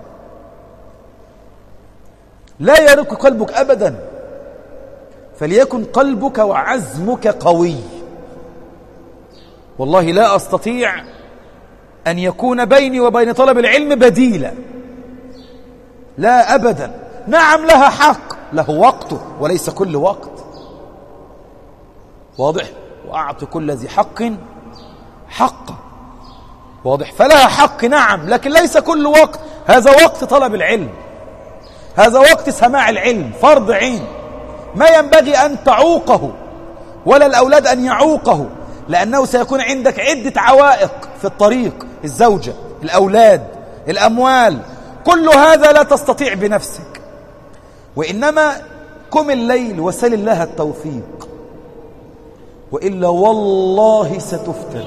لا يرق قلبك أبدا، فليكن قلبك وعزمك قوي. والله لا أستطيع أن يكون بيني وبين طلب العلم بديلا، لا أبدا. نعم لها حق، له وقته وليس كل وقت، واضح؟ وأعط كل ذي حق حقه، واضح؟ فلها حق نعم، لكن ليس كل وقت. هذا وقت طلب العلم، هذا وقت سماع العلم، فرض عين، ما ينبغي أن تعوقه ولا الأولاد أن يعوقه، لأنه سيكون عندك عدة عوائق في الطريق، الزوجة، الأولاد، الأموال، كل هذا لا تستطيع بنفسك، وإنما قم الليل وسل الله التوفيق، وإلا والله ستفتن،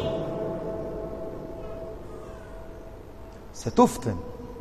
ستفتن.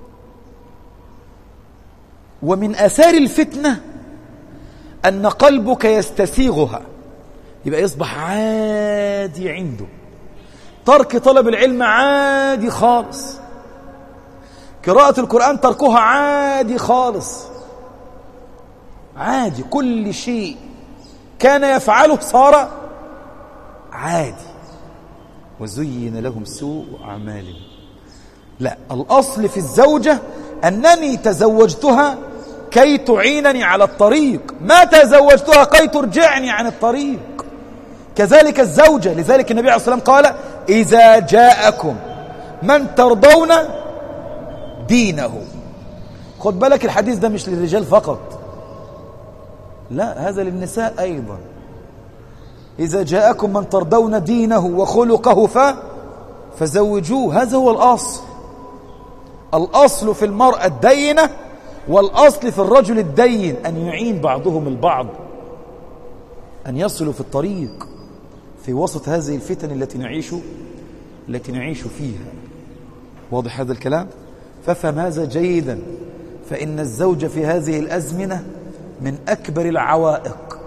ومن آثار الفتنة أن قلبك يستسيغها، يبقى يصبح عادي عنده، ترك طلب العلم عادي خالص، قراءة القرآن تركها عادي خالص، عادي، كل شيء كان يفعله صار عادي. وزين لهم سوء أعمالهم. لا، الأصل في الزوجة أنني تزوجتها كي تعينني على الطريق، ما تزوجتها كي ترجعني عن الطريق. كذلك الزوجة، لذلك النبي عليه الصلاة والسلام قال إذا جاءكم من ترضون دينه. خد بالك الحديث ده مش للرجال فقط، لا، هذا للنساء أيضا. إذا جاءكم من ترضون دينه وخلقه ف... فزوجوه. هذا هو الأصل. الأصل في المرأة الدينة، والأصل في الرجل الدين أن يعين بعضهم البعض، أن يصلوا في الطريق في وسط هذه الفتن التي نعيش التي نعيش فيها. واضح هذا الكلام؟ فافهم هذا جيدا، فإن الزوج في هذه الأزمنة من أكبر العوائق.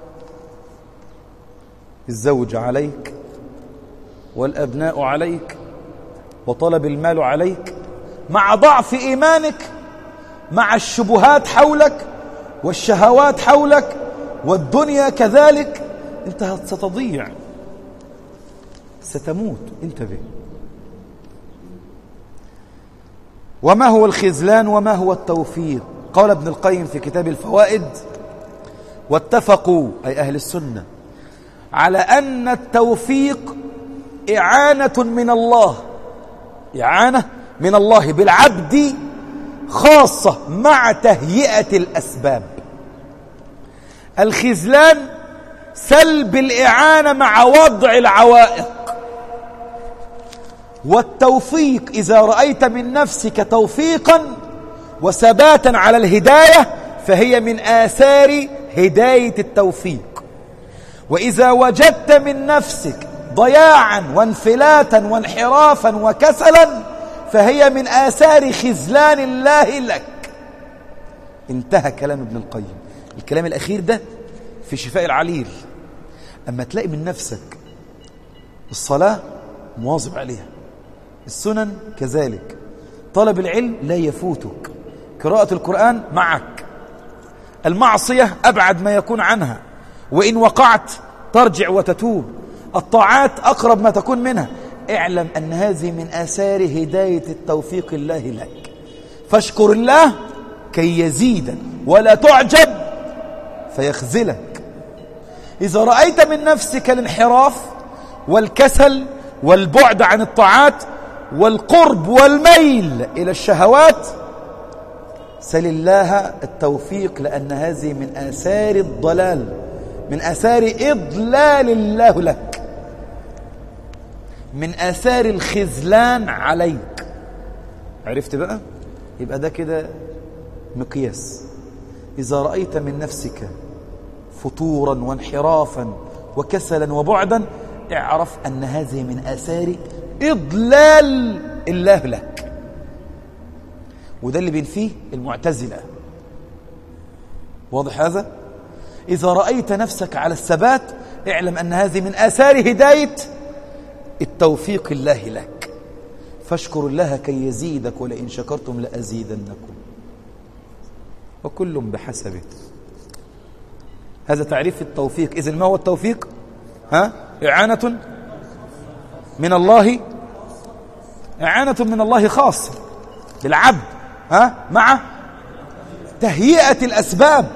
الزوج عليك، والأبناء عليك، وطلب المال عليك، مع ضعف إيمانك، مع الشبهات حولك والشهوات حولك والدنيا كذلك، انت ستضيع، ستموت، انتبه. وما هو الخذلان وما هو التوفيق؟ قال ابن القيم في كتاب الفوائد واتفقوا أي أهل السنة على أن التوفيق إعانة من الله، إعانة من الله بالعبد خاصة مع تهيئة الأسباب. الخذلان سلب الإعانة مع وضع العوائق، والتوفيق إذا رأيت من نفسك توفيقا وثباتا على الهداية فهي من آثار هداية التوفيق. وإذا وجدت من نفسك ضياعا وانفلاتا وانحرافا وكسلا فهي من آثار خذلان الله لك. انتهى كلام ابن القيم. الكلام الأخير ده في شفاء العليل. أما تلاقي من نفسك الصلاة مواظب عليها، السنن كذلك، طلب العلم لا يفوتك، قراءة القرآن معك، المعصية أبعد ما يكون عنها، وإن وقعت ترجع وتتوب، الطاعات أقرب ما تكون منها. اعلم أن هذه من آثار هداية التوفيق الله لك، فاشكر الله كي يزيد، ولا تعجب فيخذلك. إذا رأيت من نفسك الانحراف والكسل والبعد عن الطاعات والقرب والميل إلى الشهوات، سل الله التوفيق، لأن هذه من آثار الضلال، من آثار إضلال الله لك، من آثار الخذلان عليك. عرفت بقى؟ يبقى ده كده مقياس. إذا رأيت من نفسك فتورا وانحرافا وكسلا وبعدا، اعرف أن هذه من آثار إضلال الله لك. وده اللي بينفيه المعتزلة. واضح هذا؟ إذا رأيت نفسك على الثبات، اعلم أن هذه من آثار هداية التوفيق الله لك. فاشكروا الله كي يزيدك، ولئن شكرتم لأزيدنكم، وكل بحسبه. هذا تعريف التوفيق. إذن ما هو التوفيق؟ ها؟ إعانة من الله، إعانة من الله خاصة للعبد، ها؟ مع تهيئة الأسباب،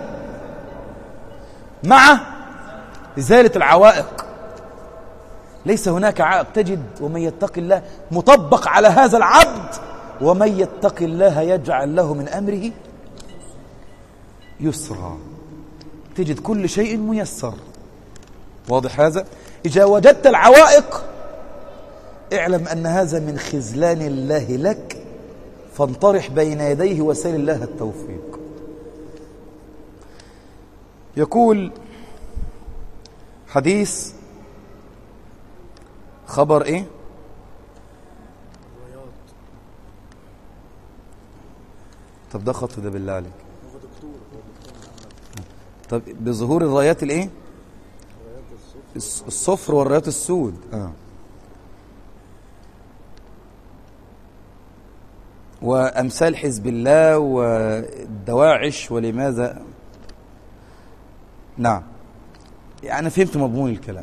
مع إزالة العوائق. ليس هناك عائق. تجد ومن يتق الله مطبق على هذا العبد، ومن يتق الله يجعل له من أمره يسرا. تجد كل شيء ميسر. واضح هذا؟ إذا وجدت العوائق، اعلم أن هذا من خذلان الله لك، فانطرح بين يديه وسل الله التوفيق. يقول حديث خبر ايه؟ طب ده خط ده بالله عليك. طب بظهور الرايات الايه؟ الصفر والرايات السود. اه وامثال حزب الله والدواعش ولماذا. نعم، يعني انا فهمت مضمون الكلام.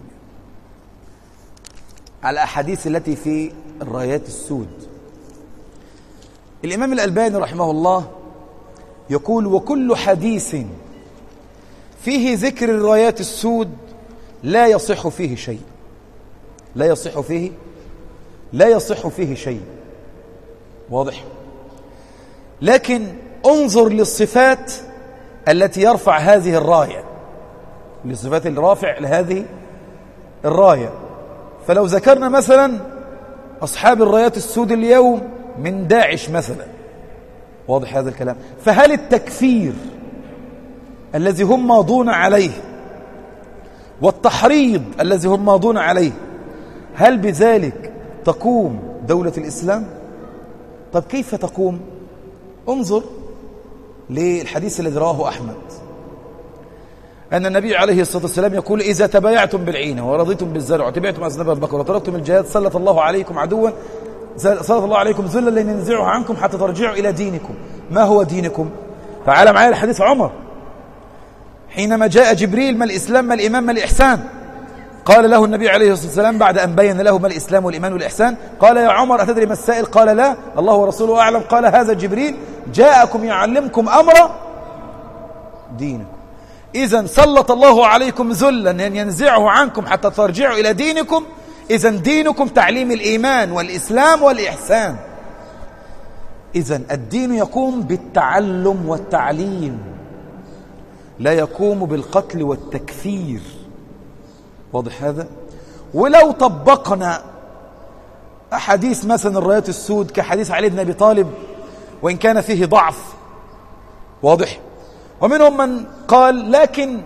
على الأحاديث التي في الرايات السود، الإمام الألباني رحمه الله يقول: وكل حديث فيه ذكر الرايات السود لا يصح فيه شيء، لا يصح فيه لا يصح فيه شيء. واضح؟ لكن انظر للصفات التي يرفع هذه الراية، للصفات الرافع لهذه الراية. فلو ذكرنا مثلا أصحاب الرايات السود اليوم من داعش مثلا، واضح هذا الكلام، فهل التكفير الذي هم ماضون عليه والتحريض الذي هم ماضون عليه، هل بذلك تقوم دولة الإسلام؟ طب كيف تقوم؟ انظر للحديث الذي رواه أحمد أن النبي عليه الصلاة والسلام يقول: إذا تبايعتم بالعينة ورضيتم بالزرع وتبعتم أذناب البقر وتركتم الجهاد سلط الله عليكم عدوا سلط الله عليكم ذلا لن ينزعه عنكم حتى ترجعوا إلى دينكم. ما هو دينكم؟ تعال معايا الحديث عمر حينما جاء جبريل: ما الإسلام ما الإيمان ما الإحسان؟ قال له النبي عليه الصلاة والسلام بعد أن بين له ما الإسلام والإيمان والإحسان، قال: يا عمر أتدري ما السائل؟ قال: لا. الله ورسوله أعلم. قال: هذا جبريل جاءكم يعلمكم أمر دينكم. إذن سلط الله عليكم ذلا أن ينزعه عنكم حتى ترجعوا إلى دينكم. إذن دينكم تعليم الإيمان والإسلام والإحسان. إذن الدين يقوم بالتعلم والتعليم، لا يقوم بالقتل والتكفير. واضح هذا؟ ولو طبقنا أحاديث مثلا الرايات السود كحديث علي بن أبي طالب، وإن كان فيه ضعف، واضح، ومنهم من قال لكن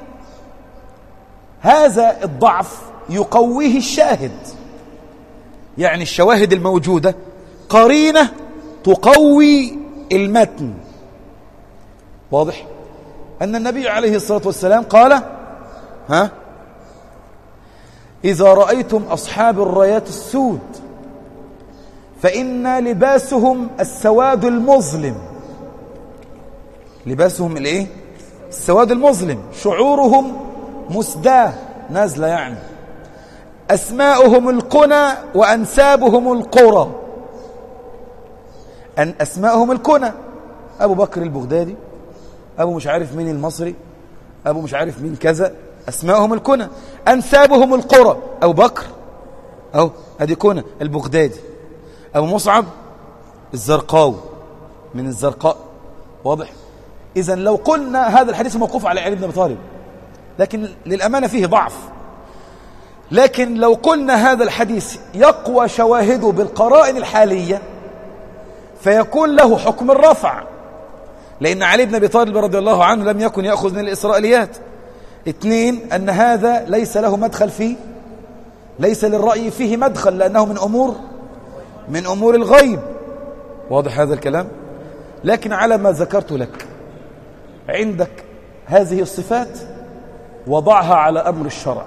هذا الضعف يقويه الشاهد، يعني الشواهد الموجودة قرينة تقوي المتن. واضح؟ أن النبي عليه الصلاة والسلام قال: ها إذا رأيتم أصحاب الرايات السود فإن لباسهم السواد المظلم. لباسهم الايه؟ السواد المظلم. شعورهم مسداه، نازله يعني. أسماؤهم القنا وأنسابهم القرى. أن أسماؤهم الكنى، أبو بكر البغدادي، أبو مش عارف مين المصري، أبو مش عارف مين كذا، أسماءهم الكنى. أنسابهم القرى، أبو بكر أو أدي كنى، البغدادي. أبو مصعب الزرقاوي من الزرقاء. واضح؟ إذن لو قلنا هذا الحديث موقوف على علي بن أبي طالب، لكن للأمانة فيه ضعف، لكن لو قلنا هذا الحديث يقوى شواهده بالقرائن الحالية فيكون له حكم الرفع، لأن علي بن أبي طالب رضي الله عنه لم يكن يأخذ من الإسرائيليات. اثنين، أن هذا ليس له مدخل فيه، ليس للرأي فيه مدخل، لأنه من أمور من أمور الغيب. واضح هذا الكلام؟ لكن على ما ذكرت لك، عندك هذه الصفات وضعها على أمر الشرع.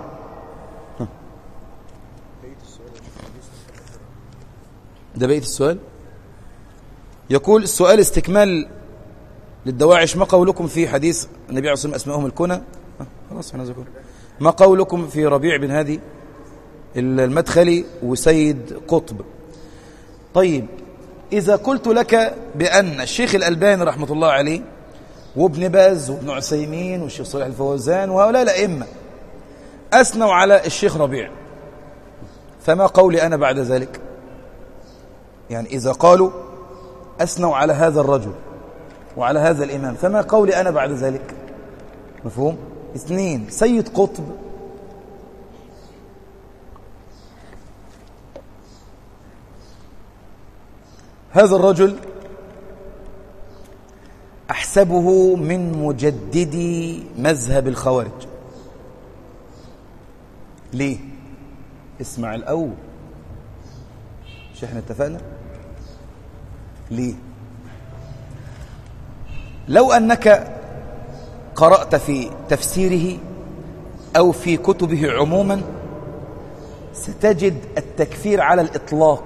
ده بقية السؤال. يقول السؤال استكمال للدواعش: ما قولكم في حديث النبي عليه الصلاة والسلام أسمائهم الكنى؟ خلاص احنا ذكر. ما قولكم في ربيع بن هادي المدخلي وسيد قطب؟ طيب، إذا قلت لك بأن الشيخ الألباني رحمة الله عليه وابن باز وابن عثيمين والشيخ صالح الفوزان وهؤلاء الأئمة أثنوا على الشيخ ربيع، فما قولي أنا بعد ذلك؟ يعني إذا قالوا أثنوا على هذا الرجل وعلى هذا الإمام، فما قولي أنا بعد ذلك؟ مفهوم؟ اثنين، سيد قطب هذا الرجل أحسبه من مجددي مذهب الخوارج. ليه؟ اسمع الأول، مش احنا اتفقنا؟ ليه؟ لو أنك قرأت في تفسيره أو في كتبه عموما ستجد التكفير على الإطلاق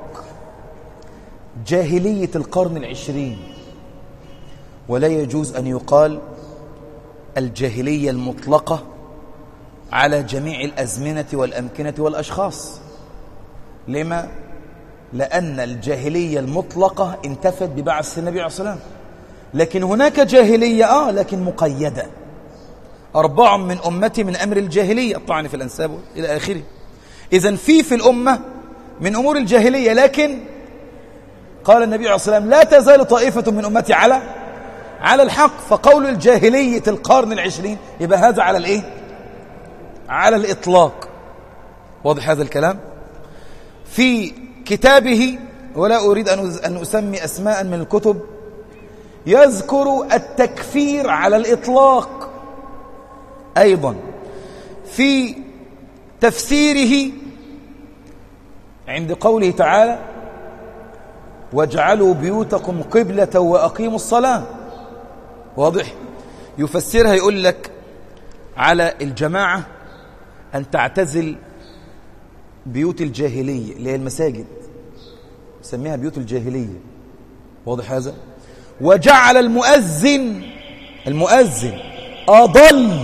جاهلية القرن العشرين، ولا يجوز أن يقال الجاهلية المطلقة على جميع الأزمنة والأمكنة والأشخاص. لما؟ لأن الجاهلية المطلقة انتفت ببعث النبي عليه الصلاة والسلام، لكن هناك جاهلية آه لكن مقيدة. أربع من أمتي من أمر الجاهلية الطعن في الأنساب إلى آخره. إذن في في الأمة من أمور الجاهلية، لكن قال النبي عليه الصلاة والسلام: لا تزال طائفة من أمتي على على الحق. فقول الجاهلية القرن العشرين يبقى هذا على الإيه؟ على الإطلاق. واضح هذا الكلام؟ في كتابه، ولا أريد أن أسمي أسماء من الكتب، يذكر التكفير على الإطلاق. أيضا في تفسيره عند قوله تعالى: واجعلوا بيوتكم قبلة وأقيموا الصلاة. واضح؟ يفسرها يقول لك على الجماعة أن تعتزل بيوت الجاهلية اللي هي المساجد، يسميها بيوت الجاهلية. واضح هذا؟ وجعل المؤذن المؤذن أضل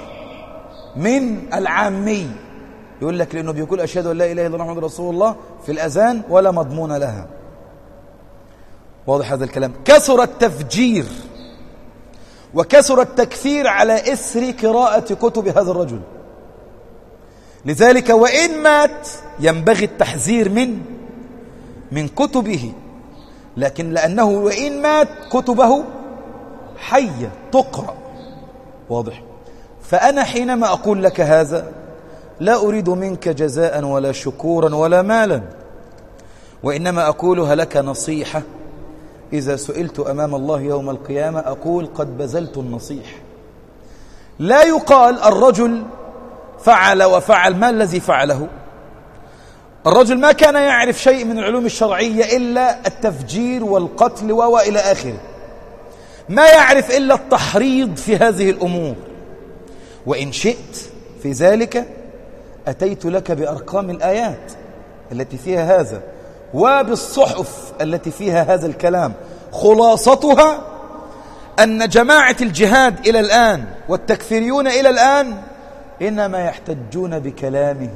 من العامي، يقول لك لأنه بيقول أشهد أن لا إله إلا الله محمد رسول الله في الأذان ولا مضمون لها. واضح هذا الكلام؟ كثر التفجير وكثر التكفير على إثر قراءة كتب هذا الرجل. لذلك وإن مات ينبغي التحذير من من كتبه، لكن لأنه وإن مات كتبه حية تقرأ. واضح؟ فأنا حينما أقول لك هذا لا أريد منك جزاء ولا شكورا ولا مالا، وإنما أقولها لك نصيحة. إذا سئلت أمام الله يوم القيامة أقول قد بذلت النصيحة. لا يقال الرجل فعل وفعل. ما الذي فعله؟ الرجل ما كان يعرف شيء من العلوم الشرعية إلا التفجير والقتل وإلى آخره، ما يعرف إلا التحريض في هذه الأمور. وإن شئت في ذلك أتيت لك بأرقام الآيات التي فيها هذا وبالصحف التي فيها هذا الكلام. خلاصتها أن جماعة الجهاد إلى الآن والتكفيريون إلى الآن إنما يحتجون بكلامه.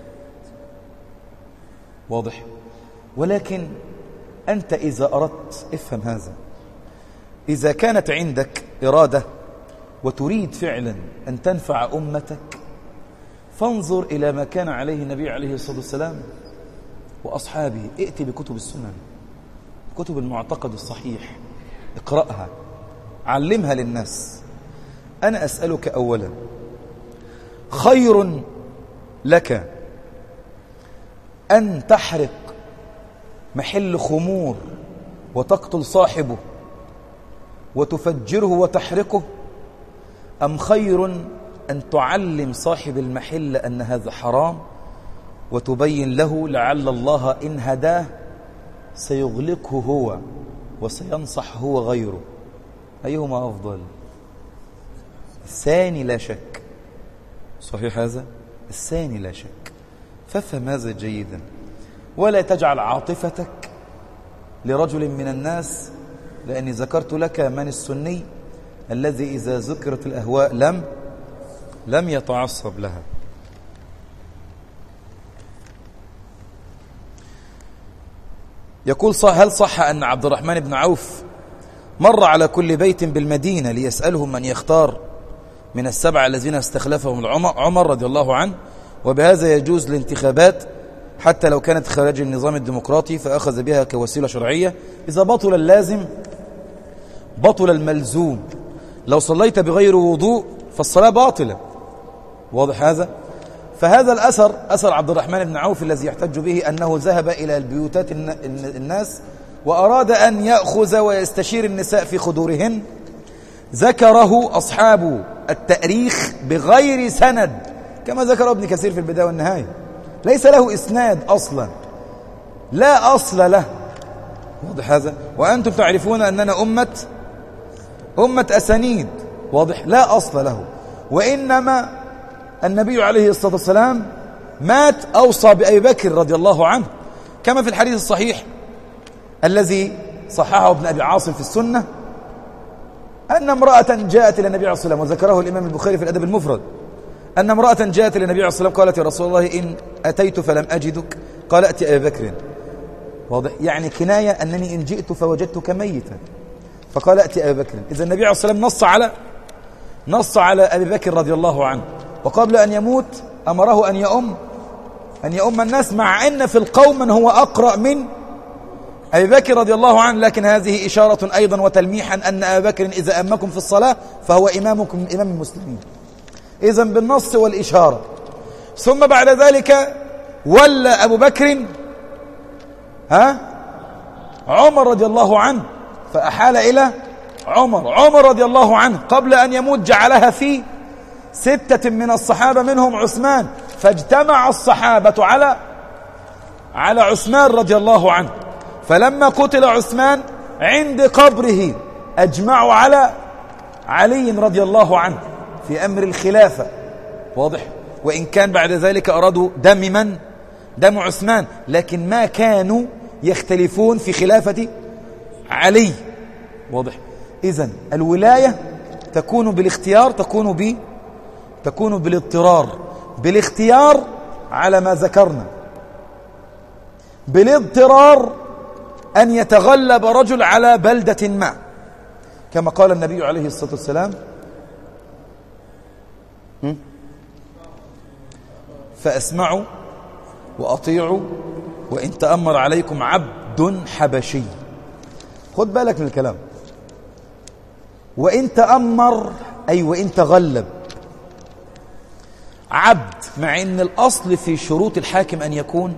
واضح؟ ولكن أنت إذا أردت، افهم هذا، إذا كانت عندك إرادة وتريد فعلا أن تنفع أمتك فانظر إلى ما كان عليه النبي عليه الصلاة والسلام وأصحابه. ائت بكتب السنن، كتب المعتقد الصحيح، اقرأها، علمها للناس. أنا أسألك أولا، خير لك أن تحرق محل خمور وتقتل صاحبه وتفجره وتحرقه، أم خير أن تعلم صاحب المحل أن هذا حرام وتبين له لعل الله إن هداه سيغلقه هو وسينصح هو غيره؟ أيهما أفضل؟ الثاني لا شك. صحيح هذا؟ الثاني لا شك. فافهم هذا جيدا، ولا تجعل عاطفتك لرجل من الناس، لأني ذكرت لك من السني الذي إذا ذكرت الأهواء لم لم يتعصب لها. يقول هل صح أن عبد الرحمن بن عوف مر على كل بيت بالمدينة ليسألهم من يختار من السبعة الذين استخلفهم عمر رضي الله عنه، وبهذا يجوز الانتخابات حتى لو كانت خارج النظام الديمقراطي، فأخذ بها كوسيلة شرعية؟ إذا بطل اللازم بطل الملزوم. لو صليت بغير وضوء فالصلاة باطلة. واضح هذا؟ فهذا الأثر، أثر عبد الرحمن بن عوف الذي يحتج به أنه ذهب إلى البيوتات الناس وأراد أن يأخذ ويستشير النساء في خدورهن، ذكره أصحاب التأريخ بغير سند كما ذكر ابن كثير في البداية والنهاية. ليس له إسناد أصلا، لا أصل له. واضح هذا؟ وأنتم تعرفون أننا أمة أمة أسانيد. واضح؟ لا أصل له. وإنما النبي عليه الصلاة والسلام مات أوصى بأبي بكر رضي الله عنه، كما في الحديث الصحيح الذي صححه ابن أبي عاصم في السنة، أن امرأة جاءت إلى النبي عليه الصلاة والسلام، وذكره الإمام البخاري في الأدب المفرد، أن امرأة جاءت إلى النبي عليه الصلاة والسلام قالت: يا رسول الله إن أتيت فلم أجدك، قال: أتي أبي بكر. واضح؟ يعني كناية أنني إن جئت فوجدتك ميتا، فقال: أتي أبي بكر. إذا النبي عليه الصلاة والسلام نص على نص على أبي بكر رضي الله عنه، وقبل أن يموت أمره أن يؤم أن يؤم الناس، مع أن في القوم من هو أقرأ من أبي بكر رضي الله عنه، لكن هذه إشارة أيضا وتلميحا أن أبي بكر إذا أمكم في الصلاة فهو إمامكم إمام المسلمين. إذن بالنص والإشارة. ثم بعد ذلك ولى أبو بكر ها عمر رضي الله عنه، فأحال إلى عمر عمر رضي الله عنه قبل أن يموت جعلها في ستة من الصحابة منهم عثمان، فاجتمع الصحابة على على عثمان رضي الله عنه. فلما قتل عثمان عند قبره أجمعوا على علي رضي الله عنه في أمر الخلافة. واضح؟ وإن كان بعد ذلك أرادوا دم من؟ دم عثمان، لكن ما كانوا يختلفون في خلافة علي. واضح؟ إذن الولاية تكون بالاختيار، تكون ب تكون بالاضطرار. بالاختيار على ما ذكرنا، بالاضطرار أن يتغلب رجل على بلدة ما، كما قال النبي عليه الصلاة والسلام: فأسمعوا وأطيعوا وإن تأمر عليكم عبد حبشي. خد بالك من الكلام. وإن تأمر أي وإن تغلب عبد، مع أن الأصل في شروط الحاكم أن يكون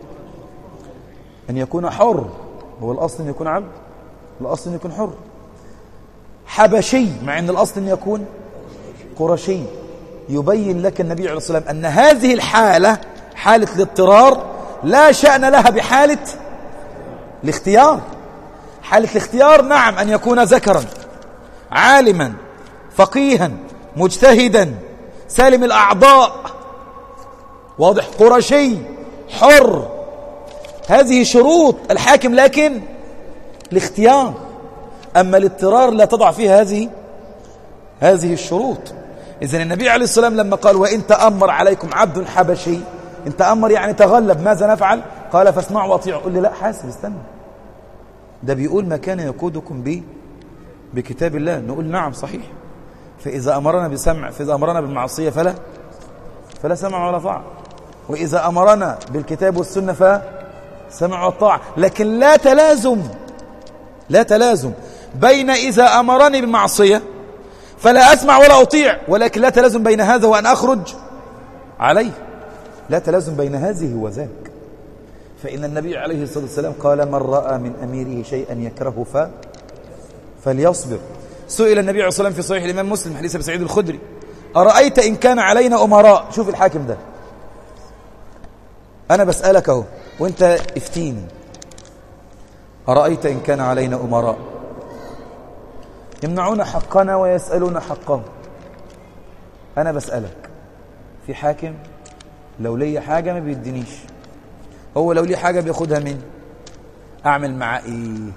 أن يكون حر. هو الأصل أن يكون عبد، الأصل أن يكون حر. حبشي، مع أن الأصل أن يكون قرشي. يبين لك النبي عليه الصلاة والسلام أن هذه الحالة حالة الاضطرار لا شأن لها بحالة الاختيار. حالة الاختيار نعم أن يكون ذكرا عالما فقيها مجتهدا سالم الأعضاء، واضح، قرشي حر، هذه شروط الحاكم، لكن الاختيار. أما الاضطرار لا تضع فيها هذه هذه الشروط. إذن النبي عليه الصلاة والسلام لما قال: وإن تأمر عليكم عبد حبشي، إن تأمر يعني تغلب، ماذا نفعل؟ قال: فاسمعوا واطيعوا. قل لي لا، حاسب، استنى، ده بيقول ما كان يقودكم به بكتاب الله. نقول نعم صحيح، فإذا أمرنا بسمع فإذا أمرنا بالمعصية فلا فلا سمع ولا طاعة، وإذا أمرنا بالكتاب والسنة فسمع والطاعة. لكن لا تلازم لا تلازم بين إذا أمرني بالمعصية فلا أسمع ولا أطيع، ولكن لا تلازم بين هذا وأن أخرج عليه، لا تلازم بين هذه وذاك. فإن النبي عليه الصلاة والسلام قال: من رأى من أميره شيئا يكره ف... فليصبر. سئل النبي عليه الصلاة والسلام في صحيح الإمام مسلم حديث أبي سعيد الخدري: أرأيت إن كان علينا أمراء؟ شوف الحاكم ده، أنا بسألك أهو وأنت افتيني، أرأيت إن كان علينا أمراء يمنعون حقنا ويسألون حقهم، أنا بسألك في حاكم لو لي حاجة ما بيدينيش، هو لو لي حاجة بياخدها مني، أعمل معاه إيه؟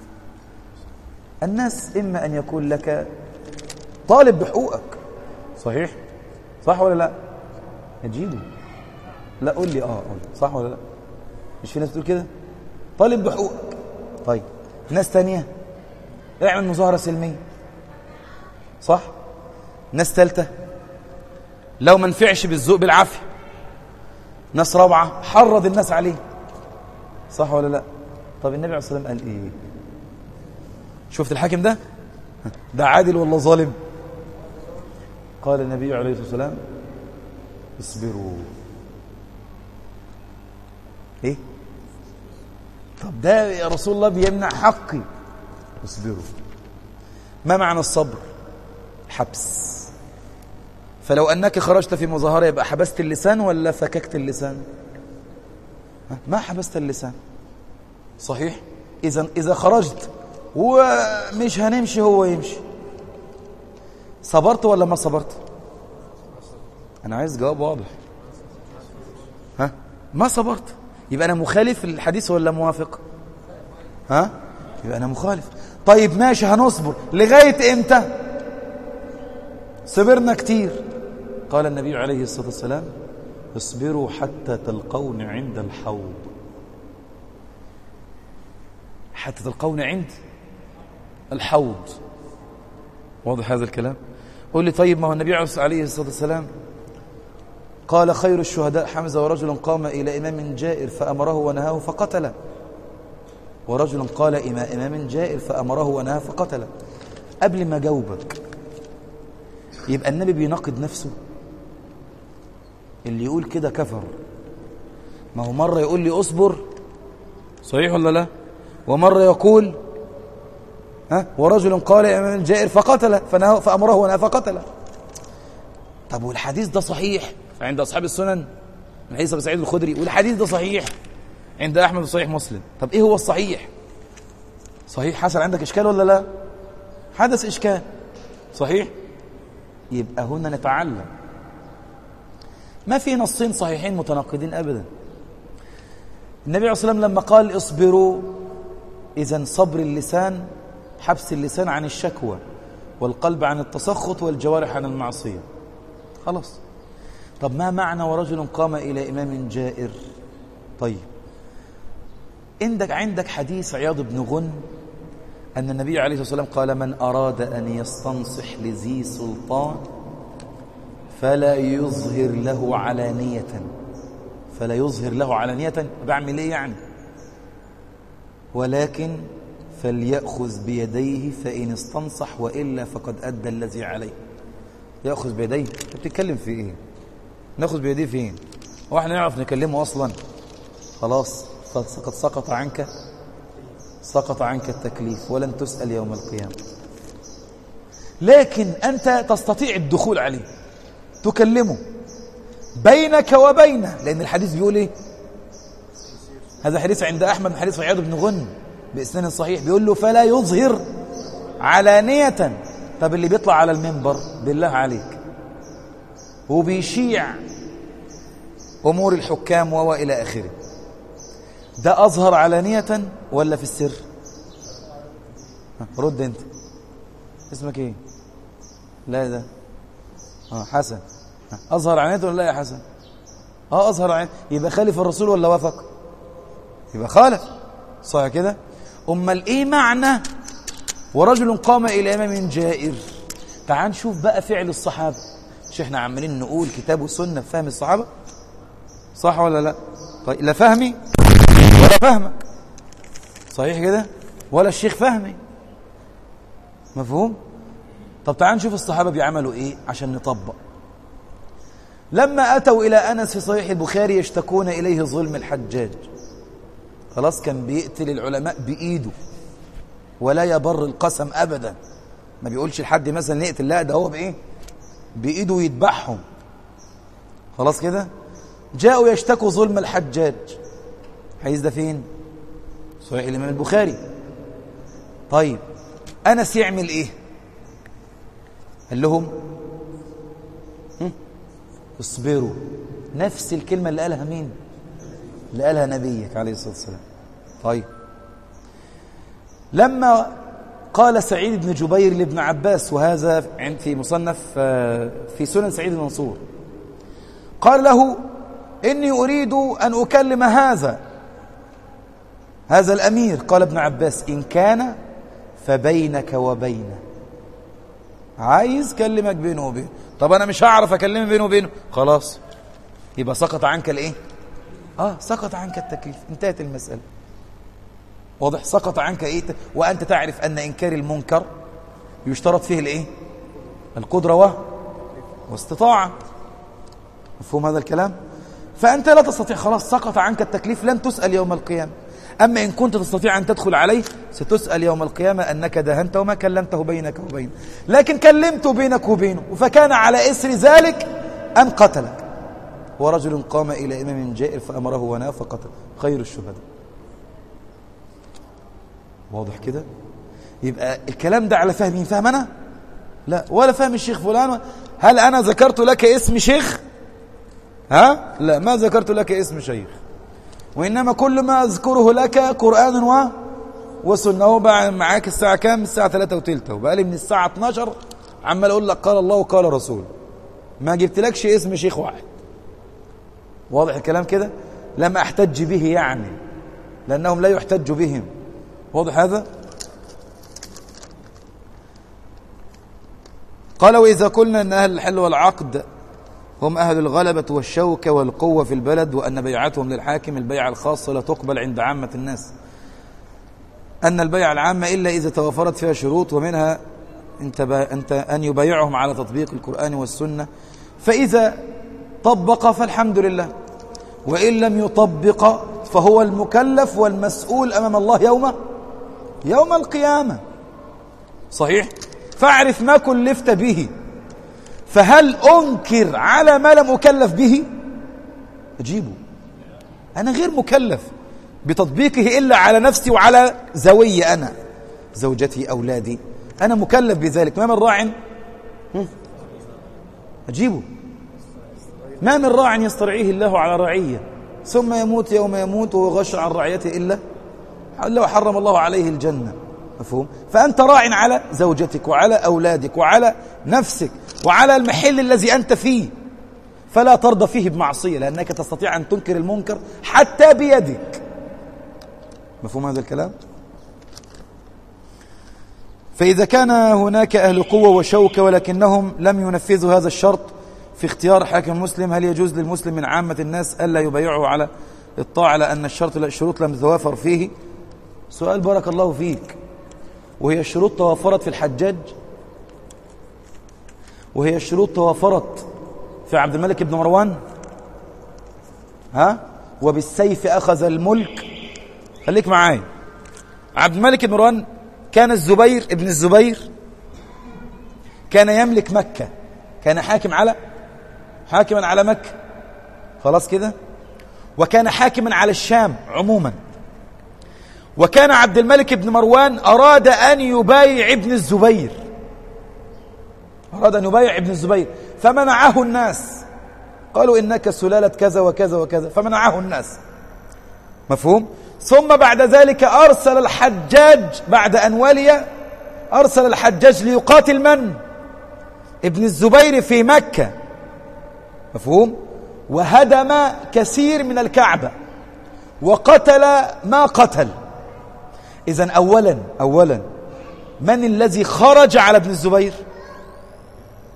الناس إما أن يكون لك طالب بحقوقك، صحيح؟ صح ولا لا؟ هتجيبه؟ لا قول لي آه قول صح ولا لا؟ مش في ناس بتقول كده؟ طالب بحقوقك. طيب ناس تانية اعمل مظاهرة سلمية، صح؟ ناس ثالثة لو ما نفعش بالذوق بالعافية. ناس رابعة حرض الناس عليه، صح ولا لا؟ طب النبي عليه الصلاة والسلام قال ايه؟ شفت الحاكم ده ده عادل ولا ظالم؟ قال النبي عليه الصلاة والسلام: اصبروا. ايه؟ طب ده يا رسول الله بيمنع حقي. اصبروا. ما معنى الصبر؟ حبس. فلو أنك خرجت في مظاهرة يبقى حبست اللسان ولا فككت اللسان؟ ما حبست اللسان، صحيح؟ إذا إذا خرجت ومش هنمشي هو يمشي، صبرت ولا ما صبرت؟ أنا عايز جواب واضح. ها؟ ما صبرت، يبقى أنا مخالف الحديث ولا موافق؟ ها؟ يبقى أنا مخالف. طيب ماشي، هنصبر لغاية إمتى؟ صبرنا كتير. قال النبي عليه الصلاة والسلام: اصبروا حتى تلقون عند الحوض. حتى تلقون عند الحوض. واضح هذا الكلام؟ قول لي طيب ما هو النبي عليه الصلاة والسلام قال: خير الشهداء حمزة، ورجل قام إلى إمام جائر فأمره ونهاه فقتله، ورجل قال إلى إمام جائر فأمره ونهاه فقتله. قبل ما جاوبك، يبقى النبي بيناقض نفسه؟ اللي يقول كده كفر. ما هو مرة يقول لي اصبر، صحيح ولا لا؟ ومرة يقول ها ورجل قال إمام جائر فقتله فأمره ونهاه فقتله. طب والحديث ده صحيح عند أصحاب السنن من حديث أبي سعيد الخدري، والحديث ده صحيح عند أحمد وصحيح مسلم. طب إيه هو الصحيح؟ صحيح حصل عندك إشكال ولا لا؟ حدث إشكال، صحيح؟ يبقى هنا نتعلم. ما في نصين صحيحين متناقضين أبدا. النبي عليه الصلاة والسلام لما قال اصبروا، إذن صبر اللسان حبس اللسان عن الشكوى، والقلب عن التسخط، والجوارح عن المعصية، خلاص. طب ما معنى ورجل قام إلى إمام جائر؟ طيب عندك عندك حديث عياض بن غن أن النبي عليه الصلاة والسلام قال: من أراد أن يستنصح لذي سلطان فلا يظهر له علانية. فلا يظهر له علانية بعمل إيه يعني؟ ولكن فليأخذ بيديه فإن استنصح وإلا فقد أدى الذي عليه. يأخذ بيديه؟ بتتكلم في إيه؟ نأخذ بيديه فين؟ هو احنا نعرف نكلمه أصلا؟ خلاص قد سقط عنك سقط عنك التكليف ولن تسأل يوم القيامة. لكن أنت تستطيع الدخول عليه، تكلمه بينك وبينه، لأن الحديث بيقول إيه؟ هذا حديث عند أحمد من حديث عياض بن غن بإسناد صحيح، بيقول له فلا يظهر علانية. طب اللي بيطلع على المنبر بالله عليك وبيشيع أمور الحكام وإلى آخره، ده أظهر علانية ولا في السر؟ رد أنت، اسمك إيه؟ لا ده آه حسن. أظهر علانية ولا لا يا حسن؟ آه أظهر علانية. يبقى خالف الرسول ولا وافق؟ يبقى خالف، صح كده؟ أمال إيه معنى ورجل قام إلى إمام جائر؟ تعال نشوف بقى فعل الصحابة. مش احنا عمالين نقول كتاب وسنة في فهم الصحابة، صح ولا لا؟ طيب لا فهمي ولا فهمك، صحيح كده؟ ولا الشيخ فهمي، مفهوم؟ طب تعال نشوف الصحابة بيعملوا ايه عشان نطبق. لما أتوا إلى أنس في صحيح البخاري يشتكون إليه ظلم الحجاج، خلاص كان بيقتل العلماء بإيده ولا يبر القسم أبدا، ما بيقولش لحد مثلا نقتل، لا ده هو بإيه؟ بإيده يذبحهم، خلاص كده. جاءوا يشتكوا ظلم الحجاج، حيث ده فين؟ صحيح الإمام البخاري. طيب أنس يعمل إيه؟ قال لهم اصبروا، نفس الكلمة اللي قالها مين؟ اللي قالها نبيك عليه الصلاة والسلام. طيب لما قال سعيد بن جبير لابن عباس، وهذا في مصنف في سنن سعيد المنصور، قال له إني أريد أن أكلم هذا هذا الأمير. قال ابن عباس إن كان فبينك وبينه، عايز كلمك بينه وبينه. طب أنا مش هعرف أكلمه بينه وبينه، خلاص يبقى سقط عنك الإيه؟ آه سقط عنك التكليف، انتهت المسألة. واضح؟ سقط عنك إيه؟ وأنت تعرف أن إنكار المنكر يشترط فيه الإيه؟ القدرة و... واستطاعة. مفهوم هذا الكلام؟ فأنت لا تستطيع، خلاص سقط عنك التكليف، لن تسأل يوم القيامة. أما إن كنت تستطيع أن تدخل عليه ستسأل يوم القيامة أنك دهنت وما كلمته بينك وبينه، لكن كلمته بينك وبينه، فكان على إثر ذلك أن قتلك. ورجل قام إلى إمام جائر فأمره ونهاه فقتل، خير الشهداء. واضح كده؟ يبقى الكلام ده على فهمين، فهم أنا؟ لا، ولا فهم الشيخ فلان. هل أنا ذكرت لك اسم شيخ؟ ها؟ لا، ما ذكرت لك اسم شيخ، وإنما كل ما أذكره لك قرآن و... وسنة. هو بقى معاك الساعة كام؟ الساعة ثلاثة وثلثة، وبقالي من الساعة اثناشر عمال أقول لك قال الله وقال رسول، ما جبت لكش اسم شيخ واحد. واضح الكلام كده؟ لم أحتج به يعني، لأنهم لا يحتج بهم. واضح هذا؟ قال وإذا قلنا أن أهل الحل والعقد هم أهل الغلبة والشوكة والقوة في البلد، وأن بيعتهم للحاكم البيعة الخاصة لا تقبل عند عامة الناس، أن البيعة العامة إلا إذا توفرت فيها شروط، ومنها أنت أن يبايعهم على تطبيق القرآن والسنة، فإذا طبق فالحمد لله، وإن لم يطبق فهو المكلف والمسؤول أمام الله يوم يوم القيامة. صحيح؟ فاعرف ما كلفت به، فهل أنكر على ما لم أكلف به؟ أجيبه، أنا غير مكلف بتطبيقه إلا على نفسي وعلى زوي، أنا زوجتي أولادي، أنا مكلف بذلك. ما من راع أجيبه، ما من راع يسترعيه الله على رعية ثم يموت يوم يموت وهو غش عن رعيته إلا لو حرم الله عليه الجنة. مفهوم؟ فأنت راع على زوجتك وعلى أولادك وعلى نفسك وعلى المحل الذي أنت فيه، فلا ترضى فيه بمعصية، لأنك تستطيع أن تنكر المنكر حتى بيدك. مفهوم هذا الكلام؟ فإذا كان هناك أهل قوة وشوكة ولكنهم لم ينفذوا هذا الشرط في اختيار حاكم مسلم، هل يجوز للمسلم من عامة الناس ألا يبايعه على الطاعة لأن الشرط الشروط لم تتوافر فيه؟ سؤال بارك الله فيك. وهي الشروط توافرت في الحجاج؟ وهي الشروط توافرت في عبد الملك بن مروان؟ ها؟ وبالسيف أخذ الملك. خليك معاي. عبد الملك بن مروان كان الزبير ابن الزبير كان يملك مكة، كان حاكم على حاكما على مكة، خلاص كده، وكان حاكما على الشام عموما. وكان عبد الملك بن مروان أراد أن يبايع ابن الزبير، أراد أن يبايع ابن الزبير، فمنعه الناس، قالوا إنك سلالة كذا وكذا وكذا، فمنعه الناس. مفهوم؟ ثم بعد ذلك أرسل الحجاج بعد أن ولي، أرسل الحجاج ليقاتل من؟ ابن الزبير في مكة. مفهوم؟ وهدم كثير من الكعبة وقتل ما قتل. إذن أولا أولا من الذي خرج على ابن الزبير؟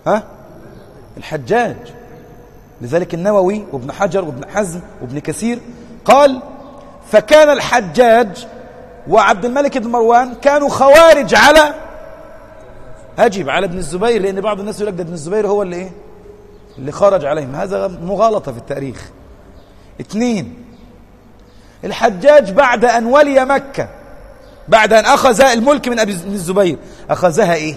ها الحجاج. لذلك النووي وابن حجر وابن حزم وابن كثير قال فكان الحجاج وعبد الملك بن مروان كانوا خوارج على هجب على ابن الزبير، لأن بعض الناس يقول لك ده ابن الزبير هو اللي ايه اللي خرج عليهم. هذا مغالطة في التاريخ. اثنين، الحجاج بعد أن ولي مكة، بعد أن أخذ الملك من أبي الزبير، أخذها إيه؟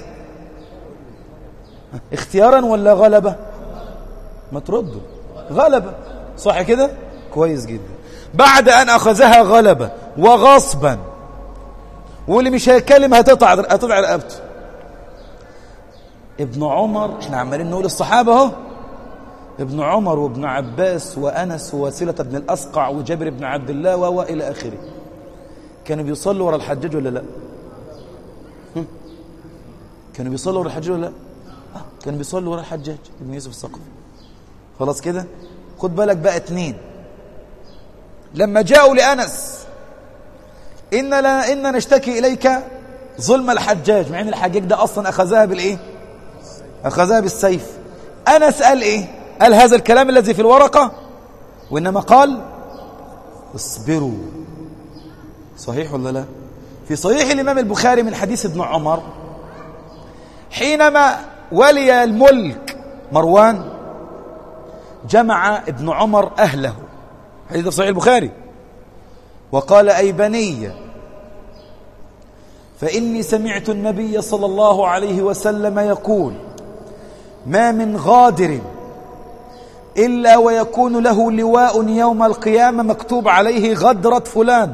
اختيارا ولا غلبة؟ ما تردوا غلبة، صح كده؟ كويس جدا. بعد أن أخذها غلبة وغصبا، واللي مش هيكلم هتطلع هتطلع رقبته. ابن عمر، احنا عمالين نقول الصحابة اهو، ابن عمر وابن عباس وأنس ووسيلة بن الأسقع وجابر بن عبد الله وإلى آخره، كانوا بيصلوا ورا الحجاج ولا لا؟ هم؟ كانوا بيصلوا ورا الحجاج ولا لا؟ آه. كانوا بيصلوا ورا الحجاج ابن يوسف الثقفي. خلاص كده. خد بالك بقى. اتنين، لما جاءوا لأنس إن لا إن نشتكي إليك ظلم الحجاج، مع إن الحجاج ده أصلا أخذها بالإيه؟ أخذها بالسيف. أنس قال إيه؟ قال هذا الكلام الذي في الورقة، وإنما قال اصبروا. صحيح ولا لا؟ في صحيح الإمام البخاري من حديث ابن عمر حينما ولي الملك مروان جمع ابن عمر أهله، حديث في صحيح البخاري، وقال أي بني فإني سمعت النبي صلى الله عليه وسلم يقول ما من غادر إلا ويكون له لواء يوم القيامة مكتوب عليه غدرة فلان.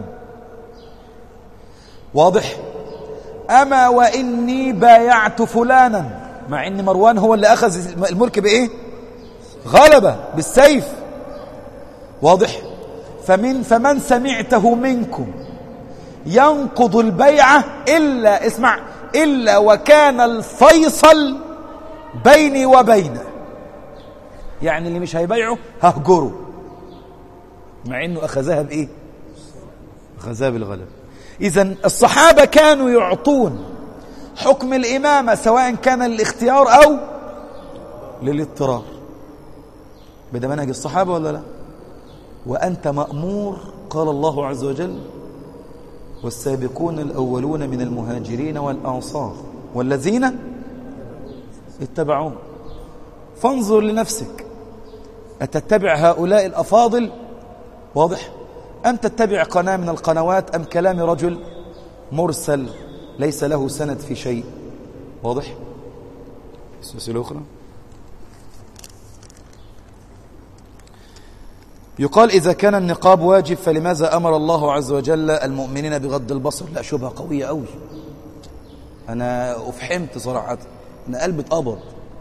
واضح؟ أما وإني بايعت فلانا، مع إن مروان هو اللي أخذ الملك بإيه؟ غلبة بالسيف. واضح؟ فمن فمن سمعته منكم ينقض البيعة إلا اسمع إلا وكان الفيصل بيني وبينه، يعني اللي مش هيبيعه ههجره، مع إنه أخذها بإيه؟ أخذها بالغلبة. إذن الصحابة كانوا يعطون حكم الإمامة سواء كان للاختيار أو للاضطرار. بدا منهج الصحابة ولا لا؟ وأنت مأمور. قال الله عز وجل والسابقون الأولون من المهاجرين والأنصار والذين اتبعون. فانظر لنفسك، أتتبع هؤلاء الأفاضل؟ واضح؟ أم تتبع قناة من القنوات أم كلام رجل مرسل ليس له سند في شيء؟ واضح؟ السلسلة الأخرى يقال إذا كان النقاب واجب فلماذا أمر الله عز وجل المؤمنين بغض البصر؟ لا، شبهة قوية أوي، أنا أفحمت صراحة، أنا قلبي اتقبض.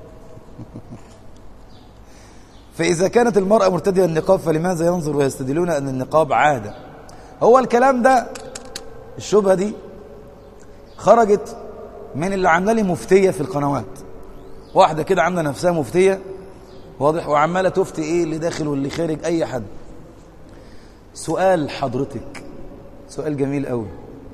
فإذا كانت المرأة مرتدية النقاب فلماذا ينظر ويستدلون أن النقاب عادة؟ هو الكلام ده، الشبهة دي خرجت من اللي عامله لي مفتية في القنوات، واحدة كده عامله نفسها مفتية، واضح، وعمالة تفتي ايه اللي داخل واللي خارج اي حد. سؤال حضرتك، سؤال جميل قوي.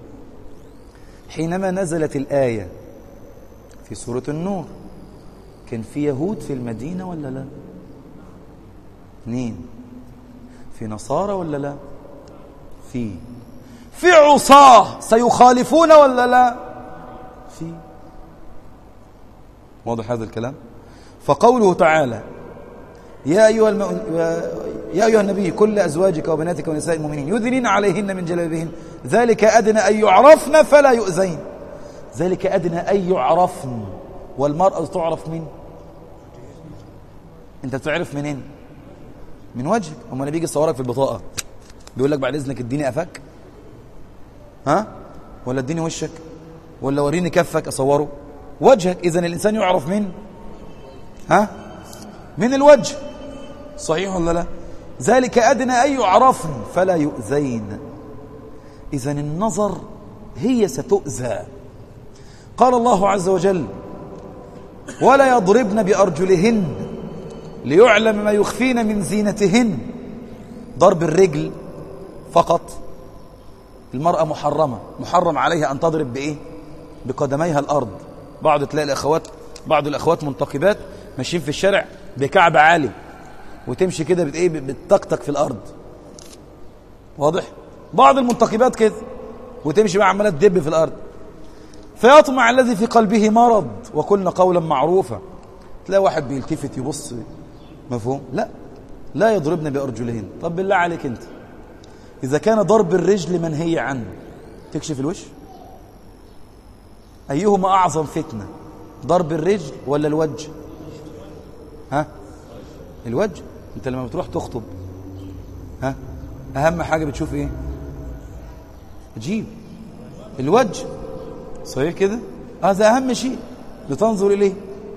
حينما نزلت الآية في سورة النور كان في يهود في المدينة ولا لا؟ اثنين، في نصارى ولا لا؟ في في عصاة سيخالفون ولا لا؟ في. واضح هذا الكلام؟ فقوله تعالى يا أيها, الم... يا أيها النبي كل أزواجك وبناتك ونساء المؤمنين يدنين عليهن من جلابيبهن ذلك أدنى أن يعرفن فلا يؤذين. ذلك أدنى أن يعرفن، والمرأة تعرف من؟ أنت تعرف منين؟ من وجهك. أما اللي بيجي يصورك في البطاقة بيقول لك بعد إذنك اديني قفاك، ها؟ ولا اديني وشك، ولا وريني كفك أصوره؟ وجهك. إذن الإنسان يعرف من؟ ها؟ من الوجه. صحيح ولا لا؟ ذلك أدنى أن يعرفن فلا يؤذين. إذن النظر هي ستؤذى. قال الله عز وجل ولا يضربن بأرجلهن ليعلم ما يخفين من زينتهن. ضرب الرجل فقط المرأة محرمة، محرم عليها أن تضرب بإيه؟ بقدميها الأرض. بعض تلاقي الأخوات بعض الأخوات منتقبات ماشيين في الشارع بكعب عالي وتمشي كده بت- إيه بتطقطق في الأرض، واضح؟ بعض المنتقبات كده وتمشي بقى عمالة تدب في الأرض. فيطمع الذي في قلبه مرض وقلنا قولا معروفا. تلاقي واحد بيلتفت يبص، مفهوم؟ لا، لا يضربن بأرجلهن. طب بالله عليك أنت، إذا كان ضرب الرجل منهي عنه تكشف الوش؟ أيهما أعظم فتنة، ضرب الرجل ولا الوجه؟ ها؟ الوجه. أنت لما بتروح تخطب ها أهم حاجة بتشوف إيه؟ تجيب الوجه، صحيح كده؟ هذا أهم شيء لتنظر إليه.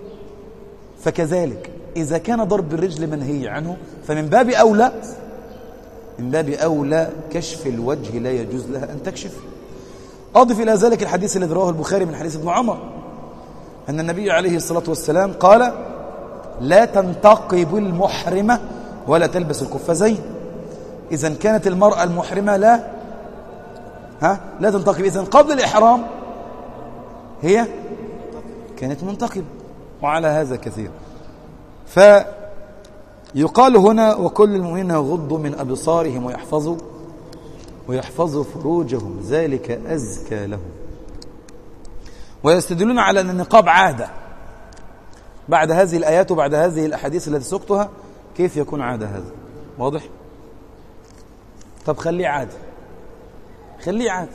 فكذلك إذا كان ضرب الرجل منهي عنه فمن باب أولى من باب أولى كشف الوجه لا يجوز لها أن تكشف. أضف إلى ذلك الحديث الذي رواه البخاري من حديث ابن عمر أن النبي عليه الصلاة والسلام قال: لا تنتقب المحرمة ولا تلبس القفازين. إذن كانت المرأة المحرمة لا ها لا تنتقب. إذن قبل الإحرام هي كانت منتقب، وعلى هذا كثير. فيقال هنا: وكل المؤمنين يغضوا من أبصارهم ويحفظوا ويحفظوا فروجهم ذلك أزكى لهم. ويستدلون على أن النقاب عادة. بعد هذه الآيات وبعد هذه الأحاديث التي سقتها كيف يكون عادة هذا؟ واضح؟ طب خليه عادة، خليه عادة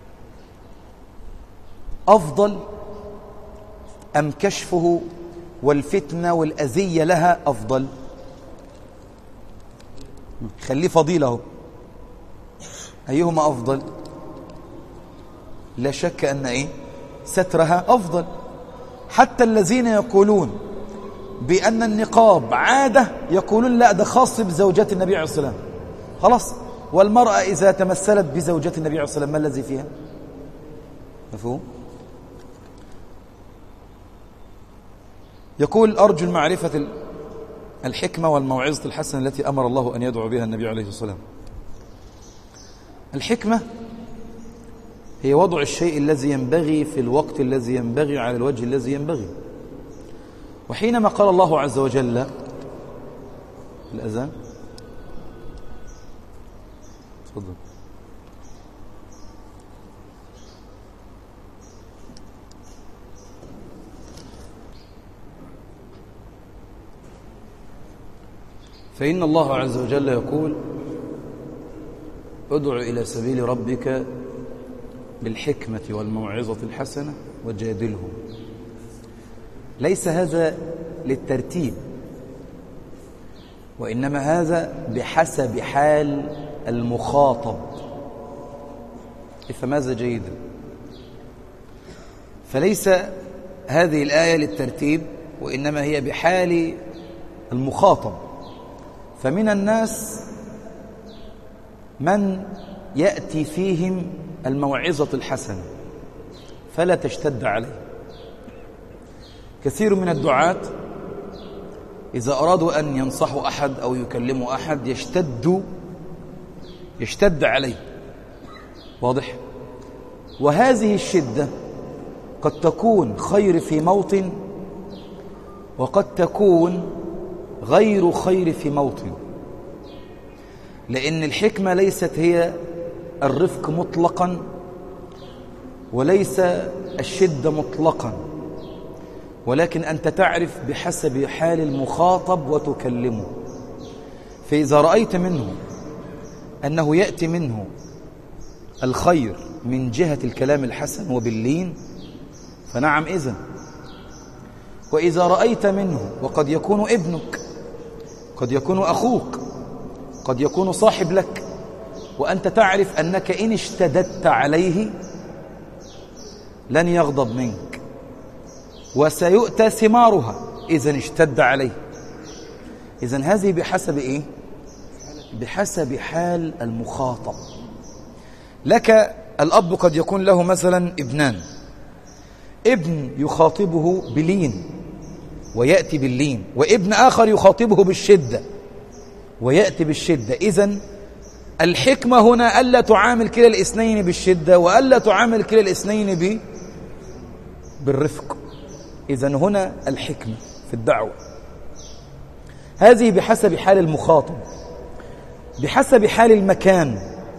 أفضل أم كشفه والفتنة والأذية لها أفضل؟ خليه فضيلة. أيهما أفضل؟ لا شك أن إيه؟ سترها أفضل. حتى الذين يقولون بأن النقاب عادة يقولون لا، ده خاص بزوجات النبي عليه الصلاة والسلام. خلاص، والمرأة إذا تمثلت بزوجات النبي عليه الصلاة والسلام ما الذي فيها؟ مفهوم؟ يقول: أرجو المعرفة الحكمة والموعظة الحسنة التي أمر الله أن يدعو بها النبي عليه الصلاة والسلام. الحكمة هي وضع الشيء الذي ينبغي في الوقت الذي ينبغي على الوجه الذي ينبغي. وحينما قال الله عز وجل الأذان، تفضل. فإن الله عز وجل يقول: ادع إلى سبيل ربك بالحكمة والموعظة الحسنة وجادلهم. ليس هذا للترتيب، وإنما هذا بحسب حال المخاطب. افهم هذا جيدا. فليس هذه الآية للترتيب، وإنما هي بحال المخاطب. فمن الناس من يأتي فيهم الموعظة الحسنة فلا تشتد عليه. كثير من الدعاة إذا أرادوا أن ينصحوا أحد أو يكلموا أحد يشتد يشتد عليه، واضح؟ وهذه الشدة قد تكون خير في موطن وقد تكون غير خير في موطن، لأن الحكمة ليست هي الرفق مطلقا وليس الشدة مطلقا، ولكن أنت تعرف بحسب حال المخاطب وتكلمه. فإذا رأيت منه أنه يأتي منه الخير من جهة الكلام الحسن وباللين فنعم إذن. وإذا رأيت منه، وقد يكون ابنك، قد يكون أخوك، قد يكون صاحب لك، وأنت تعرف أنك إن اشتددت عليه لن يغضب منك وسيؤتى ثمارها إذن اشتد عليه. إذن هذه بحسب إيه؟ بحسب حال المخاطب. لك الأب قد يكون له مثلا ابنان، ابن يخاطبه بلين ويأتي باللين، وابن آخر يخاطبه بالشدة ويأتي بالشدة. إذن الحكمة هنا ألا تعامل كلا الاثنين بالشدة وألا تعامل كلا الاثنين ب... بالرفق. إذن هنا الحكمة في الدعوة هذه بحسب حال المخاطب، بحسب حال المكان.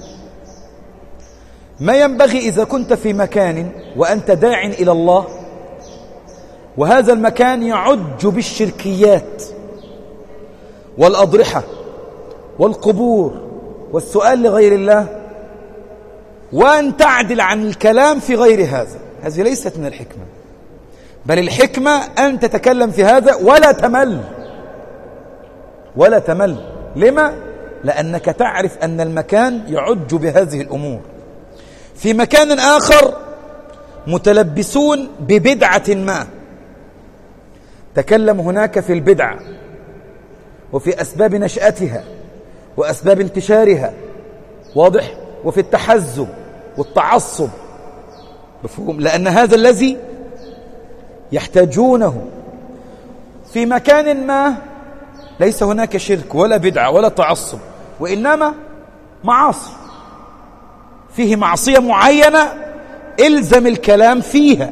ما ينبغي إذا كنت في مكان وأنت داع إلى الله وهذا المكان يعج بالشركيات والأضرحة والقبور والسؤال لغير الله، وأن تعدل عن الكلام في غير هذا، هذه ليست من الحكمة. بل الحكمة أن تتكلم في هذا ولا تمل، ولا تمل. لما؟ لأنك تعرف أن المكان يعج بهذه الأمور. في مكان آخر متلبسون ببدعة ما، تكلم هناك في البدعة وفي أسباب نشأتها وأسباب انتشارها، واضح؟ وفي التحزب والتعصب، مفهوم؟ لأن هذا الذي يحتاجونه. في مكان ما ليس هناك شرك ولا بدعة ولا تعصب، وإنما معاصي، فيه معصية معينة إلزم الكلام فيها،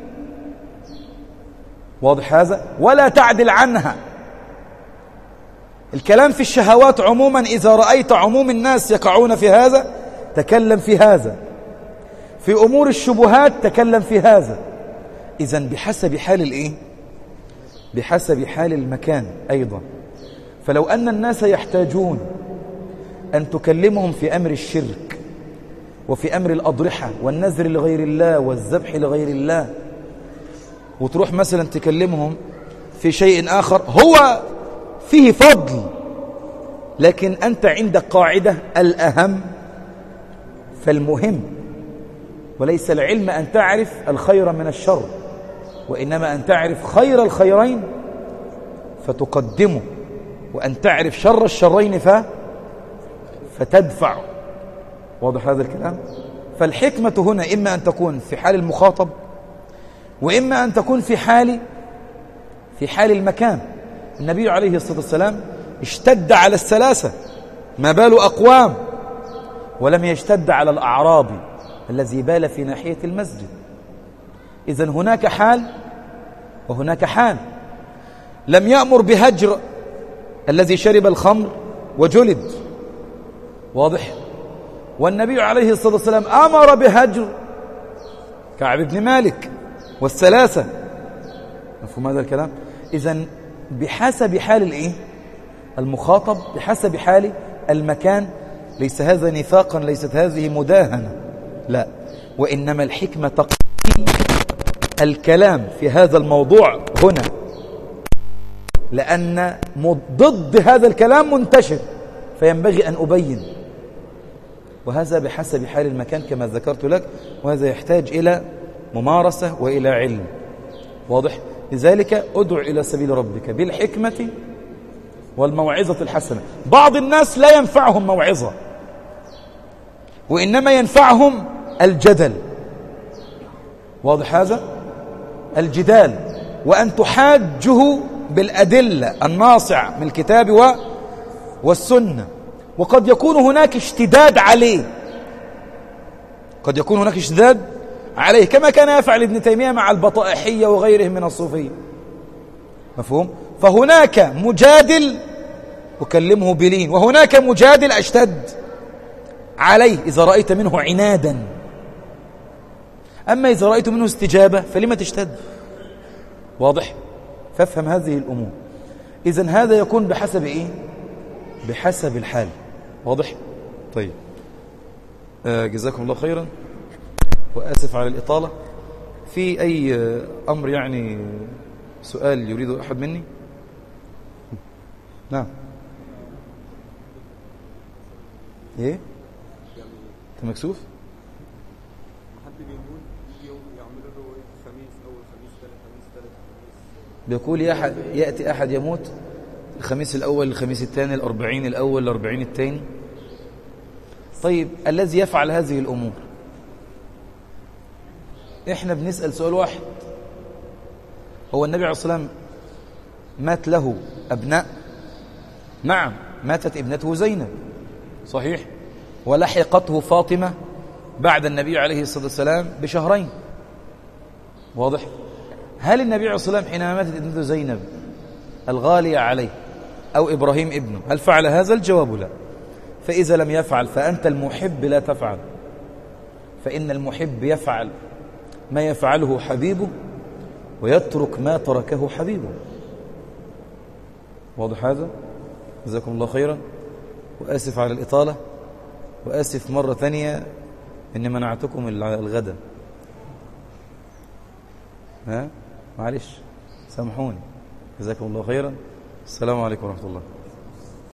واضح هذا؟ ولا تعدل عنها. الكلام في الشهوات عموما إذا رأيت عموم الناس يقعون في هذا تكلم في هذا، في أمور الشبهات تكلم في هذا. إذن بحسب حال الإيه؟ بحسب حال المكان أيضا. فلو أن الناس يحتاجون أن تكلمهم في أمر الشرك وفي أمر الأضرحة والنذر لغير الله والذبح لغير الله، وتروح مثلا تكلمهم في شيء آخر هو فيه فضل، لكن أنت عندك قاعدة الأهم فالمهم، وليس العلم أن تعرف الخير من الشر، وإنما أن تعرف خير الخيرين فتقدمه، وأن تعرف شر الشرين ف... فتدفع. واضح هذا الكلام؟ فالحكمة هنا إما أن تكون في حال المخاطب، وإما أن تكون في حال في حال المكان. النبي عليه الصلاة والسلام اشتد على الثلاثة، ما بال أقوام، ولم يشتد على الأعرابي الذي بال في ناحية المسجد. إذن هناك حال وهناك حال. لم يأمر بهجر الذي شرب الخمر وجلد، واضح؟ والنبي عليه الصلاة والسلام أمر بهجر كعب بن مالك والثلاثة، مفهوم هذا الكلام؟ إذن بحسب حال الإيه؟ المخاطب، بحسب حال المكان. ليس هذا نفاقا، ليست هذه مداهنة، لا، وإنما الحكمة تقضي الكلام في هذا الموضوع هنا، لأن ضد هذا الكلام منتشر فينبغي أن أبين، وهذا بحسب حال المكان كما ذكرت لك، وهذا يحتاج إلى ممارسة وإلى علم، واضح؟ لذلك أدع إلى سبيل ربك بالحكمة والموعظة الحسنة. بعض الناس لا ينفعهم موعظة، وإنما ينفعهم الجدل، واضح هذا؟ الجدال، وأن تحاجه بالأدلة الناصعة من الكتاب والسنة. وقد يكون هناك اشتداد عليه، قد يكون هناك اشتداد عليه، كما كان يفعل ابن تيمية مع البطائحية وغيرهم من الصوفية، مفهوم؟ فهناك مجادل أكلمه بلين، وهناك مجادل أشتد عليه إذا رأيت منه عنادا. أما إذا رأيت منه استجابة فلما تشتد؟ واضح؟ فافهم هذه الأمور. إذن هذا يكون بحسب إيه؟ بحسب الحال، واضح؟ طيب، آه جزاكم الله خيرا، وآسف على الإطالة. في أي أمر يعني سؤال يريد أحد مني؟ نعم. إيه؟ أنت مكسوف؟ بيقول يا أحد يأتي أحد يموت الخميس الأول، الخميس الثاني، الأربعين الأول، الأربعين الثاني. طيب، الذي يفعل هذه الأمور إحنا بنسأل سؤال واحد: هو النبي عليه الصلاة والسلام مات له أبناء؟ نعم، ماتت ابنته زينب، صحيح، ولحقته فاطمة بعد النبي عليه الصلاة والسلام بشهرين، واضح؟ هل النبي عليه الصلاة والسلام حينما ماتت ابنته زينب الغالية عليه أو إبراهيم ابنه هل فعل هذا؟ الجواب لا. فإذا لم يفعل فأنت المحب لا تفعل، فإن المحب يفعل ما يفعله حبيبه ويترك ما تركه حبيبه. واضح هذا؟ جزاكم الله خيرا، وآسف على الإطالة، وآسف مرة ثانية إني منعتكم الغدا. ها؟ معلش سامحوني. جزاكم الله خيرا. السلام عليكم ورحمة الله.